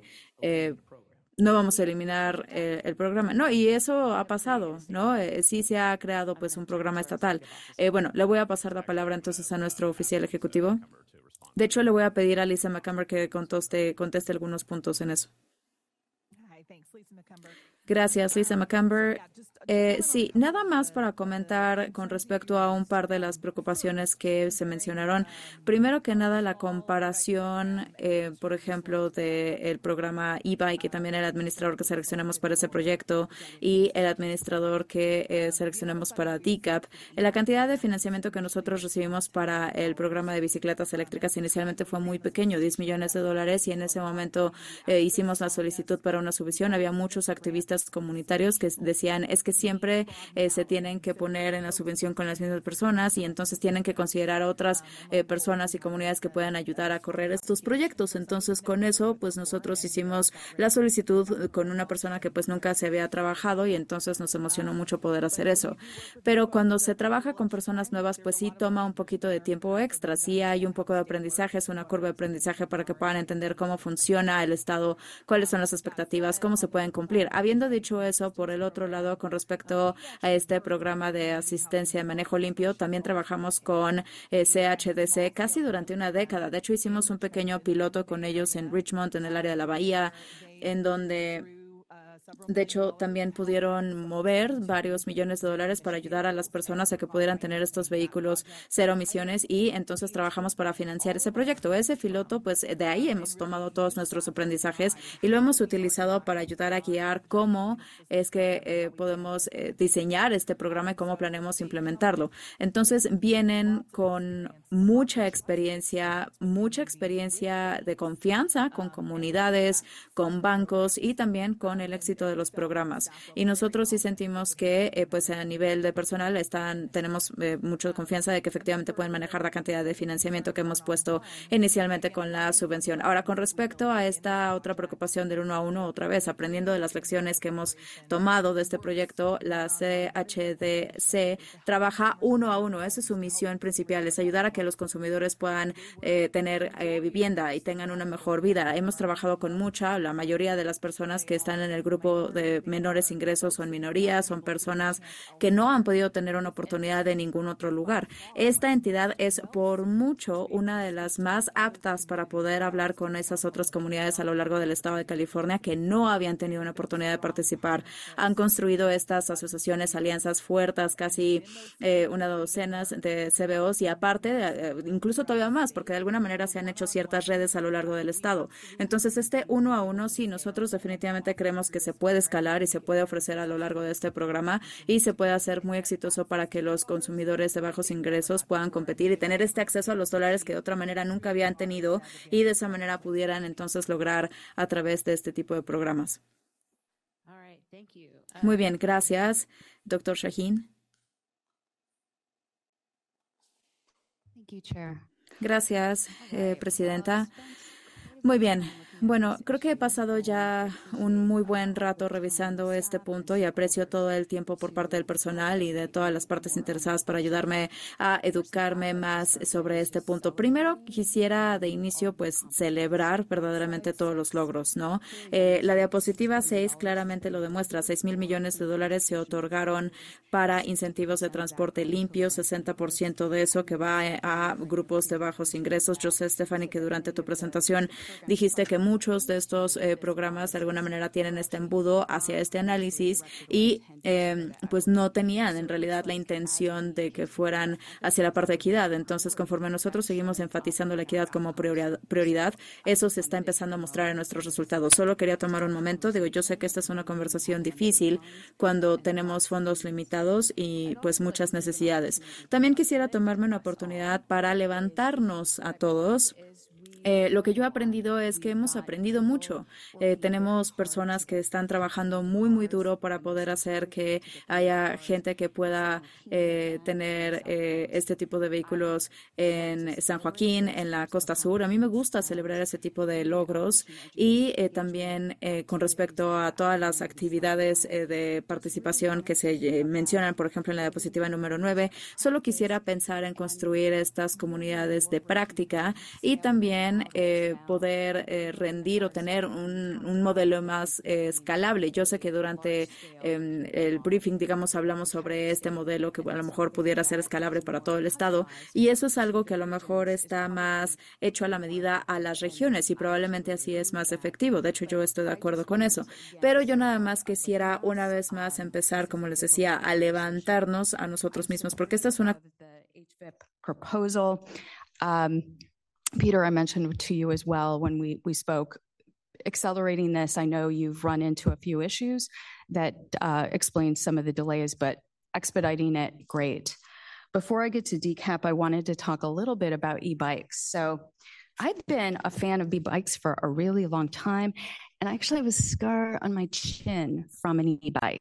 no vamos a eliminar el programa. No, y eso ha pasado, ¿no? Sí se ha creado pues un programa estatal. Bueno, le voy a pasar la palabra entonces a nuestro oficial ejecutivo. De hecho, le voy a pedir a Lisa McCamber que conteste algunos puntos en eso. Gracias, Lisa McCamber. Sí, nada más para comentar con respecto a un par de las preocupaciones que se mencionaron. Primero que nada, la comparación, por ejemplo, del programa IBA y que también el administrador que seleccionamos para ese proyecto y el administrador que seleccionamos para DCAP. La cantidad de financiamiento que nosotros recibimos para el programa de bicicletas eléctricas inicialmente fue muy pequeño, $10 millones, y en ese momento hicimos la solicitud para una subvención. Había muchos activistas comunitarios que decían es que siempre se tienen que poner en la subvención con las mismas personas y entonces tienen que considerar a otras personas y comunidades que puedan ayudar a correr estos proyectos. Entonces, con eso, pues nosotros hicimos la solicitud con una persona que pues nunca se había trabajado y entonces nos emocionó mucho poder hacer eso. Pero cuando se trabaja con personas nuevas, pues sí toma un poquito de tiempo extra. Sí hay un poco de aprendizaje, es una curva de aprendizaje para que puedan entender cómo funciona el Estado, cuáles son las expectativas, cómo se pueden cumplir. Habiendo dicho eso, por el otro lado, con respecto a este programa de asistencia de manejo limpio, también trabajamos con CHDC casi durante una década. De hecho, hicimos un pequeño piloto con ellos en Richmond, en el área de la bahía, en donde de hecho, también pudieron mover varios millones de dólares para ayudar a las personas a que pudieran tener estos vehículos cero emisiones y entonces trabajamos para financiar ese proyecto. Ese piloto, pues de ahí hemos tomado todos nuestros aprendizajes y lo hemos utilizado para ayudar a guiar cómo es que podemos diseñar este programa y cómo planeamos implementarlo. Entonces, vienen con mucha experiencia de confianza con comunidades, con bancos y también con el éxito de los programas. Y nosotros sí sentimos que pues a nivel de personal tenemos mucha confianza de que efectivamente pueden manejar la cantidad de financiamiento que hemos puesto inicialmente con la subvención. Ahora, con respecto a esta otra preocupación del 1 a 1, otra vez, aprendiendo de las lecciones que hemos tomado de este proyecto, la CHDC trabaja 1 a 1. Esa es su misión principal, es ayudar a que los consumidores puedan tener vivienda y tengan una mejor vida. Hemos trabajado con la mayoría de las personas que están en el grupo de menores ingresos son minorías, son personas que no han podido tener una oportunidad en ningún otro lugar. Esta entidad es por mucho una de las más aptas para poder hablar con esas otras comunidades a lo largo del estado de California que no habían tenido una oportunidad de participar. Han construido estas asociaciones, alianzas fuertes, casi una docena de CBOs y aparte, incluso todavía más, porque de alguna manera se han hecho ciertas redes a lo largo del estado. Entonces, este 1 a 1, sí, nosotros definitivamente creemos que se puede escalar y se puede ofrecer a lo largo de este programa y se puede hacer muy exitoso para que los consumidores de bajos ingresos puedan competir y tener este acceso a los dólares que de otra manera nunca habían tenido y de esa manera pudieran entonces lograr a través de este tipo de programas. Muy bien, gracias, Dr. Shaheen. Gracias, Presidenta. Muy bien. Bueno, creo que he pasado ya un muy buen rato revisando este punto y aprecio todo el tiempo por parte del personal y de todas las partes interesadas para ayudarme a educarme más sobre este punto. Primero, quisiera de inicio, pues, celebrar verdaderamente todos los logros, ¿no? La diapositiva 6 claramente lo demuestra. $6,000 millones se otorgaron para incentivos de transporte limpio, 60% de eso que va a grupos de bajos ingresos. Yo sé, Stephanie, que durante tu presentación dijiste que muchos de estos programas de alguna manera tienen este embudo hacia este análisis y pues no tenían en realidad la intención de que fueran hacia la parte de equidad. Entonces, conforme nosotros seguimos enfatizando la equidad como prioridad, eso se está empezando a mostrar en nuestros resultados. Solo quería tomar un momento. Yo sé que esta es una conversación difícil cuando tenemos fondos limitados y pues muchas necesidades. También quisiera tomarme una oportunidad para levantarnos a todos. Lo que yo he aprendido es que hemos aprendido mucho. Tenemos personas que están trabajando muy, muy duro para poder hacer que haya gente que pueda tener este tipo de vehículos en San Joaquín, en la Costa Sur. A mí me gusta celebrar ese tipo de logros y también con respecto a todas las actividades de participación que se mencionan, por ejemplo, en la diapositiva número 9, solo quisiera pensar en construir estas comunidades de práctica y también también poder rendir o tener un modelo más escalable. Yo sé que durante el briefing, digamos, hablamos sobre este modelo que a lo mejor pudiera ser escalable para todo el estado, y eso es algo que a lo mejor está más hecho a la medida a las regiones y probablemente así es más efectivo. De hecho, yo estoy de acuerdo con eso. Pero yo nada más quisiera una vez más empezar, como les decía, a levantarnos a nosotros mismos, porque esta es una proposal. Peter, I mentioned to you as well when we spoke, accelerating this, I know you've run into a few issues that explain some of the delays, but expediting it, great. Before I get to DCAP, I wanted to talk a little bit about e-bikes. So I've been a fan of e-bikes for a really long time, and I actually have a scar on my chin from an e-bike.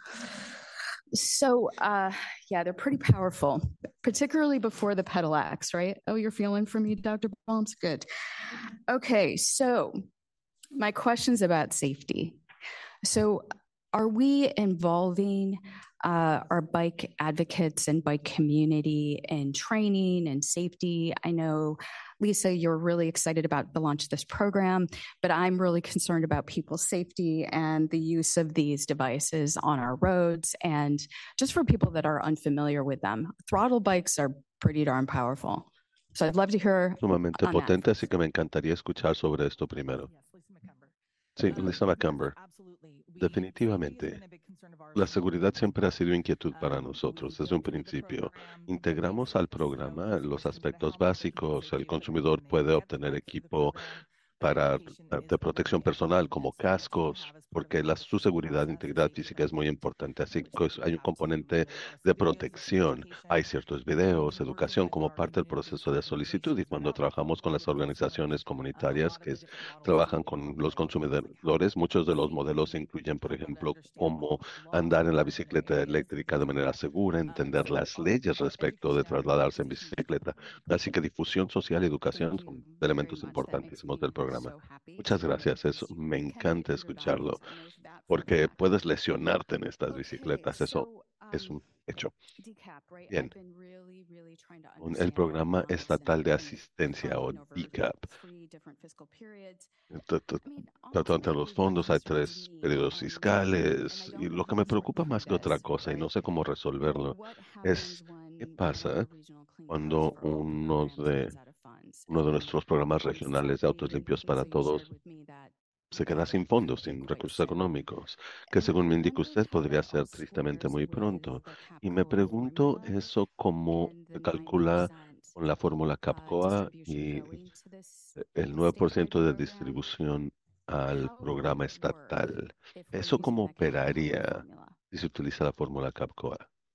So, yeah, they're pretty powerful, particularly before the pedal axe, right? Oh, you're feeling for me, Dr. Balms? Good. Okay, so my question's about safety. So are we involving our bike advocates and bike community in training and safety? I know, Lisa, you're really excited about the launch of this program, but I'm really concerned about people's safety and the use of these devices on our roads. And just for people that are unfamiliar with them, throttle bikes are pretty darn powerful. So I'd love to hear Sumamente on that. potente, así que me encantaría escuchar sobre esto primero. Sí, Lisa McCumber. Definitivamente. La seguridad siempre ha sido inquietud para nosotros desde un principio. Integramos al programa los aspectos básicos. El consumidor puede obtener equipo de protección personal como cascos, porque su seguridad e integridad física es muy importante. Así que hay un componente de protección. Hay ciertos videos, educación como parte del proceso de solicitud, y cuando trabajamos con las organizaciones comunitarias que trabajan con los consumidores, muchos de los modelos incluyen, por ejemplo, cómo andar en la bicicleta eléctrica de manera segura, entender las leyes respecto de trasladarse en bicicleta. Así que difusión social y educación son elementos importantísimos del programa. Muchas gracias, eso me encanta escucharlo, porque puedes lesionarte en estas bicicletas, eso es un hecho. Bien, el programa estatal de asistencia o DCAP. Tratando los fondos, hay 3 periodos fiscales, y lo que me preocupa más que otra cosa, y no sé cómo resolverlo, es qué pasa cuando uno de nuestros programas regionales de autos limpios para todos se queda sin fondos, sin recursos económicos, que según me indica usted podría ser tristemente muy pronto. Y me pregunto eso cómo se calcula con la fórmula CAPCOA y el 9% de distribución al programa estatal. ¿Eso cómo operaría si se utiliza la fórmula CAPCOA?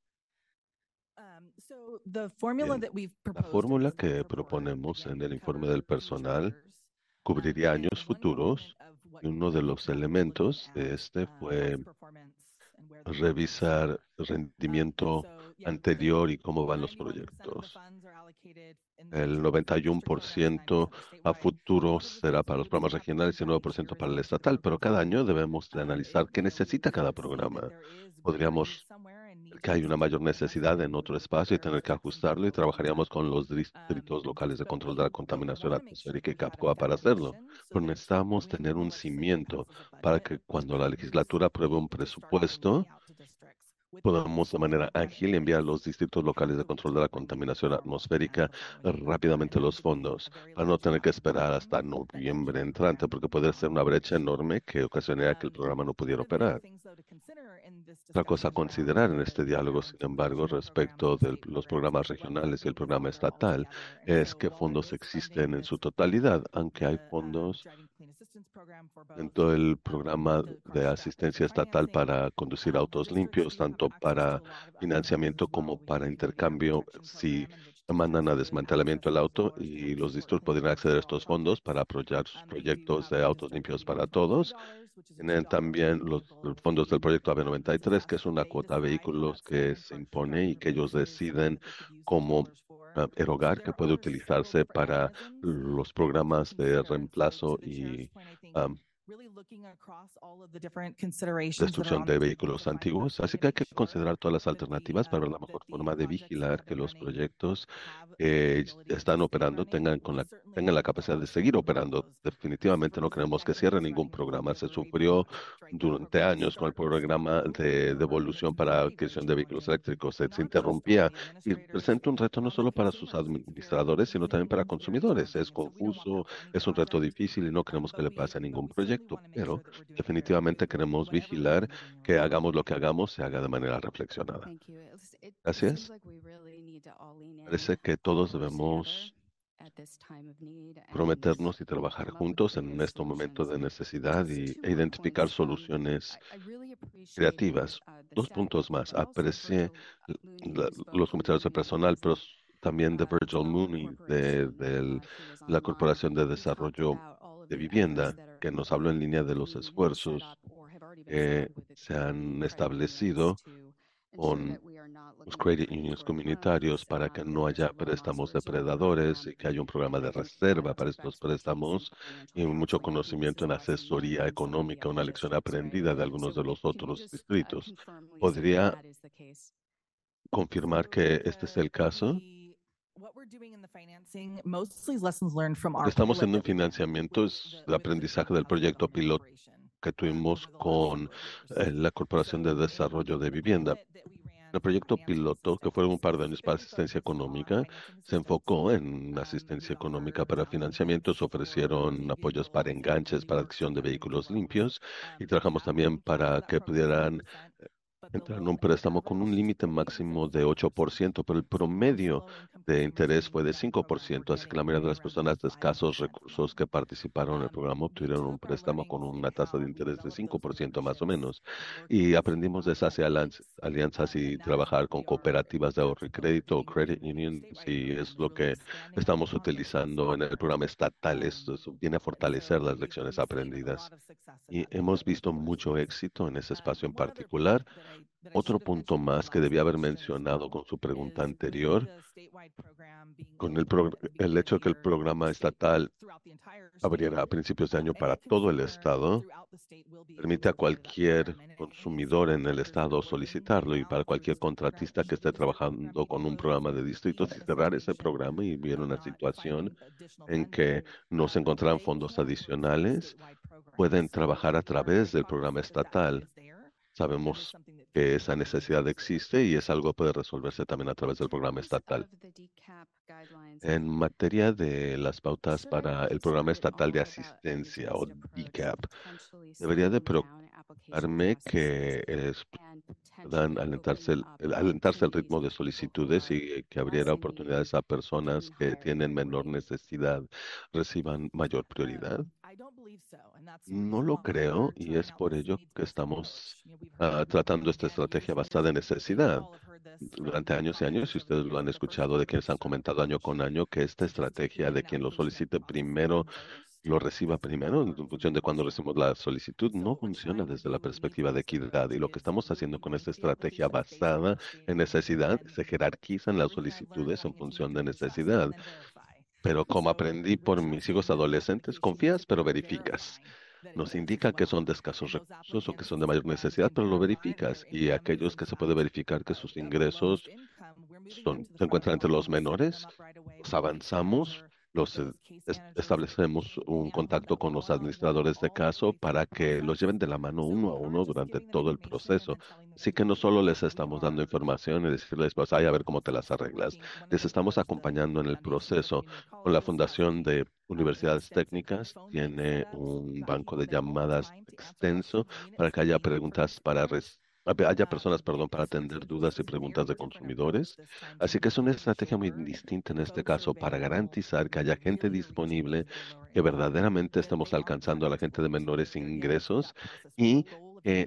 Bien, la fórmula que proponemos en el informe del personal cubriría años futuros, y uno de los elementos de este fue revisar rendimiento anterior y cómo van los proyectos. El 91% a futuro será para los programas regionales y el 9% para el estatal, pero cada año debemos de analizar qué necesita cada programa. Podríamos que hay una mayor necesidad en otro espacio y tener que ajustarlo, y trabajaríamos con los distritos locales de control de la contaminación atmosférica y CAPCOA para hacerlo. Pero necesitamos tener un cimiento para que cuando la legislatura apruebe un presupuesto, podamos de manera ágil enviar a los distritos locales de control de la contaminación atmosférica rápidamente los fondos, para no tener que esperar hasta noviembre entrante, porque puede ser una brecha enorme que ocasionaría que el programa no pudiera operar. Otra cosa a considerar en este diálogo, sin embargo, respecto de los programas regionales y el programa estatal, es qué fondos existen en su totalidad, aunque hay fondos en todo el programa de asistencia estatal para conducir autos limpios, tanto para financiamiento como para intercambio. Si mandan a desmantelamiento el auto, y los distritos podrían acceder a estos fondos para apoyar sus proyectos de autos limpios para todos. Tienen también los fondos del proyecto AB93, que es una cuota de vehículos que se impone y que ellos deciden cómo erogar, que puede utilizarse para los programas de reemplazo y destrucción de vehículos antiguos. Así que hay que considerar todas las alternativas para ver la mejor forma de vigilar que los proyectos que están operando tengan la capacidad de seguir operando. Definitivamente no queremos que cierre ningún programa. Se sufrió durante años con el programa de devolución para adquisición de vehículos eléctricos. Se interrumpía y presenta un reto no solo para sus administradores, sino también para consumidores. Es confuso, es un reto difícil y no queremos que le pase a ningún proyecto, pero definitivamente queremos vigilar que hagamos lo que hagamos, se haga de manera reflexionada. Gracias. Parece que todos debemos prometernos y trabajar juntos en este momento de necesidad e identificar soluciones creativas. Dos puntos más. Aprecié los comentarios del personal, pero también de Virgil Mooney, de la Corporación de Desarrollo de Vivienda, que nos habló en línea de los esfuerzos que se han establecido con los credit unions comunitarios para que no haya préstamos depredadores y que haya un programa de reserva para estos préstamos y mucho conocimiento en asesoría económica, una lección aprendida de algunos de los otros distritos. ¿Podría confirmar que este es el caso? Lo que estamos haciendo en financiamiento es el aprendizaje del proyecto piloto que tuvimos con la Corporación de Desarrollo de Vivienda. El proyecto piloto, que fue un par de años para asistencia económica, se enfocó en asistencia económica para financiamiento. Se ofrecieron apoyos para enganches, para adquisición de vehículos limpios y trabajamos también para que pudieran entrar en un préstamo con un límite máximo de 8%, pero el promedio de interés fue de 5%, así que la mayoría de las personas de escasos recursos que participaron en el programa obtuvieron un préstamo con una tasa de interés de 5% más o menos. Y aprendimos de esas alianzas y trabajar con cooperativas de ahorro y crédito o credit unions, y es lo que estamos utilizando en el programa estatal. Esto viene a fortalecer las lecciones aprendidas. Y hemos visto mucho éxito en ese espacio en particular. Otro punto más que debía haber mencionado con su pregunta anterior, con el hecho de que el programa estatal abriera a principios de año para todo el estado, permite a cualquier consumidor en el estado solicitarlo y para cualquier contratista que esté trabajando con un programa de distritos y cerrar ese programa y hubiera una situación en que no se encontraran fondos adicionales, pueden trabajar a través del programa estatal. Sabemos que esa necesidad existe y es algo que puede resolverse también a través del programa estatal. En materia de las pautas para el programa estatal de asistencia o DCAP, debería de preocuparme que puedan alentarse el ritmo de solicitudes y que abriera oportunidades a personas que tienen menor necesidad reciban mayor prioridad. No lo creo y es por ello que estamos tratando esta estrategia basada en necesidad. Durante años y años, y ustedes lo han escuchado de quienes han comentado año con año, que esta estrategia de quien lo solicite primero, lo reciba primero, en función de cuando recibimos la solicitud, no funciona desde la perspectiva de equidad. Y lo que estamos haciendo con esta estrategia basada en necesidad, se jerarquizan las solicitudes en función de necesidad. Pero como aprendí por mis hijos adolescentes, confías pero verificas. Nos indica que son de escasos recursos o que son de mayor necesidad, pero lo verificas. Y aquellos que se puede verificar que sus ingresos se encuentran entre los menores, los avanzamos, establecemos un contacto con los administradores de caso para que los lleven de la mano uno a uno durante todo el proceso. Así que no solo les estamos dando información y decirles, pues, ay, a ver cómo te las arreglas. Les estamos acompañando en el proceso. Con la Fundación de Universidades Técnicas tiene un banco de llamadas extenso para que haya personas, para atender dudas y preguntas de consumidores. Así que es una estrategia muy distinta en este caso para garantizar que haya gente disponible, que verdaderamente estemos alcanzando a la gente de menores ingresos y que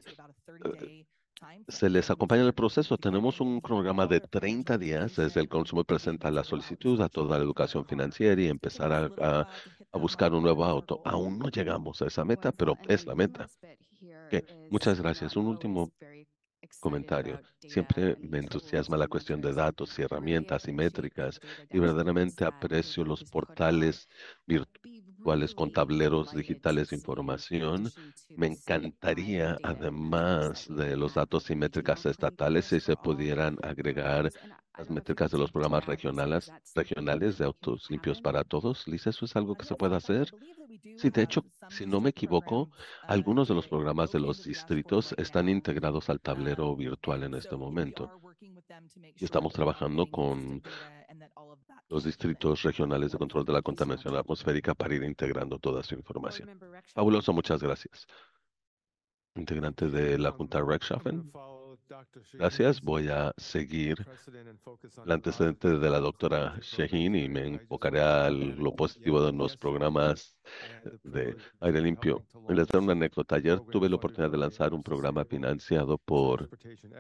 se les acompaña en el proceso. Tenemos un programa de 30 días desde el consumidor presenta la solicitud a toda la educación financiera y empezar a buscar un nuevo auto. Aún no llegamos a esa meta, pero es la meta. Muchas gracias. Un último comentario. Siempre me entusiasma la cuestión de datos y herramientas y métricas y verdaderamente aprecio los portales virtuales con tableros digitales de información. Me encantaría, además de los datos y métricas estatales, si se pudieran agregar las métricas de los programas regionales de autos limpios para todos. Lisa, ¿eso es algo que se puede hacer? Sí, de hecho, si no me equivoco, algunos de los programas de los distritos están integrados al tablero virtual en este momento. Y estamos trabajando con los distritos regionales de control de la contaminación atmosférica para ir integrando toda su información. Fabuloso, muchas gracias. Integrante de la Junta Rechtschaffen. Gracias. Voy a seguir el antecedente de la doctora Shaheen y me enfocaré a lo positivo de los programas de aire limpio. Les daré una anécdota. Ayer tuve la oportunidad de lanzar un programa financiado por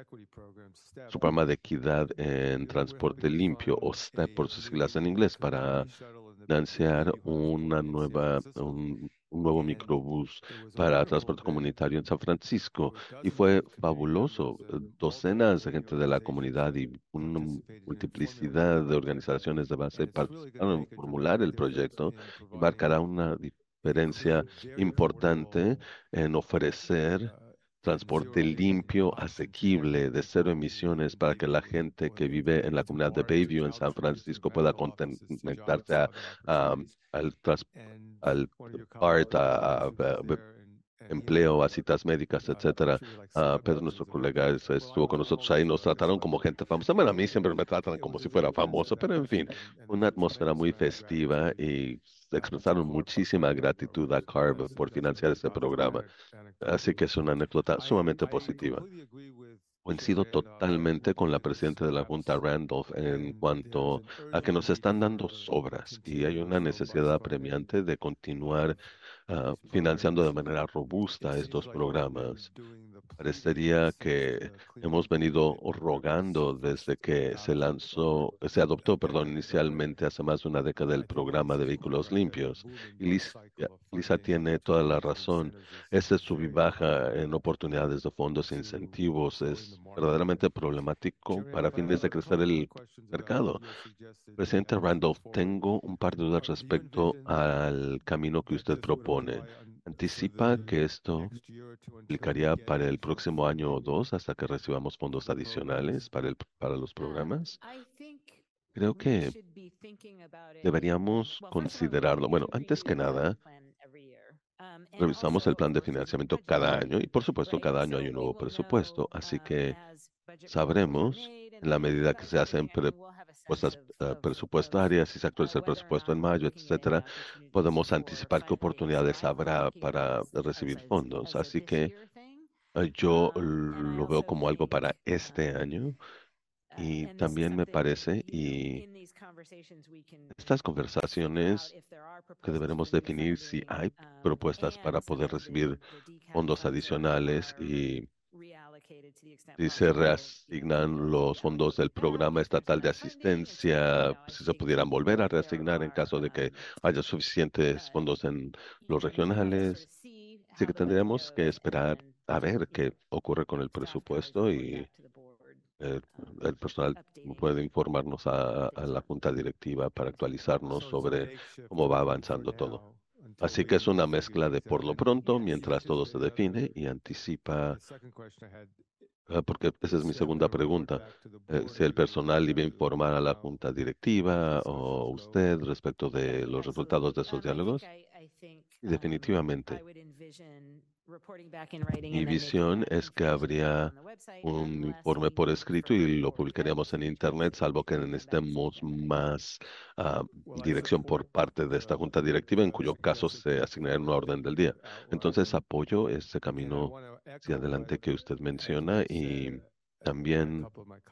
su programa de equidad en transporte limpio, o STEP por sus siglas en inglés, para financiar un nuevo microbús para transporte comunitario en San Francisco. Y fue fabuloso. Docenas de gente de la comunidad y una multiplicidad de organizaciones de base participaron en formular el proyecto y marcará una diferencia importante en ofrecer transporte limpio, asequible, de cero emisiones, para que la gente que vive en la comunidad de Bayview en San Francisco pueda conectarse al BART, a empleo, a citas médicas, etcétera. Pedro, nuestro colega, estuvo con nosotros ahí, nos trataron como gente famosa. Bueno, a mí siempre me tratan como si fuera famoso, pero en fin, una atmósfera muy festiva y expresaron muchísima gratitud a CARB por financiar este programa. Así que es una anécdota sumamente positiva. Coincido totalmente con la presidenta de la Junta, Randolph, en cuanto a que nos están dando sobras y hay una necesidad apremiante de continuar financiando de manera robusta estos programas. Parecería que hemos venido rogando desde que se adoptó, inicialmente hace más de una década el programa de vehículos limpios. Y Lisa tiene toda la razón. Este sub y baja en oportunidades de fondos e incentivos es verdaderamente problemático para fines de crecer el mercado. Presidente Randolph, tengo un par de dudas respecto al camino que usted propone. ¿Anticipa que esto aplicaría para el próximo año o dos hasta que recibamos fondos adicionales para los programas? Creo que deberíamos considerarlo. Bueno, antes que nada, revisamos el plan de financiamiento cada año y por supuesto cada año hay un nuevo presupuesto, así que sabremos en la medida que se hacen propuestas presupuestarias, si se actualiza el presupuesto en mayo, etcétera, podemos anticipar qué oportunidades habrá para recibir fondos. Así que yo lo veo como algo para este año y también me parece, y estas conversaciones que deberemos definir si hay propuestas para poder recibir fondos adicionales y si se reasignan los fondos del programa estatal de asistencia, si se pudieran volver a reasignar en caso de que haya suficientes fondos en los regionales. Así que tendríamos que esperar a ver qué ocurre con el presupuesto y el personal puede informarnos a la junta directiva para actualizarnos sobre cómo va avanzando todo. Así que es una mezcla de por lo pronto, mientras todo se define y anticipa, porque esa es mi segunda pregunta, si el personal iba a informar a la junta directiva o usted respecto de los resultados de esos diálogos. Y definitivamente, mi visión es que habría un informe por escrito y lo publicaríamos en Internet, salvo que necesitemos más dirección por parte de esta junta directiva, en cuyo caso se asignaría una orden del día. Entonces apoyo ese camino hacia adelante que usted menciona y también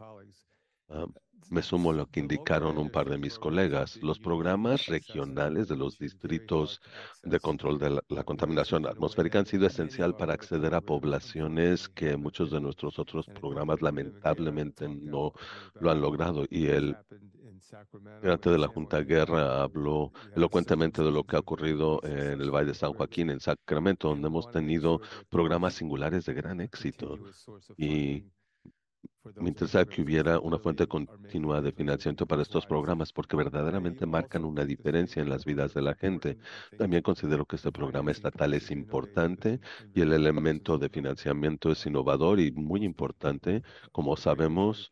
me sumo a lo que indicaron un par de mis colegas. Los programas regionales de los distritos de control de la contaminación atmosférica han sido esencial para acceder a poblaciones que muchos de nuestros otros programas lamentablemente no lo han logrado. Y el integrante de la Junta Guerra habló elocuentemente de lo que ha ocurrido en el Valle de San Joaquín, en Sacramento, donde hemos tenido programas singulares de gran éxito. Y Me interesa que hubiera una fuente continua de financiamiento para estos programas porque verdaderamente marcan una diferencia en las vidas de la gente. También considero que este programa estatal es importante y el elemento de financiamiento es innovador y muy importante. Como sabemos,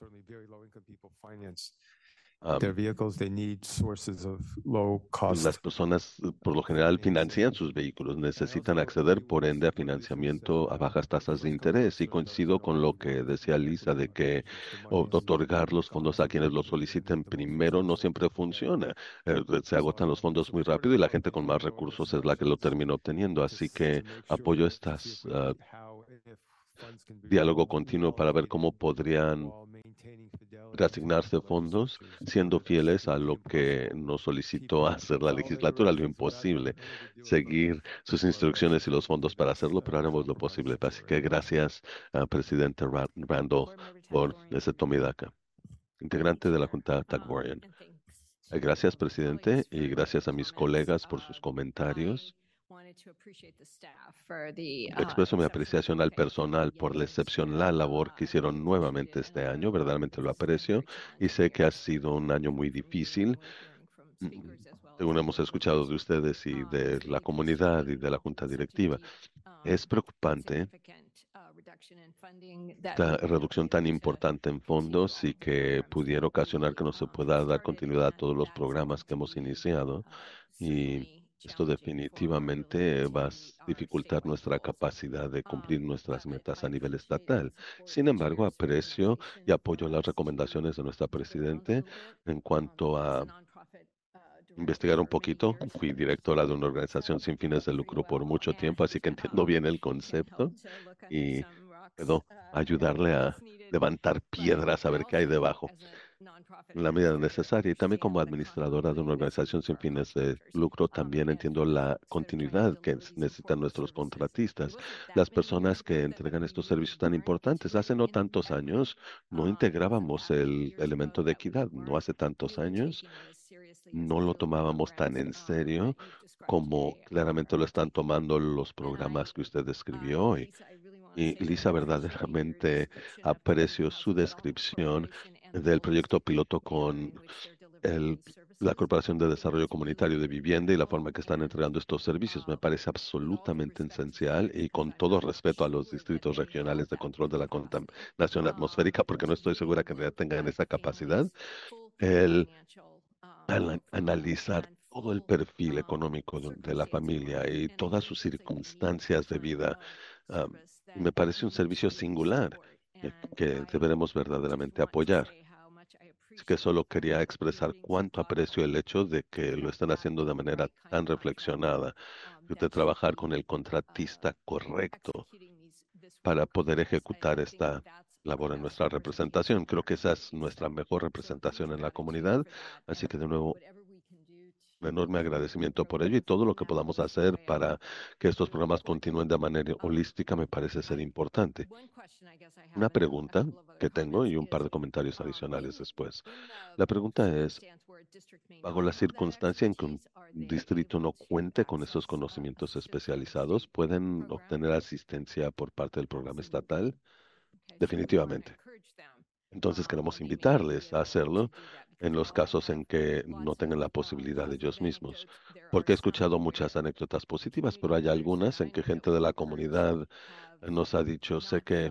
Their vehicles, they need sources of low cost. las personas por lo general financian sus vehículos, necesitan acceder por ende a financiamiento a bajas tasas de interés y coincido con lo que decía Lisa de que otorgar los fondos a quienes lo soliciten primero no siempre funciona. Se agotan los fondos muy rápido y la gente con más recursos es la que lo termina obteniendo, así que apoyo estas diálogo continuo para ver cómo podrían reasignarse fondos, siendo fieles a lo que nos solicitó hacer la legislatura, lo imposible, seguir sus instrucciones y los fondos para hacerlo, pero haremos lo posible. Así que gracias, presidente Randall, por ese tomidaca, integrante de la Junta Tagwarian. Gracias, presidente, y gracias a mis colegas por sus comentarios. Expreso mi apreciación al personal por la excepcional labor que hicieron nuevamente este año. Verdaderamente lo aprecio y sé que ha sido un año muy difícil. Según hemos escuchado de ustedes y de la comunidad y de la junta directiva, es preocupante esta reducción tan importante en fondos y que pudiera ocasionar que no se pueda dar continuidad a todos los programas que hemos iniciado. Y esto definitivamente va a dificultar nuestra capacidad de cumplir nuestras metas a nivel estatal. Sin embargo, aprecio y apoyo las recomendaciones de nuestra presidente en cuanto a investigar un poquito. Fui directora de una organización sin fines de lucro por mucho tiempo, así que entiendo bien el concepto y puedo ayudarle a levantar piedras a ver qué hay debajo en la medida necesaria. Y también como administradora de una organización sin fines de lucro, también entiendo la continuidad que necesitan nuestros contratistas, las personas que entregan estos servicios tan importantes. Hace no tantos años no integrábamos el elemento de equidad. No hace tantos años no lo tomábamos tan en serio como claramente lo están tomando los programas que usted describió hoy. Y Lisa, verdaderamente aprecio su descripción del proyecto piloto con la Corporación de Desarrollo Comunitario de Vivienda y la forma que están entregando estos servicios. Me parece absolutamente esencial y con todo respeto a los distritos regionales de control de la contaminación atmosférica, porque no estoy segura que ya tengan esa capacidad, analizar todo el perfil económico de la familia y todas sus circunstancias de vida. Me parece un servicio singular que deberemos verdaderamente apoyar. Así que solo quería expresar cuánto aprecio el hecho de que lo están haciendo de manera tan reflexionada, de trabajar con el contratista correcto para poder ejecutar esta labor en nuestra representación. Creo que esa es nuestra mejor representación en la comunidad. Así que de nuevo, un enorme agradecimiento por ello y todo lo que podamos hacer para que estos programas continúen de manera holística me parece ser importante. Una pregunta que tengo y un par de comentarios adicionales después. La pregunta es, bajo la circunstancia en que un distrito no cuente con esos conocimientos especializados, ¿pueden obtener asistencia por parte del programa estatal? Definitivamente. Entonces queremos invitarles a hacerlo en los casos en que no tengan la posibilidad ellos mismos. Porque he escuchado muchas anécdotas positivas, pero hay algunas en que gente de la comunidad nos ha dicho,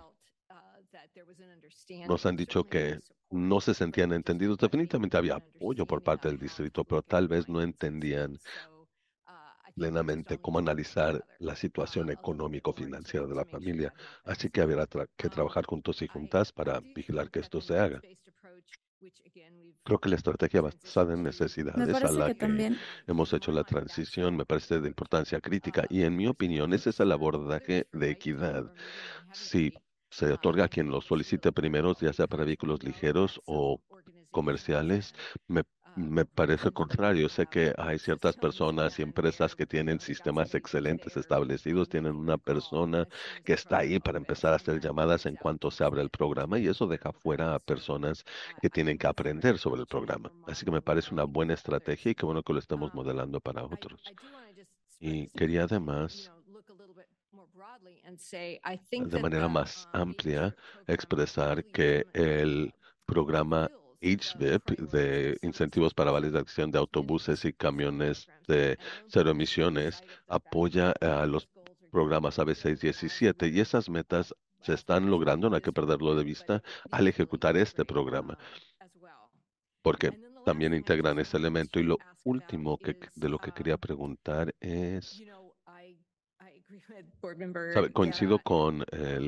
nos han dicho que no se sentían entendidos. Definitivamente había apoyo por parte del distrito, pero tal vez no entendían plenamente cómo analizar la situación económico-financiera de la familia. Así que habrá que trabajar juntos y juntas para vigilar que esto se haga. Creo que la estrategia basada en necesidades a la que hemos hecho la transición me parece de importancia crítica y en mi opinión ese es el abordaje de equidad. Si se otorga a quien lo solicite primero, ya sea para vehículos ligeros o comerciales, me parece contrario. Sé que hay ciertas personas y empresas que tienen sistemas excelentes establecidos, tienen una persona que está ahí para empezar a hacer llamadas en cuanto se abre el programa y eso deja fuera a personas que tienen que aprender sobre el programa. Así que me parece una buena estrategia y qué bueno que lo estemos modelando para otros. Y quería además de manera más amplia, expresar que el programa HVIP de incentivos para validación de autobuses y camiones de cero emisiones apoya a los programas AB6, 17 y esas metas se están logrando, no hay que perderlo de vista al ejecutar este programa, porque también integran ese elemento. Y lo último de lo que quería preguntar es, coincido con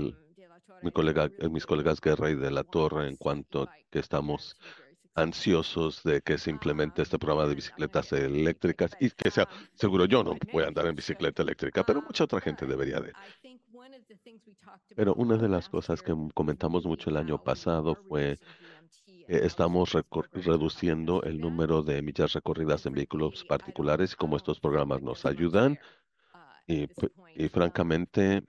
mis colegas Guerra y de la Torre en cuanto que estamos ansiosos de que se implemente este programa de bicicletas eléctricas y que sea seguro. Yo no voy a andar en bicicleta eléctrica, pero mucha otra gente debería de. Pero una de las cosas que comentamos mucho el año pasado fue estamos reduciendo el número de millas recorridas en vehículos particulares y cómo estos programas nos ayudan. Y francamente,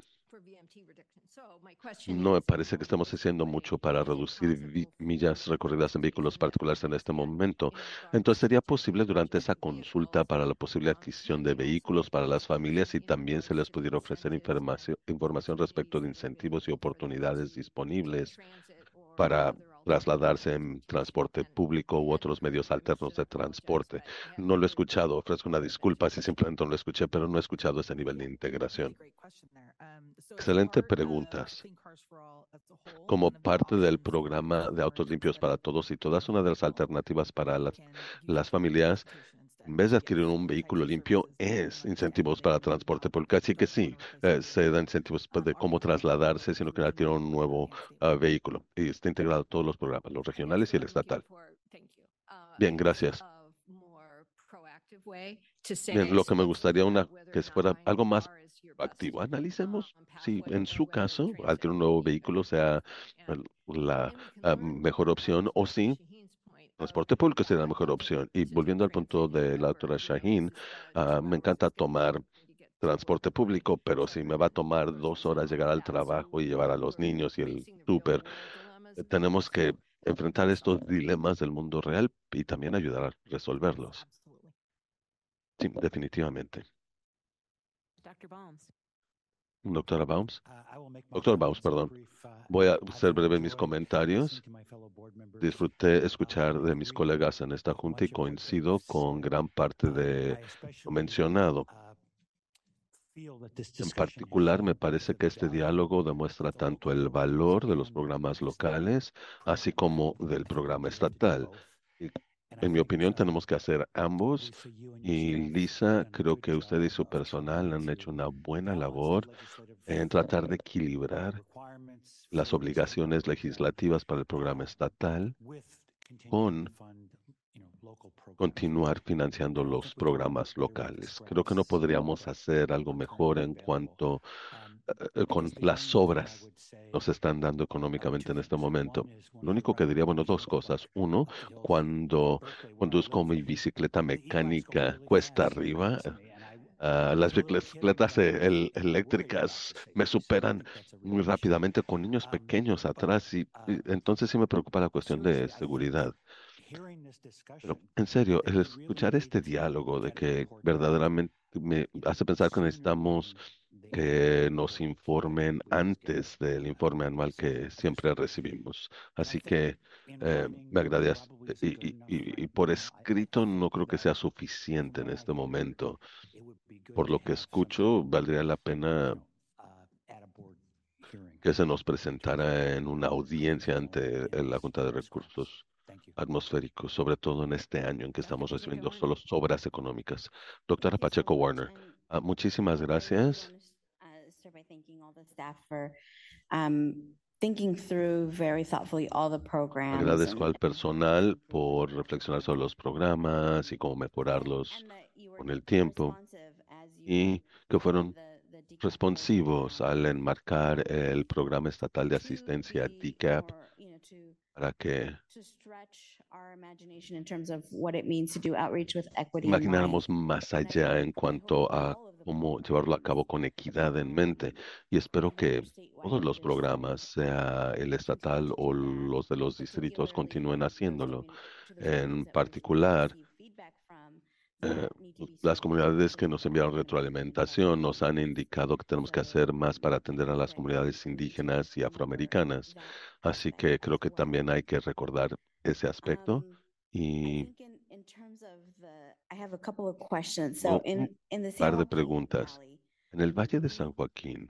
no me parece que estemos haciendo mucho para reducir millas recorridas en vehículos particulares en este momento. Entonces, ¿sería posible durante esa consulta para la posible adquisición de vehículos para las familias y también se les pudiera ofrecer información respecto de incentivos y oportunidades disponibles para trasladarse en transporte público u otros medios alternos de transporte? No lo he escuchado, ofrezco una disculpa si simplemente no lo escuché, pero no he escuchado ese nivel de integración. Excelente preguntas. Como parte del programa de autos limpios para todos y todas, una de las alternativas para las familias, en vez de adquirir un vehículo limpio, es incentivos para transporte público. Así que sí, se dan incentivos de cómo trasladarse, sino que adquirir un nuevo vehículo. Y está integrado a todos los programas, los regionales y el estatal. Bien, gracias. Bien, lo que me gustaría que fuera algo más activo. Analicemos si en su caso adquirir un nuevo vehículo sea la mejor opción o si transporte público sería la mejor opción. Y volviendo al punto de la doctora Shaheen, me encanta tomar transporte público, pero si me va a tomar 2 horas llegar al trabajo y llevar a los niños y el súper, tenemos que enfrentar estos dilemas del mundo real y también ayudar a resolverlos. Sí, definitivamente. Doctora Baums. Doctor Baums, perdón. Voy a ser breve en mis comentarios. Disfruté escuchar de mis colegas en esta junta y coincido con gran parte de lo mencionado. En particular, me parece que este diálogo demuestra tanto el valor de los programas locales, así como del programa estatal. Y, en mi opinión, tenemos que hacer ambos. Y Lisa, creo que usted y su personal han hecho una buena labor en tratar de equilibrar las obligaciones legislativas para el programa estatal con continuar financiando los programas locales. Creo que no podríamos hacer algo mejor en cuanto con las obras nos están dando económicamente en este momento. Lo único que diría, bueno, 2 cosas. Uno, cuando conduzco mi bicicleta mecánica cuesta arriba, las bicicletas eléctricas me superan muy rápidamente con niños pequeños atrás y entonces sí me preocupa la cuestión de seguridad. Pero en serio, el escuchar este diálogo de que verdaderamente me hace pensar que necesitamos que nos informen antes del informe anual que siempre recibimos. Así que me agradece. Y por escrito no creo que sea suficiente en este momento. Por lo que escucho, valdría la pena que se nos presentara en una audiencia ante la Junta de Recursos Atmosféricos, sobre todo en este año en que estamos recibiendo solo obras económicas. Doctora Pacheco Warner, muchísimas gracias. Agradezco al personal por reflexionar sobre los programas y cómo mejorarlos con el tiempo y que fueron responsivos al enmarcar el programa estatal de asistencia TCAP para que imagináramos más allá en cuanto a cómo llevarlo a cabo con equidad en mente. Y espero que todos los programas, sea el estatal o los de los distritos, continúen haciéndolo. En particular, las comunidades que nos enviaron retroalimentación nos han indicado que tenemos que hacer más para atender a las comunidades indígenas y afroamericanas. Así que creo que también hay que recordar ese aspecto. Y tengo un par de preguntas. En el Valle de San Joaquín,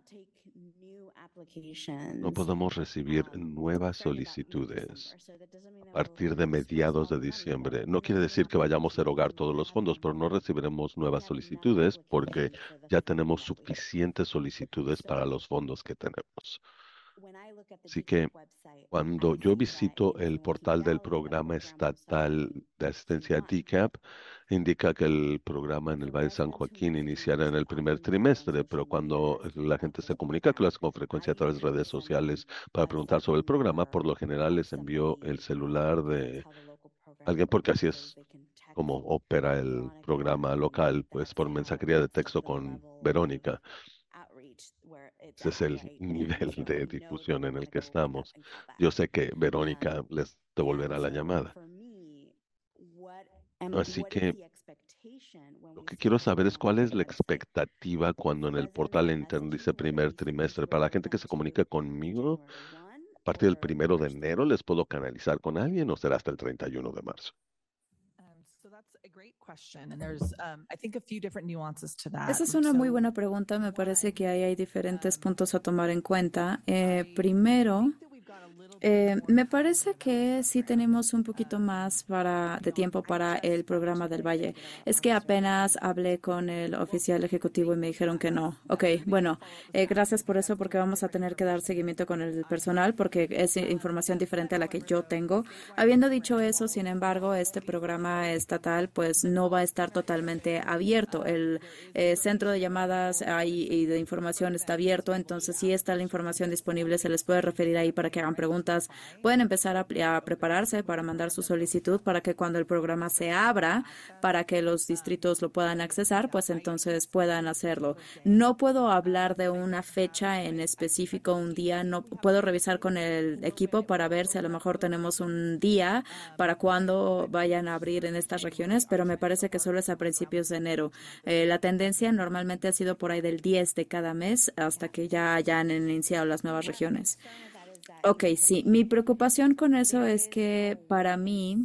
no podemos recibir nuevas solicitudes a partir de mediados de diciembre. No quiere decir que vayamos a erogar todos los fondos, pero no recibiremos nuevas solicitudes porque ya tenemos suficientes solicitudes para los fondos que tenemos. Así que cuando yo visito el portal del programa estatal de asistencia DCAP, indica que el programa en el Valle de San Joaquín iniciará en el primer trimestre, pero cuando la gente se comunica, que lo hace con frecuencia a través de redes sociales para preguntar sobre el programa, por lo general les envío el celular de alguien, porque así es como opera el programa local, pues por mensajería de texto con Verónica. Ese es el nivel de difusión en el que estamos. Yo sé que Verónica les devolverá la llamada. Así que lo que quiero saber es cuál es la expectativa cuando en el portal interno dice primer trimestre. Para la gente que se comunica conmigo, a partir del 1 de enero, ¿les puedo canalizar con alguien o será hasta el 31 de marzo? Esa es una muy buena pregunta. Me parece que ahí hay diferentes puntos a tomar en cuenta. Primero, me parece que sí tenemos un poquito más de tiempo para el programa del Valle. Es que apenas hablé con el oficial ejecutivo y me dijeron que no. Ok, bueno, gracias por eso, porque vamos a tener que dar seguimiento con el personal porque es información diferente a la que yo tengo. Habiendo dicho eso, sin embargo, este programa estatal pues no va a estar totalmente abierto. El centro de llamadas y de información está abierto, entonces sí está la información disponible, se les puede referir ahí para que hagan preguntas. Pueden empezar a prepararse para mandar su solicitud para que cuando el programa se abra, para que los distritos lo puedan accesar, pues entonces puedan hacerlo. No puedo hablar de una fecha en específico, un día. No puedo revisar con el equipo para ver si a lo mejor tenemos un día para cuando vayan a abrir en estas regiones, pero me parece que solo es a principios de enero. La tendencia normalmente ha sido por ahí del 10 de cada mes hasta que ya hayan iniciado las nuevas regiones. Ok, sí. Mi preocupación con eso es que para mí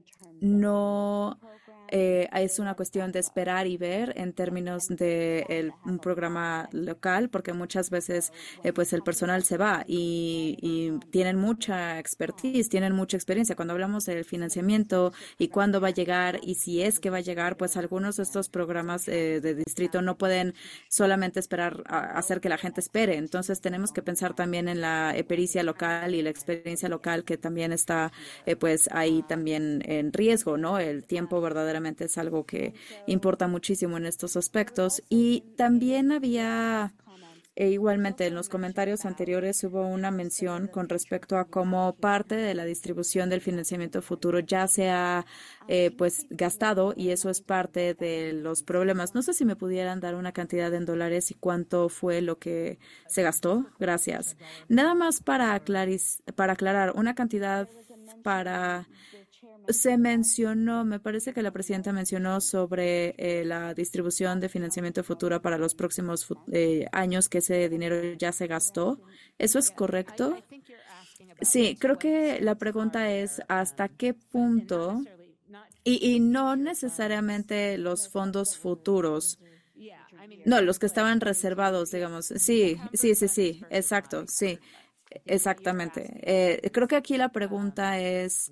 no es una cuestión de esperar y ver en términos de un programa local, porque muchas veces pues el personal se va y tienen mucha expertise, tienen mucha experiencia. Cuando hablamos del financiamiento y cuándo va a llegar y si es que va a llegar, pues algunos de estos programas de distrito no pueden solamente esperar a hacer que la gente espere. Entonces tenemos que pensar también en la pericia local y la experiencia local que también está pues ahí también en riesgo, ¿no? El tiempo verdaderamente es algo que importa muchísimo en estos aspectos. Y también había, igualmente en los comentarios anteriores hubo una mención con respecto a cómo parte de la distribución del financiamiento futuro ya se ha pues gastado y eso es parte de los problemas. No sé si me pudieran dar una cantidad en dólares y cuánto fue lo que se gastó. Gracias. Nada más para aclarar una cantidad para... Se mencionó, me parece que la presidenta mencionó sobre la distribución de financiamiento futuro para los próximos años, que ese dinero ya se gastó. ¿Eso es correcto? Sí, creo que la pregunta es hasta qué punto, y no necesariamente los fondos futuros, no, los que estaban reservados, digamos. Sí, exacto, sí. Exactamente. Creo que aquí la pregunta es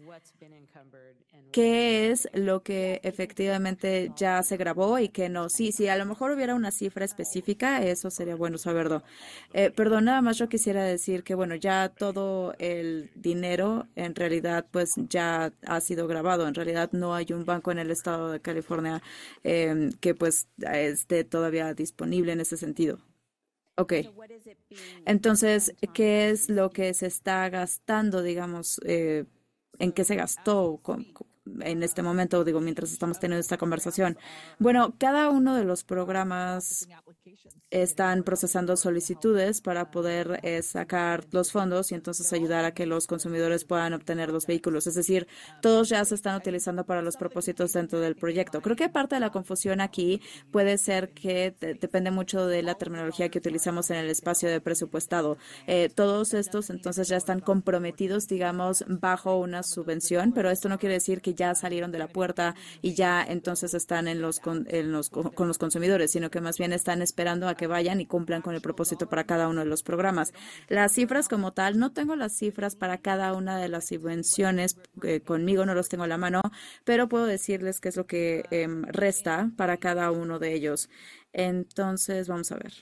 ¿qué es lo que efectivamente ya se grabó y qué no? Sí, a lo mejor hubiera una cifra específica, eso sería bueno saberlo. Perdón, nada más yo quisiera decir que, bueno, ya todo el dinero en realidad pues ya ha sido grabado. En realidad no hay un banco en el estado de California que pues esté todavía disponible en ese sentido. Ok. Entonces, ¿qué es lo que se está gastando, digamos, en qué se gastó en este momento, digo, mientras estamos teniendo esta conversación? Bueno, cada uno de los programas están procesando solicitudes para poder sacar los fondos y entonces ayudar a que los consumidores puedan obtener los vehículos. Es decir, todos ya se están utilizando para los propósitos dentro del proyecto. Creo que parte de la confusión aquí puede ser que depende mucho de la terminología que utilizamos en el espacio de presupuestado. Todos estos entonces ya están comprometidos, digamos, bajo una subvención, pero esto no quiere decir que ya salieron de la puerta y ya entonces están con los consumidores, sino que más bien están esperando a que vayan y cumplan con el propósito para cada uno de los programas. Las cifras como tal, no tengo las cifras para cada una de las subvenciones conmigo, no los tengo a la mano, pero puedo decirles qué es lo que resta para cada uno de ellos. Entonces, vamos a ver.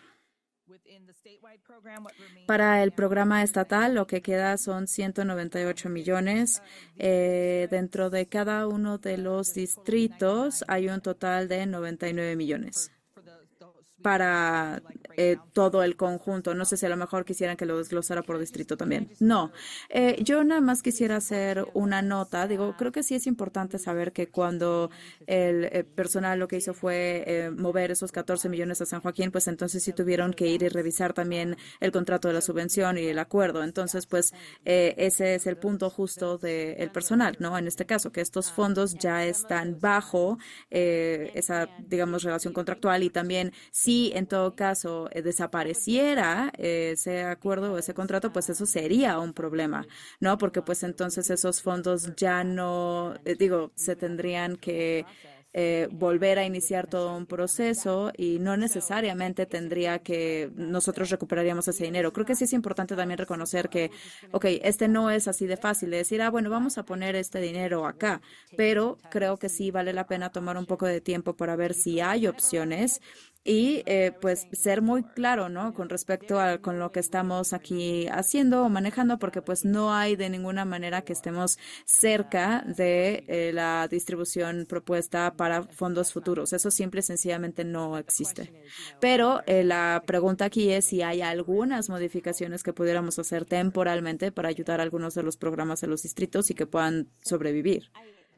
Para el programa estatal, lo que queda son 198 millones. Dentro de cada uno de los distritos hay un total de 99 millones para todo el conjunto. No sé si a lo mejor quisieran que lo desglosara por distrito también. No, yo nada más quisiera hacer una nota. Digo, creo que sí es importante saber que cuando el personal lo que hizo fue mover esos 14 millones a San Joaquín, pues entonces sí tuvieron que ir y revisar también el contrato de la subvención y el acuerdo. Entonces, pues ese es el punto justo del personal, ¿no? En este caso, que estos fondos ya están bajo esa, digamos, relación contractual y también si en todo caso desapareciera ese acuerdo o ese contrato, pues eso sería un problema, ¿no? Porque pues entonces esos fondos ya no, se tendrían que volver a iniciar todo un proceso y no necesariamente nosotros recuperaríamos ese dinero. Creo que sí es importante también reconocer que, este no es así de fácil de decir, bueno, vamos a poner este dinero acá, pero creo que sí vale la pena tomar un poco de tiempo para ver si hay opciones y pues ser muy claro, ¿no? Con respecto con lo que estamos aquí haciendo o manejando, porque pues no hay de ninguna manera que estemos cerca de la distribución propuesta para fondos futuros. Eso simple y sencillamente no existe. Pero la pregunta aquí es si hay algunas modificaciones que pudiéramos hacer temporalmente para ayudar a algunos de los programas de los distritos y que puedan sobrevivir.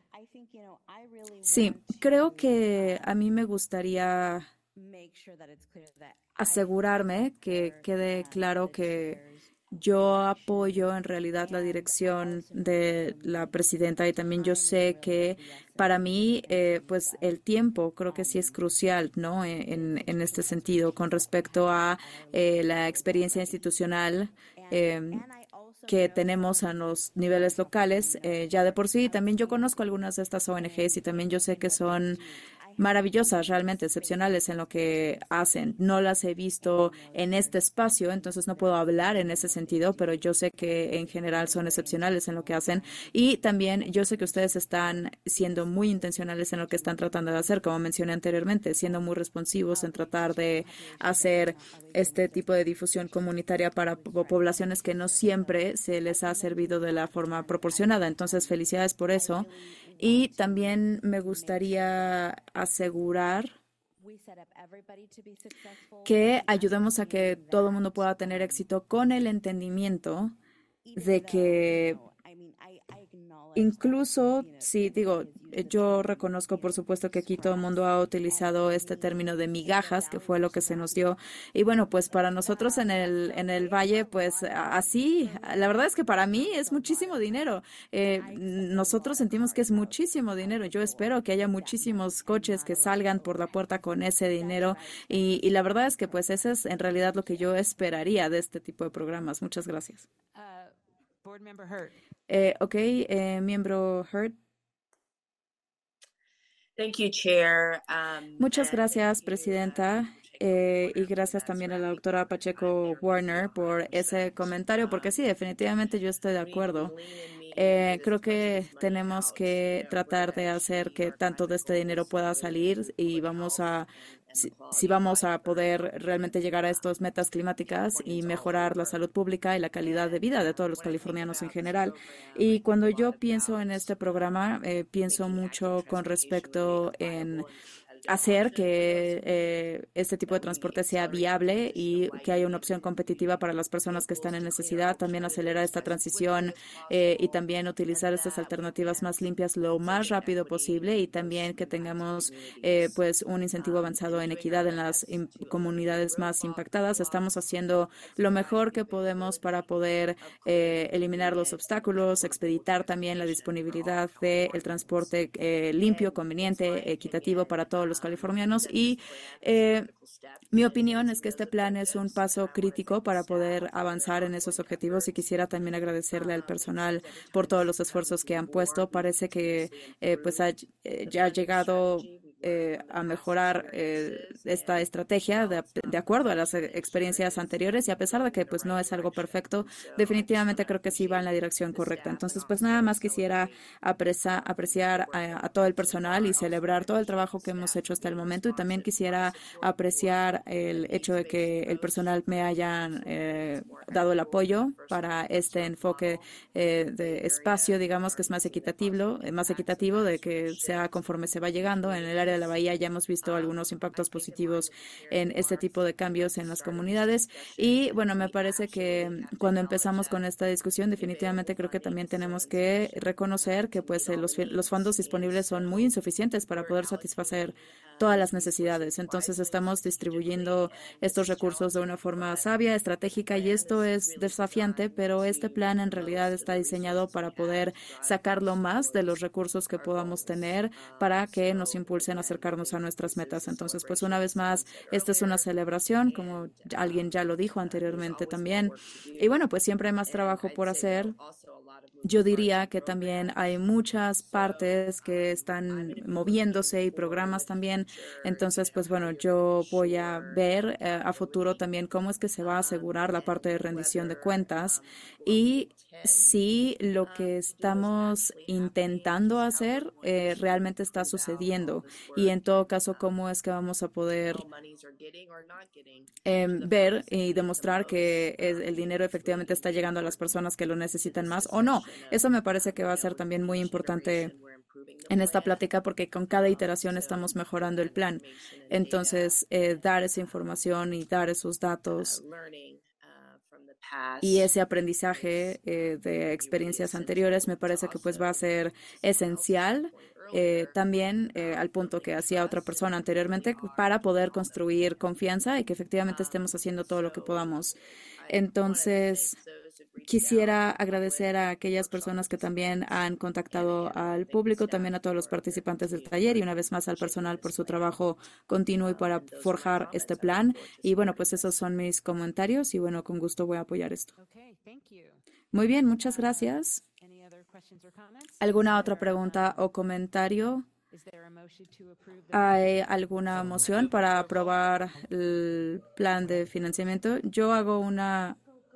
Sí, creo que a mí me gustaría asegurarme que quede claro que yo apoyo en realidad la dirección de la presidenta y también yo sé que para mí, pues el tiempo creo que sí es crucial, ¿no? En este sentido, con respecto a la experiencia institucional que tenemos a los niveles locales, ya de por sí. También yo conozco algunas de estas ONGs y también yo sé que son maravillosas, realmente excepcionales en lo que hacen. No las he visto en este espacio, entonces no puedo hablar en ese sentido, pero yo sé que en general son excepcionales en lo que hacen y también yo sé que ustedes están siendo muy intencionales en lo que están tratando de hacer, como mencioné anteriormente, siendo muy responsivos en tratar de hacer este tipo de difusión comunitaria para poblaciones que no siempre se les ha servido de la forma proporcionada. Entonces, felicidades por eso. Y también me gustaría asegurar que ayudemos a que todo el mundo pueda tener éxito con el entendimiento de que incluso, sí, yo reconozco, por supuesto, que aquí todo el mundo ha utilizado este término de migajas, que fue lo que se nos dio. Y bueno, pues para nosotros en el Valle, pues así, la verdad es que para mí es muchísimo dinero. Nosotros sentimos que es muchísimo dinero. Yo espero que haya muchísimos coches que salgan por la puerta con ese dinero. Y la verdad es que pues eso es en realidad lo que yo esperaría de este tipo de programas. Muchas gracias. Board Member Hurt. Miembro Hurt. Thank you, Chair. Muchas gracias, Presidenta. Y gracias también a la doctora Pacheco Warner por ese comentario, porque sí, definitivamente yo estoy de acuerdo. Creo que tenemos que tratar de hacer que tanto de este dinero pueda salir y si vamos a poder realmente llegar a estas metas climáticas y mejorar la salud pública y la calidad de vida de todos los californianos en general. Y cuando yo pienso en este programa, pienso mucho con respecto en hacer que este tipo de transporte sea viable y que haya una opción competitiva para las personas que están en necesidad, también acelerar esta transición y también utilizar estas alternativas más limpias lo más rápido posible y también que tengamos pues un incentivo avanzado en equidad en las comunidades más impactadas. Estamos haciendo lo mejor que podemos para poder eliminar los obstáculos, expeditar también la disponibilidad del transporte limpio, conveniente, equitativo para todos los californianos y mi opinión es que este plan es un paso crítico para poder avanzar en esos objetivos y quisiera también agradecerle al personal por todos los esfuerzos que han puesto. Parece que pues ya ha llegado a mejorar esta estrategia de acuerdo a las experiencias anteriores y a pesar de que pues no es algo perfecto, definitivamente creo que sí va en la dirección correcta. Entonces pues nada más quisiera apreciar a todo el personal y celebrar todo el trabajo que hemos hecho hasta el momento y también quisiera apreciar el hecho de que el personal me hayan dado el apoyo para este enfoque de espacio, digamos que es más equitativo, de que sea conforme se va llegando en el área de la Bahía. Ya hemos visto algunos impactos positivos en este tipo de cambios en las comunidades y bueno, me parece que cuando empezamos con esta discusión definitivamente creo que también tenemos que reconocer que pues los fondos disponibles son muy insuficientes para poder satisfacer todas las necesidades. Entonces estamos distribuyendo estos recursos de una forma sabia, estratégica y esto es desafiante, pero este plan en realidad está diseñado para poder sacar lo más de los recursos que podamos tener para que nos impulsen a acercarnos a nuestras metas. Entonces, pues una vez más, esta es una celebración, como alguien ya lo dijo anteriormente también. Y bueno, pues siempre hay más trabajo por hacer. Yo diría que también hay muchas partes que están moviéndose y programas también. Entonces, pues bueno, yo voy a ver a futuro también cómo es que se va a asegurar la parte de rendición de cuentas y si lo que estamos intentando hacer realmente está sucediendo y en todo caso cómo es que vamos a poder ver y demostrar que el dinero efectivamente está llegando a las personas que lo necesitan más o no. Eso me parece que va a ser también muy importante en esta plática porque con cada iteración estamos mejorando el plan. Entonces, dar esa información y dar esos datos y ese aprendizaje de experiencias anteriores me parece que pues va a ser esencial también al punto que hacía otra persona anteriormente para poder construir confianza y que efectivamente estemos haciendo todo lo que podamos. Entonces, quisiera agradecer a aquellas personas que también han contactado al público, también a todos los participantes del taller y una vez más al personal por su trabajo continuo y para forjar este plan. Y bueno, pues esos son mis comentarios y bueno, con gusto voy a apoyar esto. Muy bien, muchas gracias. ¿Alguna otra pregunta o comentario? ¿Hay alguna moción para aprobar el plan de financiamiento? Yo hago una...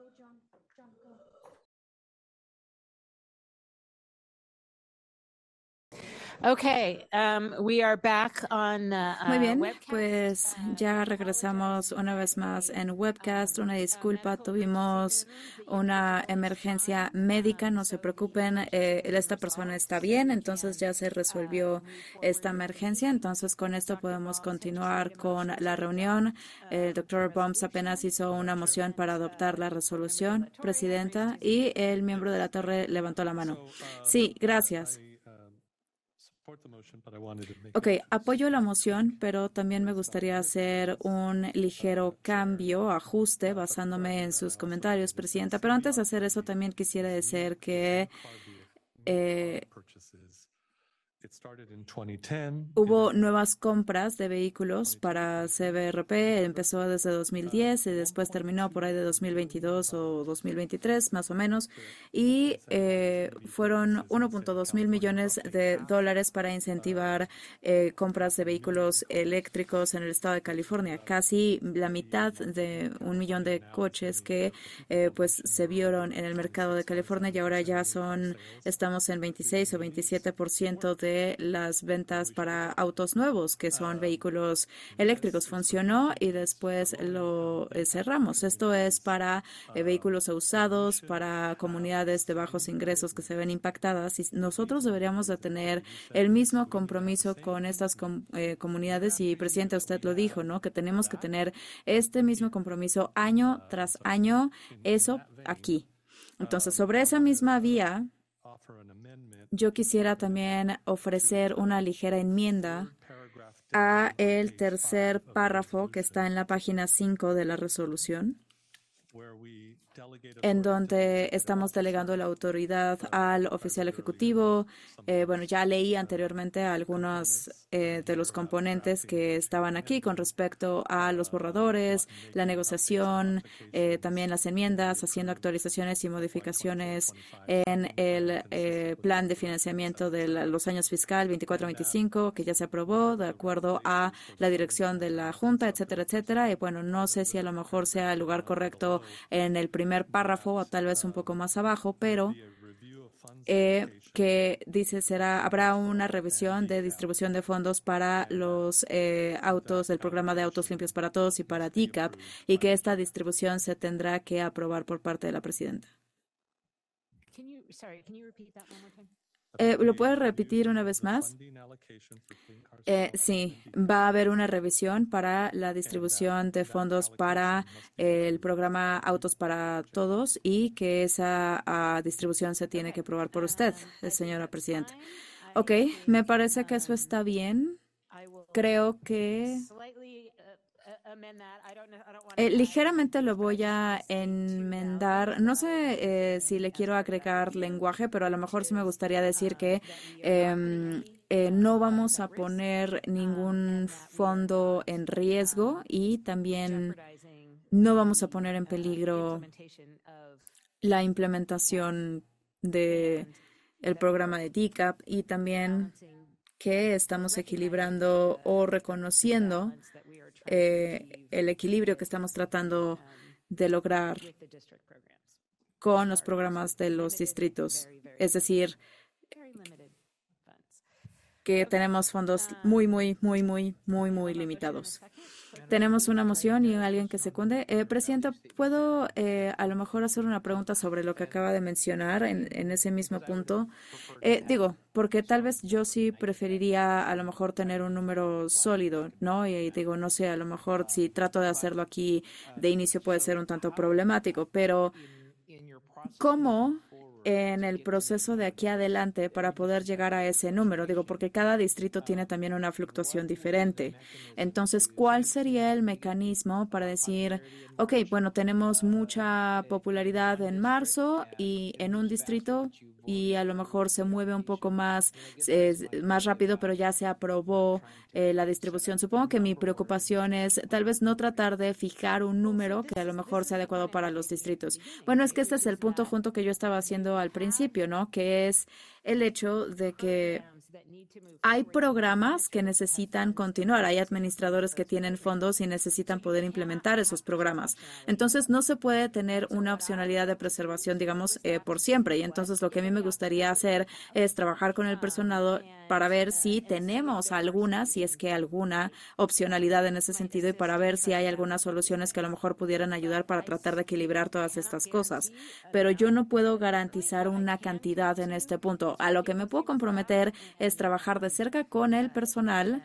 Okay, we are back on Muy bien, pues ya regresamos una vez más en webcast. Una disculpa, tuvimos una emergencia médica, no se preocupen, esta persona está bien, entonces ya se resolvió esta emergencia, entonces con esto podemos continuar con la reunión. El doctor Bombs apenas hizo una moción para adoptar la resolución, presidenta, y el miembro de la torre levantó la mano. Sí, gracias. Ok, apoyo la moción, pero también me gustaría hacer un ligero cambio, ajuste, basándome en sus comentarios, presidenta. Pero antes de hacer eso, también quisiera decir que hubo nuevas compras de vehículos para CBRP, empezó desde 2010 y después terminó por ahí de 2022 o 2023 más o menos y fueron 1.2 mil millones de dólares para incentivar compras de vehículos eléctricos en el estado de California, casi la mitad de 1 millón de coches que pues se vieron en el mercado de California y ahora ya estamos en 26 o 27% de de las ventas para autos nuevos, que son vehículos eléctricos. Funcionó y después lo cerramos. Esto es para vehículos usados, para comunidades de bajos ingresos que se ven impactadas. Y nosotros deberíamos de tener el mismo compromiso con estas comunidades. Y, presidente, usted lo dijo, ¿no? Que tenemos que tener este mismo compromiso año tras año, eso aquí. Entonces, sobre esa misma vía, yo quisiera también ofrecer una ligera enmienda a el tercer párrafo que está en la página 5 de la resolución, en donde estamos delegando la autoridad al oficial ejecutivo. Bueno, ya leí anteriormente a algunos de los componentes que estaban aquí con respecto a los borradores, la negociación, también las enmiendas, haciendo actualizaciones y modificaciones en el plan de financiamiento de los años fiscal 24-25, que ya se aprobó de acuerdo a la dirección de la Junta, etcétera, etcétera. Y bueno, no sé si a lo mejor sea el lugar correcto en el primer párrafo o tal vez un poco más abajo, pero que dice habrá una revisión de distribución de fondos para los autos del programa de autos limpios para todos y para DCAP, y que esta distribución se tendrá que aprobar por parte de la presidenta. ¿Lo puedes repetir una vez más? Sí, va a haber una revisión para la distribución de fondos para el programa Autos para Todos, y que esa distribución se tiene que aprobar por usted, señora presidenta. Ok, me parece que eso está bien. Creo que ligeramente lo voy a enmendar. No sé si le quiero agregar lenguaje, pero a lo mejor sí me gustaría decir que no vamos a poner ningún fondo en riesgo, y también no vamos a poner en peligro la implementación de el programa de DCAP, y también que estamos equilibrando o reconociendo el equilibrio que estamos tratando de lograr con los programas de los distritos. Es decir, que tenemos fondos muy limitados. Tenemos una moción y alguien que secunde. Presidenta, ¿puedo a lo mejor hacer una pregunta sobre lo que acaba de mencionar en ese mismo punto? Digo, porque tal vez yo sí preferiría a lo mejor tener un número sólido, ¿no? Y digo, no sé, a lo mejor si trato de hacerlo aquí de inicio puede ser un tanto problemático, pero ¿cómo en el proceso de aquí adelante para poder llegar a ese número? Digo, porque cada distrito tiene también una fluctuación diferente. Entonces, ¿cuál sería el mecanismo para decir, ok, bueno, tenemos mucha popularidad en marzo y en un distrito, y a lo mejor se mueve un poco más rápido, pero ya se aprobó la distribución? Supongo que mi preocupación es tal vez no tratar de fijar un número que a lo mejor sea adecuado para los distritos. Bueno, es que este es el punto junto que yo estaba haciendo al principio, ¿no? Que es el hecho de que hay programas que necesitan continuar, hay administradores que tienen fondos y necesitan poder implementar esos programas. Entonces, no se puede tener una opcionalidad de preservación, digamos, por siempre. Y entonces, lo que a mí me gustaría hacer es trabajar con el personal para ver si tenemos alguna, si es que alguna opcionalidad en ese sentido, y para ver si hay algunas soluciones que a lo mejor pudieran ayudar para tratar de equilibrar todas estas cosas. Pero yo no puedo garantizar una cantidad en este punto. A lo que me puedo comprometer es trabajar de cerca con el personal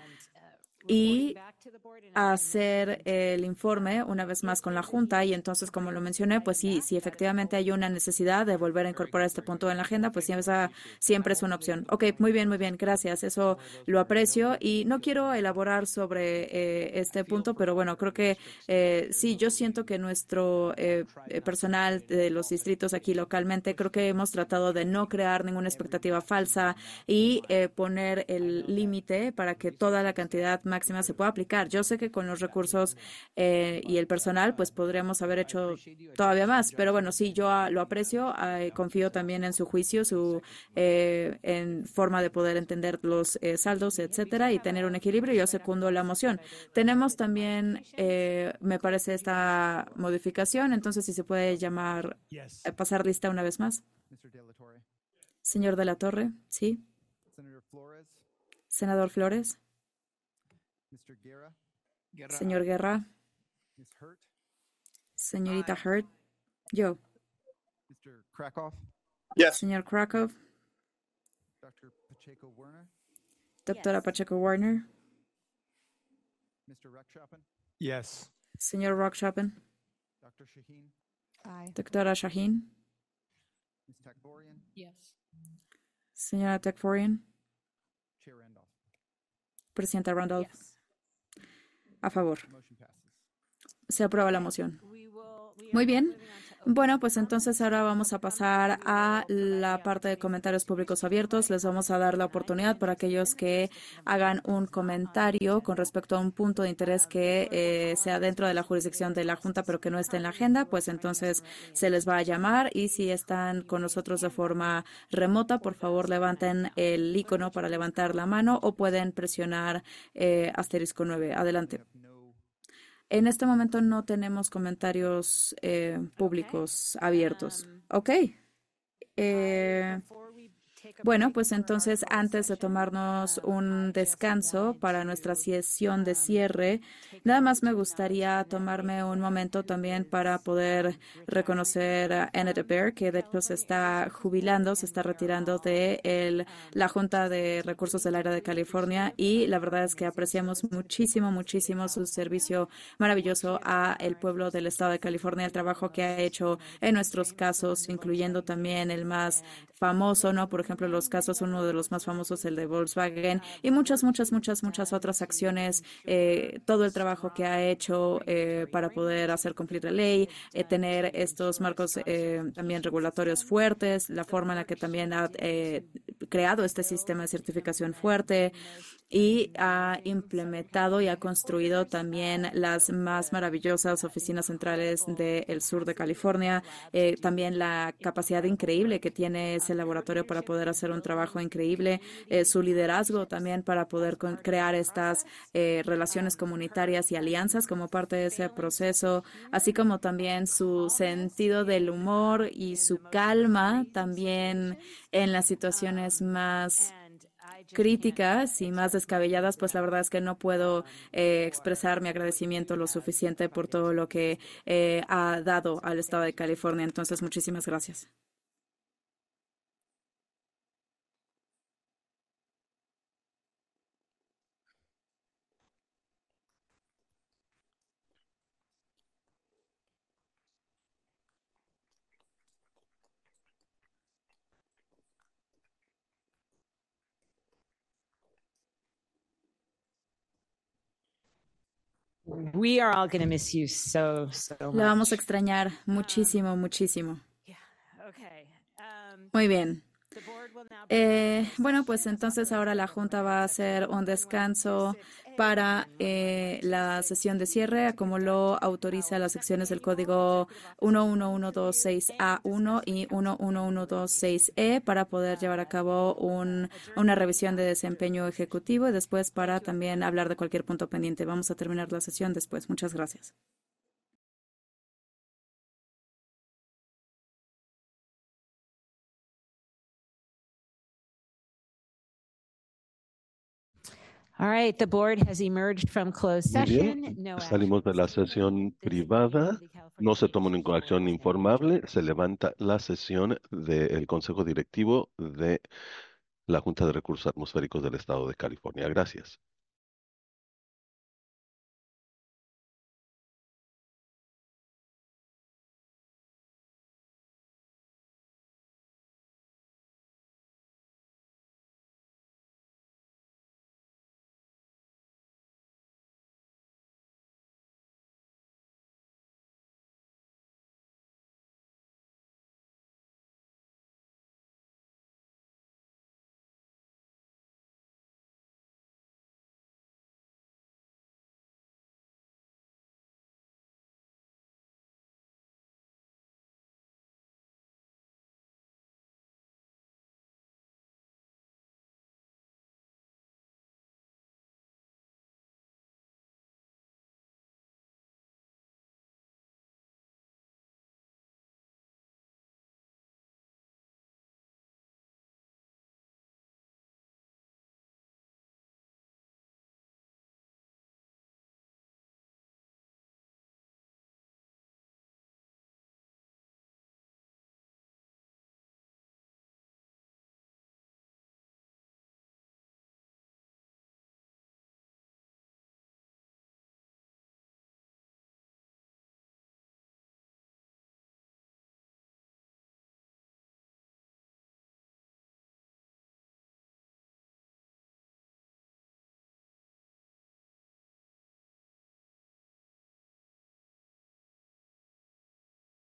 y hacer el informe una vez más con la Junta. Y entonces, como lo mencioné, pues sí, si efectivamente hay una necesidad de volver a incorporar este punto en la agenda, pues esa siempre es una opción. Ok, muy bien, gracias. Eso lo aprecio, y no quiero elaborar sobre este punto, pero bueno, creo que sí, yo siento que nuestro personal de los distritos aquí localmente, creo que hemos tratado de no crear ninguna expectativa falsa y poner el límite para que toda la cantidad máxima se pueda aplicar. Yo sé que con los recursos y el personal, pues podríamos haber hecho todavía más, pero bueno, sí, yo lo aprecio, confío también en su juicio, en forma de poder entender los saldos, etcétera, y tener un equilibrio. Yo secundo la moción. Tenemos también, me parece, esta modificación, entonces si se puede pasar lista una vez más. Señor de la Torre, sí. Senador Flores. Señor Guerra. Señorita Hurt. Yo. Señor Krakow. Doctora Pacheco-Warner. Yes. Señor Rockshoppen. Doctora Shaheen. Señora Tekforian. Presidenta Randolph. A favor. Se aprueba la moción. Muy bien. Bueno, pues entonces ahora vamos a pasar a la parte de comentarios públicos abiertos. Les vamos a dar la oportunidad para aquellos que hagan un comentario con respecto a un punto de interés que sea dentro de la jurisdicción de la Junta, pero que no esté en la agenda, pues entonces se les va a llamar. Y si están con nosotros de forma remota, por favor levanten el icono para levantar la mano o pueden presionar *9. Adelante. En este momento no tenemos comentarios públicos abiertos. Ok. Bueno, pues entonces antes de tomarnos un descanso para nuestra sesión de cierre, nada más me gustaría tomarme un momento también para poder reconocer a Annette Bear, que de hecho se está jubilando, se está retirando de la Junta de Recursos del Área de California, y la verdad es que apreciamos muchísimo, muchísimo su servicio maravilloso a el pueblo del estado de California, el trabajo que ha hecho en nuestros casos, incluyendo también el más famoso, ¿no? Por ejemplo, los casos, uno de los más famosos, el de Volkswagen, y muchas otras acciones, todo el trabajo que ha hecho para poder hacer cumplir la ley, tener estos marcos también regulatorios fuertes, la forma en la que también ha creado este sistema de certificación fuerte, y ha implementado y ha construido también las más maravillosas oficinas centrales del sur de California, también la capacidad increíble que tiene ese laboratorio para poder hacer un trabajo increíble, su liderazgo también para poder crear estas relaciones comunitarias y alianzas como parte de ese proceso, así como también su sentido del humor y su calma también en las situaciones más críticas y más descabelladas. Pues la verdad es que no puedo expresar mi agradecimiento lo suficiente por todo lo que ha dado al estado de California. Entonces, muchísimas gracias. We are all going to miss you so La vamos a much. extrañar muchísimo, muchísimo. Muy bien. Bueno, pues entonces ahora la Junta va a hacer un descanso para la sesión de cierre, como lo autoriza las secciones del Código 11126A1 y 11126E, para poder llevar a cabo una revisión de desempeño ejecutivo y después para también hablar de cualquier punto pendiente. Vamos a terminar la sesión después. Muchas gracias. All right, the board has emerged from closed Muy session. bien, No salimos de la sesión privada, no se toma ninguna acción informable, se levanta la sesión del Consejo Directivo de la Junta de Recursos Atmosféricos del Estado de California. Gracias.